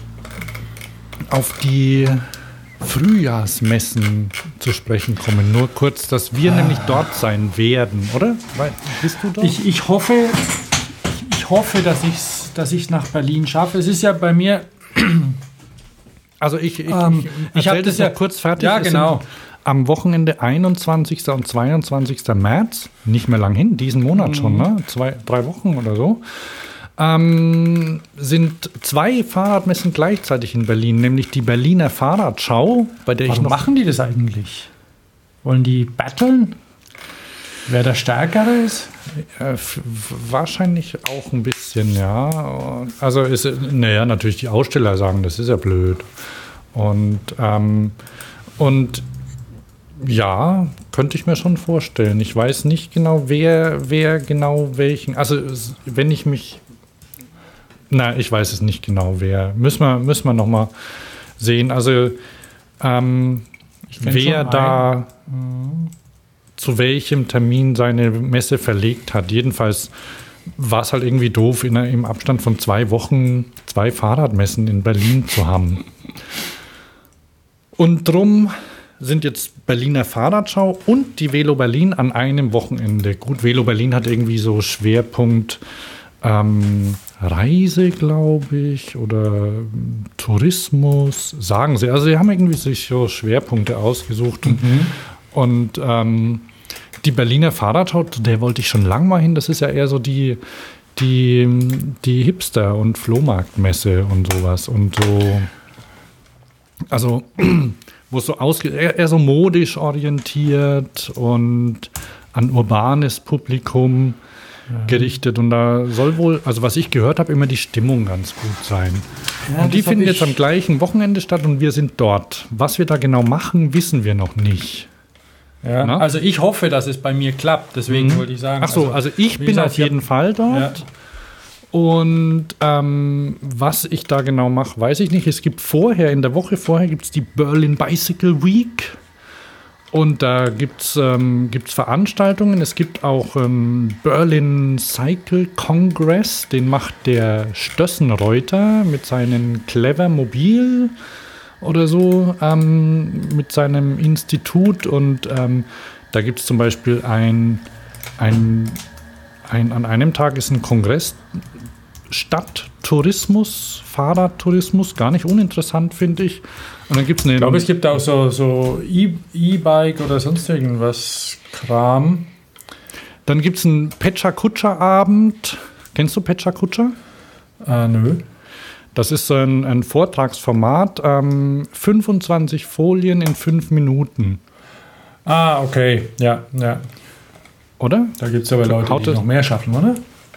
auf die Frühjahrsmessen zu sprechen kommen. Nur kurz, dass wir ah. nämlich dort sein werden, oder? Weil, bist du dort? Ich, ich hoffe, ich hoffe, dass ich es dass ich's nach Berlin schaffe. Es ist ja bei mir... Also ich, ich, ähm, ich, ich habe das ja kurz fertig. Ja, genau. Am Wochenende einundzwanzigsten und zweiundzwanzigsten März, nicht mehr lang hin, diesen Monat mhm. schon, ne? Zwei, drei Wochen oder so, Ähm, sind zwei Fahrradmessen gleichzeitig in Berlin, nämlich die Berliner Fahrradschau, bei der Warum ich noch... machen die das eigentlich? Wollen die battlen? Wer der Stärkere ist? Äh, f- wahrscheinlich auch ein bisschen, ja. Also, ist, naja, natürlich die Aussteller sagen, das ist ja blöd. Und, ähm, und ja, könnte ich mir schon vorstellen. Ich weiß nicht genau, wer, wer genau welchen... Also, wenn ich mich... Na, ich weiß es nicht genau, wer. Müssen wir, müssen wir noch mal sehen. Also, ähm, wer da mhm. zu welchem Termin seine Messe verlegt hat. Jedenfalls war es halt irgendwie doof, in, im Abstand von zwei Wochen zwei Fahrradmessen in Berlin zu haben. Und drum sind jetzt Berliner Fahrradschau und die Velo Berlin an einem Wochenende. Gut, Velo Berlin hat irgendwie so Schwerpunkt ähm, Reise, glaube ich, oder Tourismus, sagen sie. Also sie haben irgendwie sich so Schwerpunkte ausgesucht. Mhm. Und ähm, die Berliner Fahrradschau, der wollte ich schon lang mal hin. Das ist ja eher so die, die, die Hipster- und Flohmarktmesse und sowas. Und so, also wo es so ausge- eher, eher so modisch orientiert und an urbanes Publikum gerichtet, und da soll wohl, also was ich gehört habe, immer die Stimmung ganz gut sein. Ja, und die finden jetzt am gleichen Wochenende statt und wir sind dort. Was wir da genau machen, wissen wir noch nicht. Ja, also ich hoffe, dass es bei mir klappt, deswegen mhm. wollte ich sagen. Ach so, also, also ich bin gesagt, auf jeden Fall dort. Ja. Und ähm, was ich da genau mache, weiß ich nicht. Es gibt vorher, in der Woche vorher, gibt es die Berlin Bicycle Week. Und da gibt es ähm, gibt's Veranstaltungen. Es gibt auch ähm, Berlin Cycle Congress. Den macht der Stössenreuter mit seinem Clever Mobil oder so, ähm, mit seinem Institut. Und ähm, da gibt es zum Beispiel ein, ein, ein, an einem Tag ist ein Kongress Stadttourismus, Fahrradtourismus, gar nicht uninteressant, finde ich. Und dann gibt's eine. Ich glaube, es gibt auch so, so E- E-Bike oder sonst irgendwas Kram. Dann gibt es einen Pecha-Kutscher-Abend. Kennst du Pecha-Kutscher? Äh, nö. Das ist so ein, ein Vortragsformat. Ähm, fünfundzwanzig Folien in fünf Minuten. Ah, okay. Ja, ja. Oder? Da gibt es aber Leute, Haut die das- noch mehr schaffen, oder?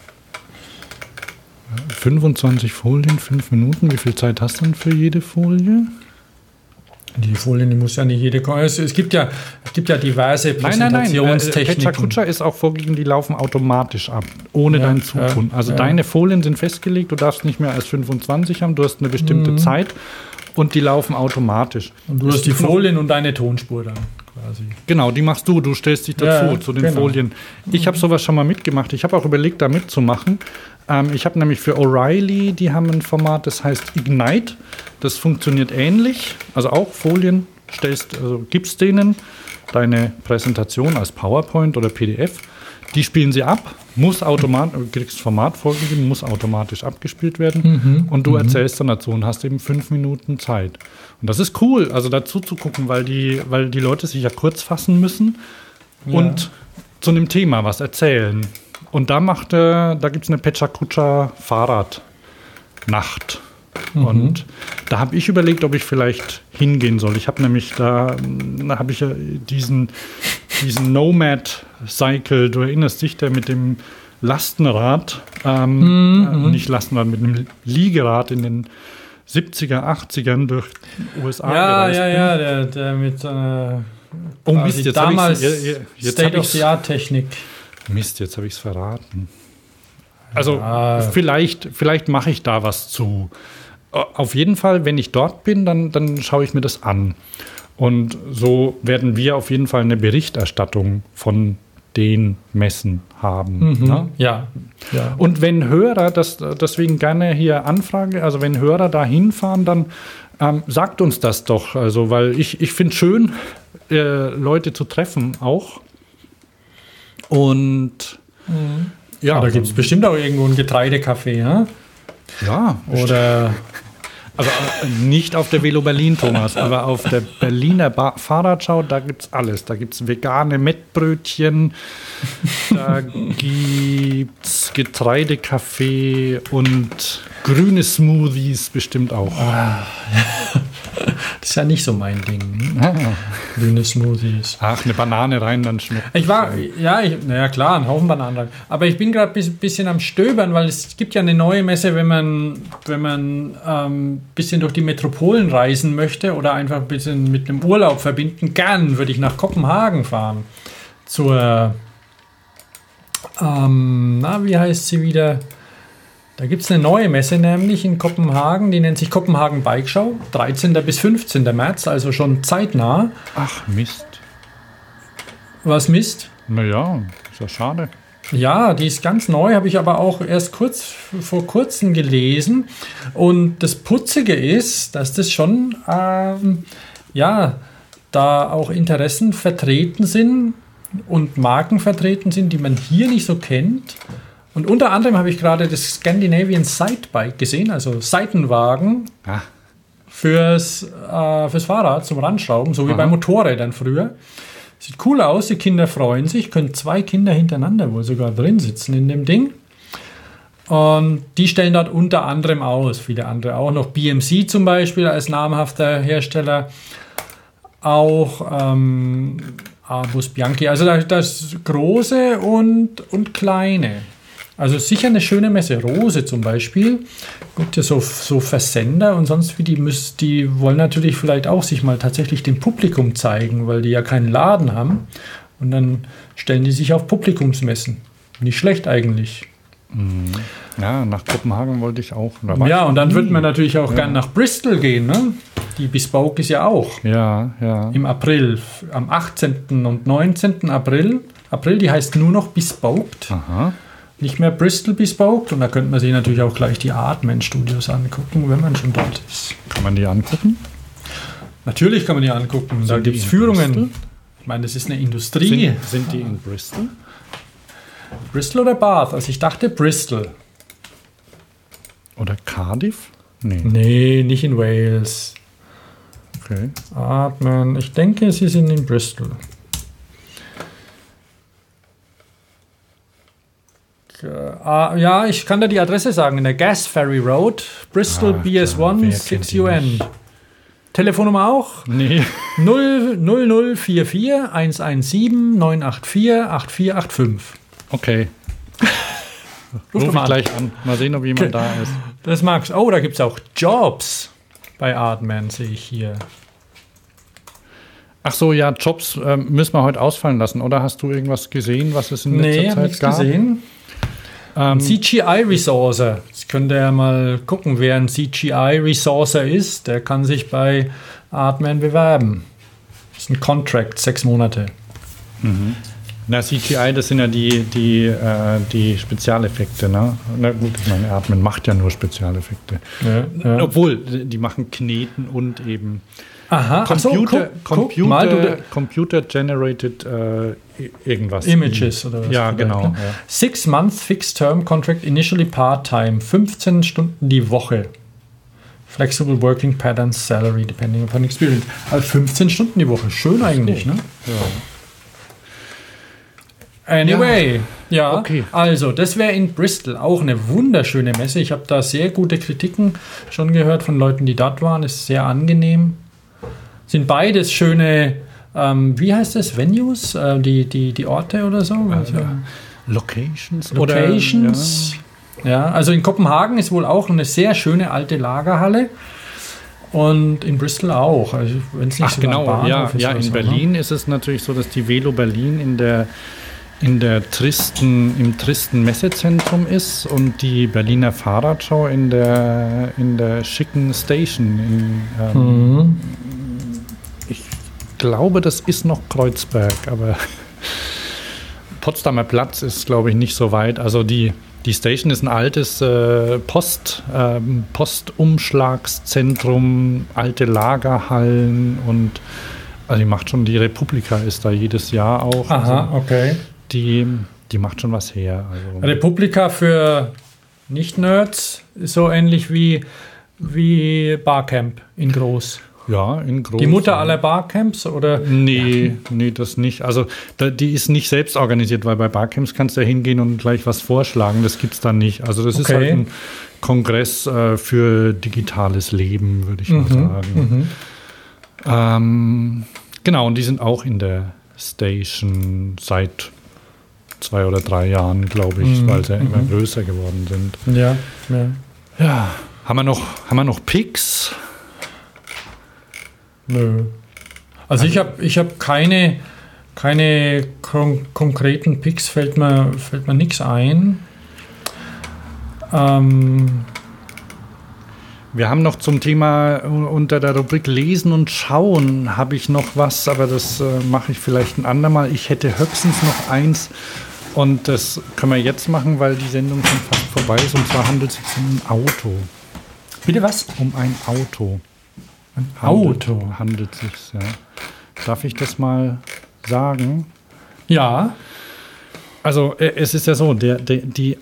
fünfundzwanzig Folien, fünf Minuten. Wie viel Zeit hast du denn für jede Folie? Die Folien, die muss ja nicht jede... Es, es, gibt, ja, es gibt ja diverse Nein, nein, nein. Äh, Präsentationstechniken. Pecha Kutscher ist auch vorgegeben, die laufen automatisch ab, ohne Ja, dein Zutun. ja, also ja. deine Folien sind festgelegt, du darfst nicht mehr als fünfundzwanzig haben, du hast eine bestimmte Mhm. Zeit und die laufen automatisch. Und du hast die Folien und deine Tonspur dann quasi. Genau, die machst du, du stellst dich dazu Ja, zu den genau. Folien. Ich habe sowas schon mal mitgemacht. Ich habe auch überlegt, da mitzumachen. Ähm, ich habe nämlich für O'Reilly, die haben ein Format, das heißt Ignite. Das funktioniert ähnlich. Also auch Folien stellst, also gibst denen deine Präsentation als PowerPoint oder P D F. Die spielen sie ab, muss automatisch, du kriegst Format vorgegeben, muss automatisch abgespielt werden. Und du erzählst dann dazu und hast eben fünf Minuten Zeit. Und das ist cool, also dazu zu gucken, weil die, weil die Leute sich ja kurz fassen müssen und zu einem Thema was erzählen. Und da macht äh, da gibt es eine Pecha Kutscher Fahrradnacht. Und da habe ich überlegt, ob ich vielleicht hingehen soll. Ich habe nämlich da, da habe ich ja diesen, diesen Nomad-Cycle, du erinnerst dich, der mit dem Lastenrad, ähm, äh, nicht Lastenrad, mit einem Liegerad in den siebziger, achtzigern durch U S A Ja, gereist ja, bin. ja, der, der mit so einer Oh quasi Mist, jetzt habe damals ich es State-of-the-Art-Technik. Mist, jetzt habe ich es verraten. Also Ja. vielleicht, vielleicht mache ich da was zu. Auf jeden Fall, wenn ich dort bin, dann, dann schaue ich mir das an. Und so werden wir auf jeden Fall eine Berichterstattung von den Messen haben. Ne? Ja, ja. Und wenn Hörer, das deswegen gerne hier anfrage, also wenn Hörer da hinfahren, dann ähm, sagt uns das doch. Also, weil ich, ich finde es schön, äh, Leute zu treffen auch. Und ja, Ja, da gibt es bestimmt auch irgendwo ein Getreidecafé, ja? ja, Oder also äh, nicht auf der Velo Berlin, Thomas, aber auf der Berliner ba Fahrradschau, da gibt es alles. Da gibt es vegane Mettbrötchen, da gibt es Getreidekaffee und grüne Smoothies bestimmt auch. das ist ja nicht so mein Ding. Ah. Grüne Smoothies. Ach, eine Banane rein, dann schmeckt Ich war, ja, ich, naja klar, ein Haufen Bananen dran. Aber ich bin gerade ein bisschen am Stöbern, weil es gibt ja eine neue Messe, wenn man wenn man ein ähm, bisschen durch die Metropolen reisen möchte oder einfach ein bisschen mit einem Urlaub verbinden. Gern würde ich nach Kopenhagen fahren. Zur, ähm, na, wie heißt sie wieder? Da gibt es eine neue Messe nämlich in Kopenhagen, die nennt sich Kopenhagen Bike Show, dreizehnten bis fünfzehnten März, also schon zeitnah. Ach, Mist. Was Mist? Naja, ist ja schade. Ja, die ist ganz neu, habe ich aber auch erst kurz vor kurzem gelesen. Und das Putzige ist, dass das schon, ähm, ja, da auch Interessen vertreten sind und Marken vertreten sind, die man hier nicht so kennt. Und unter anderem habe ich gerade das Scandinavian Sidebike gesehen, also Seitenwagen Ah. fürs, äh, fürs Fahrrad zum Ranschrauben, so wie Aha. bei Motorrädern früher. Sieht cool aus, die Kinder freuen sich, können zwei Kinder hintereinander wohl sogar drin sitzen in dem Ding. Und die stellen dort unter anderem aus, viele andere auch noch. B M C zum Beispiel als namhafter Hersteller, auch ähm, Abus Bianchi, also das, das große und, und kleine. Also sicher eine schöne Messe. Rose zum Beispiel. Gibt ja so, so Versender und sonst wie, die, müssen, die wollen natürlich vielleicht auch sich mal tatsächlich dem Publikum zeigen, weil die ja keinen Laden haben. Und dann stellen die sich auf Publikumsmessen. Nicht schlecht eigentlich. Ja, nach Kopenhagen wollte ich auch. Da war Ja, ich und dann noch würde nie. man natürlich auch gern nach Bristol gehen. Ne? Die Bespoke ist ja auch Ja, ja. im April, am achtzehnten und neunzehnten April. April, die heißt nur noch Bespoked. Aha. Nicht mehr Bristol Bespoke. Und da könnte man sich natürlich auch gleich die Artman-Studios angucken, wenn man schon dort ist. Kann man die angucken? Natürlich kann man die angucken. Da Sind die gibt es in Führungen. Bristol? Ich meine, das ist eine Industrie. Sind, sind die in Bristol? Bristol oder Bath? Also ich dachte Bristol. Oder Cardiff? Nee. Nee, nicht in Wales. Okay. Artman. Ich denke, sie sind in Bristol. Uh, ja, ich kann dir die Adresse sagen. In der Gas Ferry Road, Bristol Ach, B S ja, wer eins kennt six die U N. nicht? Telefonnummer auch? Nee. null null vier vier eins eins sieben neun acht vier acht vier acht fünf. Okay. Ruf ich gleich an. Mal sehen, ob jemand da ist. Das magst. Oh, da gibt es auch Jobs bei Artman, sehe ich hier. Ach so, ja, Jobs äh, müssen wir heute ausfallen lassen. Oder hast du irgendwas gesehen, was es in letzter nee, Zeit nichts gab? gesehen. Ähm, C G I-Resourcer. Jetzt könnt ihr mal gucken, wer ein C G I-Resourcer ist. Der kann sich bei Artman bewerben. Das ist ein Contract, sechs Monate. Mhm. Na, C G I, das sind ja die, die, äh, die Spezialeffekte, ne? Na gut, ich meine, Artman macht ja nur Spezialeffekte. Ja, ja. Obwohl, die machen Kneten und eben Aha, Computer, so, guck, Computer, guck mal, du, Computer generated äh, irgendwas. Images oder was? Ja, genau. Ne? Ja. Six month fixed term contract, initially part-time, fünfzehn Stunden die Woche. Flexible working patterns, salary depending upon experience. Also fünfzehn Stunden die Woche, schön eigentlich, ne? Ja. Anyway, ja, ja. Okay. Also das wäre in Bristol auch eine wunderschöne Messe. Ich habe da sehr gute Kritiken schon gehört von Leuten, die dort waren. Ist sehr angenehm. Sind beides schöne, ähm, wie heißt das, Venues, äh, die, die, die Orte oder so? Also, Locations? Locations. Oder, ja. ja, also in Kopenhagen ist wohl auch eine sehr schöne alte Lagerhalle. Und in Bristol auch. Also wenn's nicht Ach genau, Bahnhof ja, ist ja oder in so, Berlin ne? ist es natürlich so, dass die Velo Berlin in der in der tristen, im tristen Messezentrum ist und die Berliner Fahrradschau in der, in der schicken Station. In, ähm, Mhm. Ich glaube, das ist noch Kreuzberg, aber Potsdamer Platz ist, glaube ich, nicht so weit. Also die, die Station ist ein altes äh, Post, ähm, Postumschlagszentrum, alte Lagerhallen und also die macht schon, die Republika ist da jedes Jahr auch. Aha, also, okay. Die, die macht schon was her. Also. Republika für Nicht-Nerds ist so ähnlich wie, wie Barcamp in groß. Ja, in groß. Die Mutter aller Barcamps oder? Nee, nee, das nicht. Also da, die ist nicht selbst organisiert, weil bei Barcamps kannst du ja hingehen und gleich was vorschlagen. Das gibt es da nicht. Also das Okay. ist halt ein Kongress äh, für digitales Leben, würde ich mal Mhm, sagen. mhm. Ähm, genau, und die sind auch in der Station seit zwei oder drei Jahren, glaube ich, Mhm, weil sie ja immer mhm. größer geworden sind. Ja, ja. Ja, haben wir noch, haben wir noch Picks? Nö. Also ich habe ich hab keine, keine kon konkreten Picks, fällt mir, fällt mir nichts ein. Ähm, Wir haben noch zum Thema unter der Rubrik Lesen und Schauen habe ich noch was, aber das äh, mache ich vielleicht ein andermal. Ich hätte höchstens noch eins und das können wir jetzt machen, weil die Sendung schon fast vorbei ist. Und zwar handelt es sich um ein Auto. bitte was? Um ein Auto. Ein Handelt, Auto. Handelt sich, ja. Darf ich das mal sagen? Ja. Also äh, es ist ja so, der, der, die,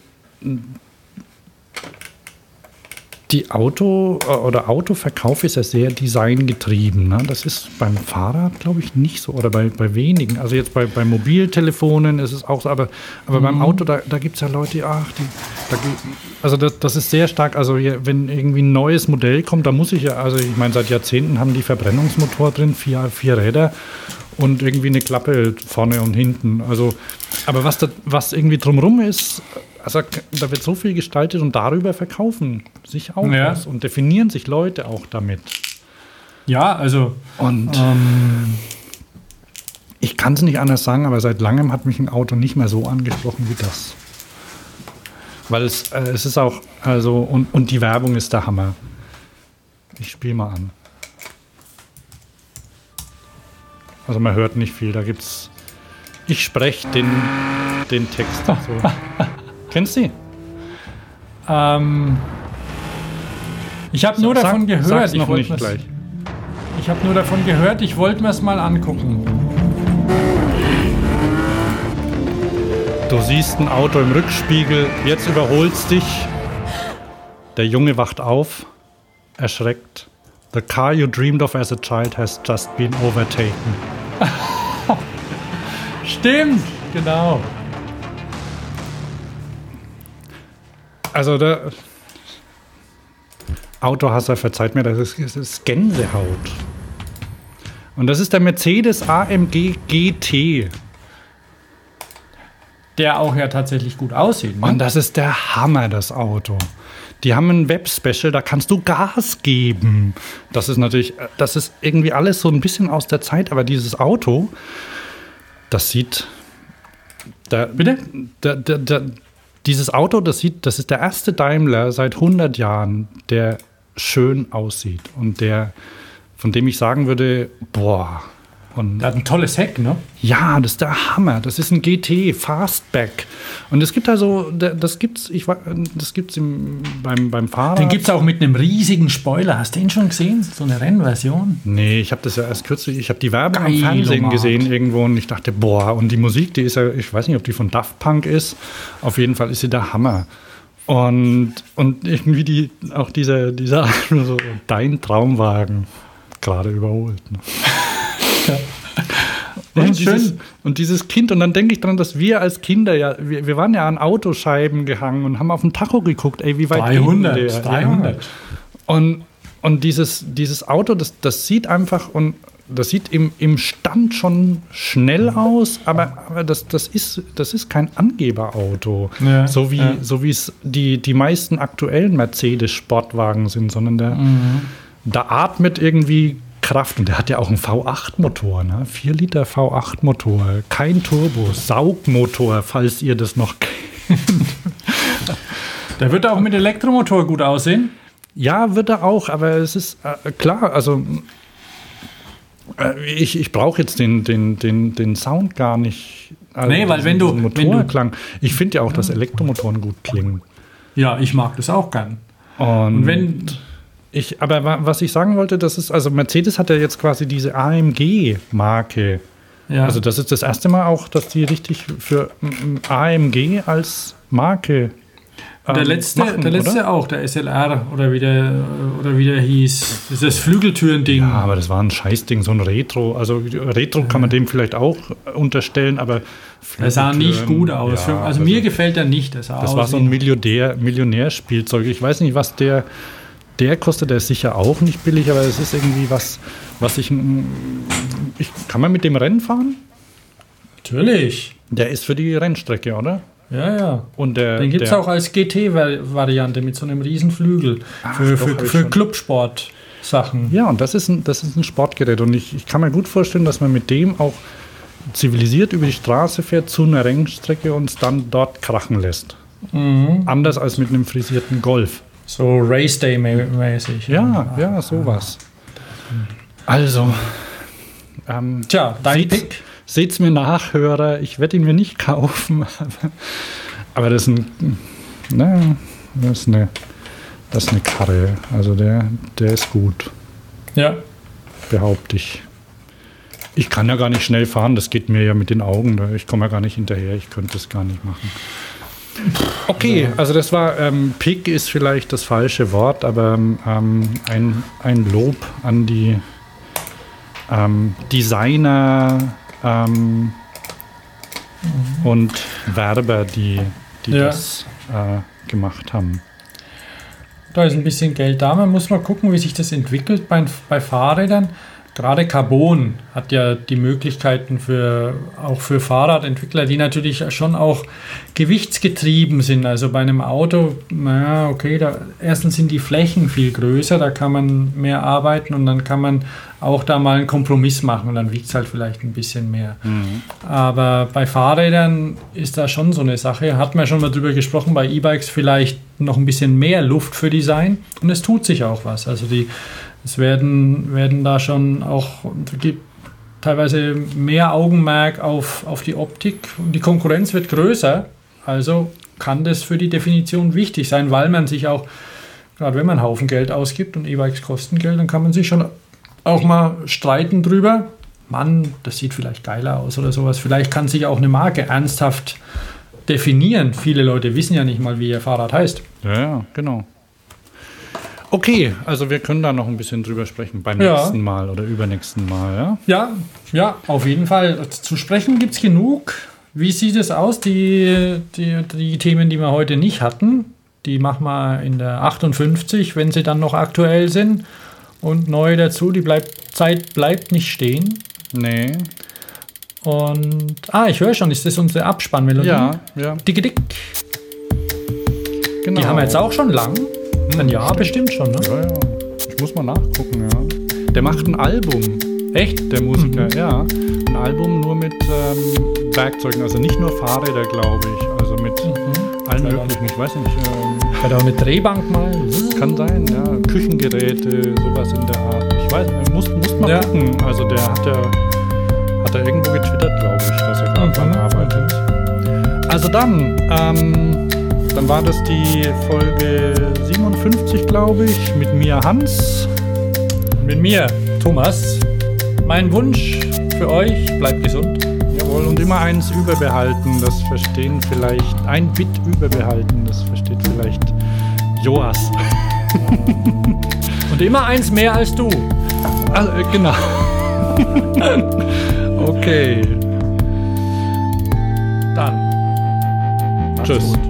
die Auto- oder Autoverkauf ist ja sehr designgetrieben. Ne? Das ist beim Fahrrad, glaube ich, nicht so oder bei, bei wenigen. Also jetzt bei, bei Mobiltelefonen ist es auch so, aber, aber mhm. beim Auto, da, da gibt es ja Leute, ach, die, da, also das, das ist sehr stark, also hier, wenn irgendwie ein neues Modell kommt, da muss ich ja, also ich meine, seit Jahrzehnten haben die Verbrennungsmotor drin, vier, vier Räder und irgendwie eine Klappe vorne und hinten. Also, aber was, da, was irgendwie drumherum ist, also da wird so viel gestaltet und darüber verkaufen sich auch ja. was und definieren sich Leute auch damit. Ja, also. Und ähm, ich kann es nicht anders sagen, aber seit langem hat mich ein Auto nicht mehr so angesprochen wie das. Weil es, äh, es ist auch, also, und, und die Werbung ist der Hammer. Ich spiele mal an. Also man hört nicht viel, da gibt's. Ich spreche den, den Text dazu. Kennst du die? Ähm, ich habe nur Sag- davon gehört. sag's Ich noch wollt nicht mir's- gleich. Ich habe nur davon gehört, ich wollte mir es mal angucken. Du siehst ein Auto im Rückspiegel, jetzt überholt's dich. Der Junge wacht auf, erschreckt. The car you dreamed of as a child has just been overtaken. Stimmt, genau. Also da, Autohasser, verzeiht mir, das ist, das ist Gänsehaut. Und das ist der Mercedes A M G G T. Der auch ja tatsächlich gut aussieht. Ne? Und das ist der Hammer, das Auto. Die haben ein Web-Special, da kannst du Gas geben. Das ist natürlich, das ist irgendwie alles so ein bisschen aus der Zeit, aber dieses Auto, das sieht... Da, Bitte? Da, da, da, dieses Auto, das sieht, das ist der erste Daimler seit hundert Jahren, der schön aussieht und der, von dem ich sagen würde, boah... Und der hat ein tolles Heck, ne? ja, das ist der Hammer. Das ist ein G T Fastback. Und es gibt also, das gibt's, ich das gibt's im, beim, beim Fahrrad. Den gibt es auch mit einem riesigen Spoiler. Hast du den schon gesehen? So eine Rennversion? Nee, ich habe das ja erst kürzlich, ich habe die Werbung am Geil, Fernsehen Mann. gesehen irgendwo und ich dachte, boah, und die Musik, die ist ja, ich weiß nicht, ob die von Daft Punk ist. Auf jeden Fall ist sie der Hammer. Und, und irgendwie die, auch dieser, dieser so dein Traumwagen gerade überholt. Ne? Ja, und, schön. dieses, und dieses Kind, und dann denke ich dran, dass wir als Kinder ja, wir, wir waren ja an Autoscheiben gehangen und haben auf den Tacho geguckt, ey, wie weit dreihundert, geht denn der? dreihundert. Ja. Und, und dieses, dieses Auto, das, das sieht einfach, und das sieht im, im Stand schon schnell aus, aber, aber das, das, ist, das ist kein Angeberauto, Ja, so wie ja. so wie es die, die meisten aktuellen Mercedes-Sportwagen sind, sondern der, Mhm. da atmet irgendwie Kraft, und der hat ja auch einen V acht Motor, ne? vier Liter V acht Motor, kein Turbo, Saugmotor, falls ihr das noch kennt. Der wird auch mit Elektromotor gut aussehen. Ja, wird er auch, aber es ist äh, klar, also äh, ich, ich brauche jetzt den, den, den, den Sound gar nicht. Also Nee, weil wenn du- diesen wenn du- Motorklang. Ich finde ja auch, dass Elektromotoren gut klingen. Ja, ich mag das auch gern. Und, Und wenn... ich, aber wa- was ich sagen wollte, das ist, also Mercedes hat ja jetzt quasi diese A M G-Marke. Ja. Also das ist das erste Mal auch, dass die richtig für mm, A M G als Marke ähm, der letzte, machen, der letzte oder? auch, der S L R oder wie der, oder wie der hieß. Das ist das Flügeltürending. Ja, aber das war ein Scheißding, so ein Retro. Also Retro kann man dem vielleicht auch unterstellen, aber der sah nicht gut aus. Ja, also mir gefällt er nicht. Der sah das aus war so wie- ein Millionär, Millionärspielzeug. Ich weiß nicht, was der, der kostet. Der ist sicher auch nicht billig, aber es ist irgendwie was, was ich, ich kann man mit dem Rennen fahren? Natürlich. Der ist für die Rennstrecke, oder? Ja, ja. Und der, Den gibt es der, auch als G T-Variante mit so einem riesen Flügel. Ach, für doch, für, hab ich für schon. Clubsport-Sachen. Ja, und das ist ein, das ist ein Sportgerät. Und ich, ich kann mir gut vorstellen, dass man mit dem auch zivilisiert über die Straße fährt zu einer Rennstrecke und es dann dort krachen lässt. Mhm. Anders als mit einem frisierten Golf. So Race Day-mäßig. Ja, ja, sowas. Also, ähm, Tja, dein seht's, Pick. seht's mir nach, Hörer. Ich werde ihn mir nicht kaufen. Aber, aber das ist ein, na, das ist eine, das ist eine Karre. Also der, der ist gut, Ja. behaupte ich. Ich kann ja gar nicht schnell fahren, das geht mir ja mit den Augen. Ich komme ja gar nicht hinterher, ich könnte das gar nicht machen. Okay, also das war, ähm, Pick ist vielleicht das falsche Wort, aber ähm, ein, ein Lob an die ähm, Designer ähm, und Werber, die, die Ja. das äh, gemacht haben. Da ist ein bisschen Geld da. Man muss mal gucken, wie sich das entwickelt bei, bei Fahrrädern. Gerade Carbon hat ja die Möglichkeiten für, auch für Fahrradentwickler, die natürlich schon auch gewichtsgetrieben sind. Also bei einem Auto, naja, okay, da, erstens sind die Flächen viel größer, da kann man mehr arbeiten und dann kann man auch da mal einen Kompromiss machen und dann wiegt es halt vielleicht ein bisschen mehr. Aber bei Fahrrädern ist da schon so eine Sache, hat man schon mal drüber gesprochen, bei E-Bikes vielleicht noch ein bisschen mehr Luft für Design und es tut sich auch was. Also die Es werden, werden da schon auch gibt teilweise mehr Augenmerk auf, auf die Optik. Und die Konkurrenz wird größer, also kann das für die Definition wichtig sein, weil man sich auch, gerade wenn man einen Haufen Geld ausgibt und E-Bikes kosten Geld, dann kann man sich schon auch mal streiten drüber. Mann, das sieht vielleicht geiler aus oder sowas. Vielleicht kann sich auch eine Marke ernsthaft definieren. Viele Leute wissen ja nicht mal, wie ihr Fahrrad heißt. Ja, ja, genau. Okay, also wir können da noch ein bisschen drüber sprechen beim Ja. nächsten Mal oder übernächsten Mal, ja? Ja, ja, auf jeden Fall. Zu sprechen gibt es genug. Wie sieht es aus, die, die, die Themen, die wir heute nicht hatten? Die machen wir in der achtundfünfzig, wenn sie dann noch aktuell sind. Und neu dazu, die bleibt, Zeit bleibt nicht stehen. Nee. Und, ah, ich höre schon, ist das unsere Abspannmelodie? Ja, ja. Dicke Dick. Genau. Die haben wir jetzt auch schon lang. Ein Jahr bestimmt schon, ne? Ja, ja. Ich muss mal nachgucken, ja. Der macht ein Album. Echt? Der Musiker, mhm. ja. Ein Album nur mit ähm, Werkzeugen, also nicht nur Fahrräder, glaube ich. Also mit mhm. allen möglichen, ich weiß nicht. Ähm, Hat er auch eine Drehbank mal? Kann sein, ja. Küchengeräte, sowas in der Art. Ich weiß nicht, muss, muss mal ja. gucken. Also der hat ja, hat er irgendwo getwittert, glaube ich, dass er gerade dran mhm. arbeitet. Also dann, ähm, dann war das die Folge siebenundfünfzig, glaube ich, mit mir Hans. Mit mir, Thomas. Mein Wunsch für euch, bleibt gesund. Jawohl, und immer eins überbehalten, das verstehen vielleicht, ein Bit überbehalten, das versteht vielleicht Joas. Und immer eins mehr als du. Also, äh, genau. Okay. Dann. Tschüss. Gut.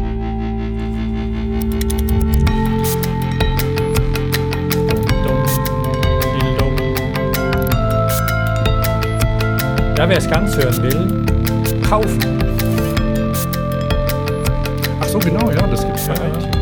Ja, wer es ganz hören will, kaufen. Ach so, genau, ja, das gibt's ja eigentlich.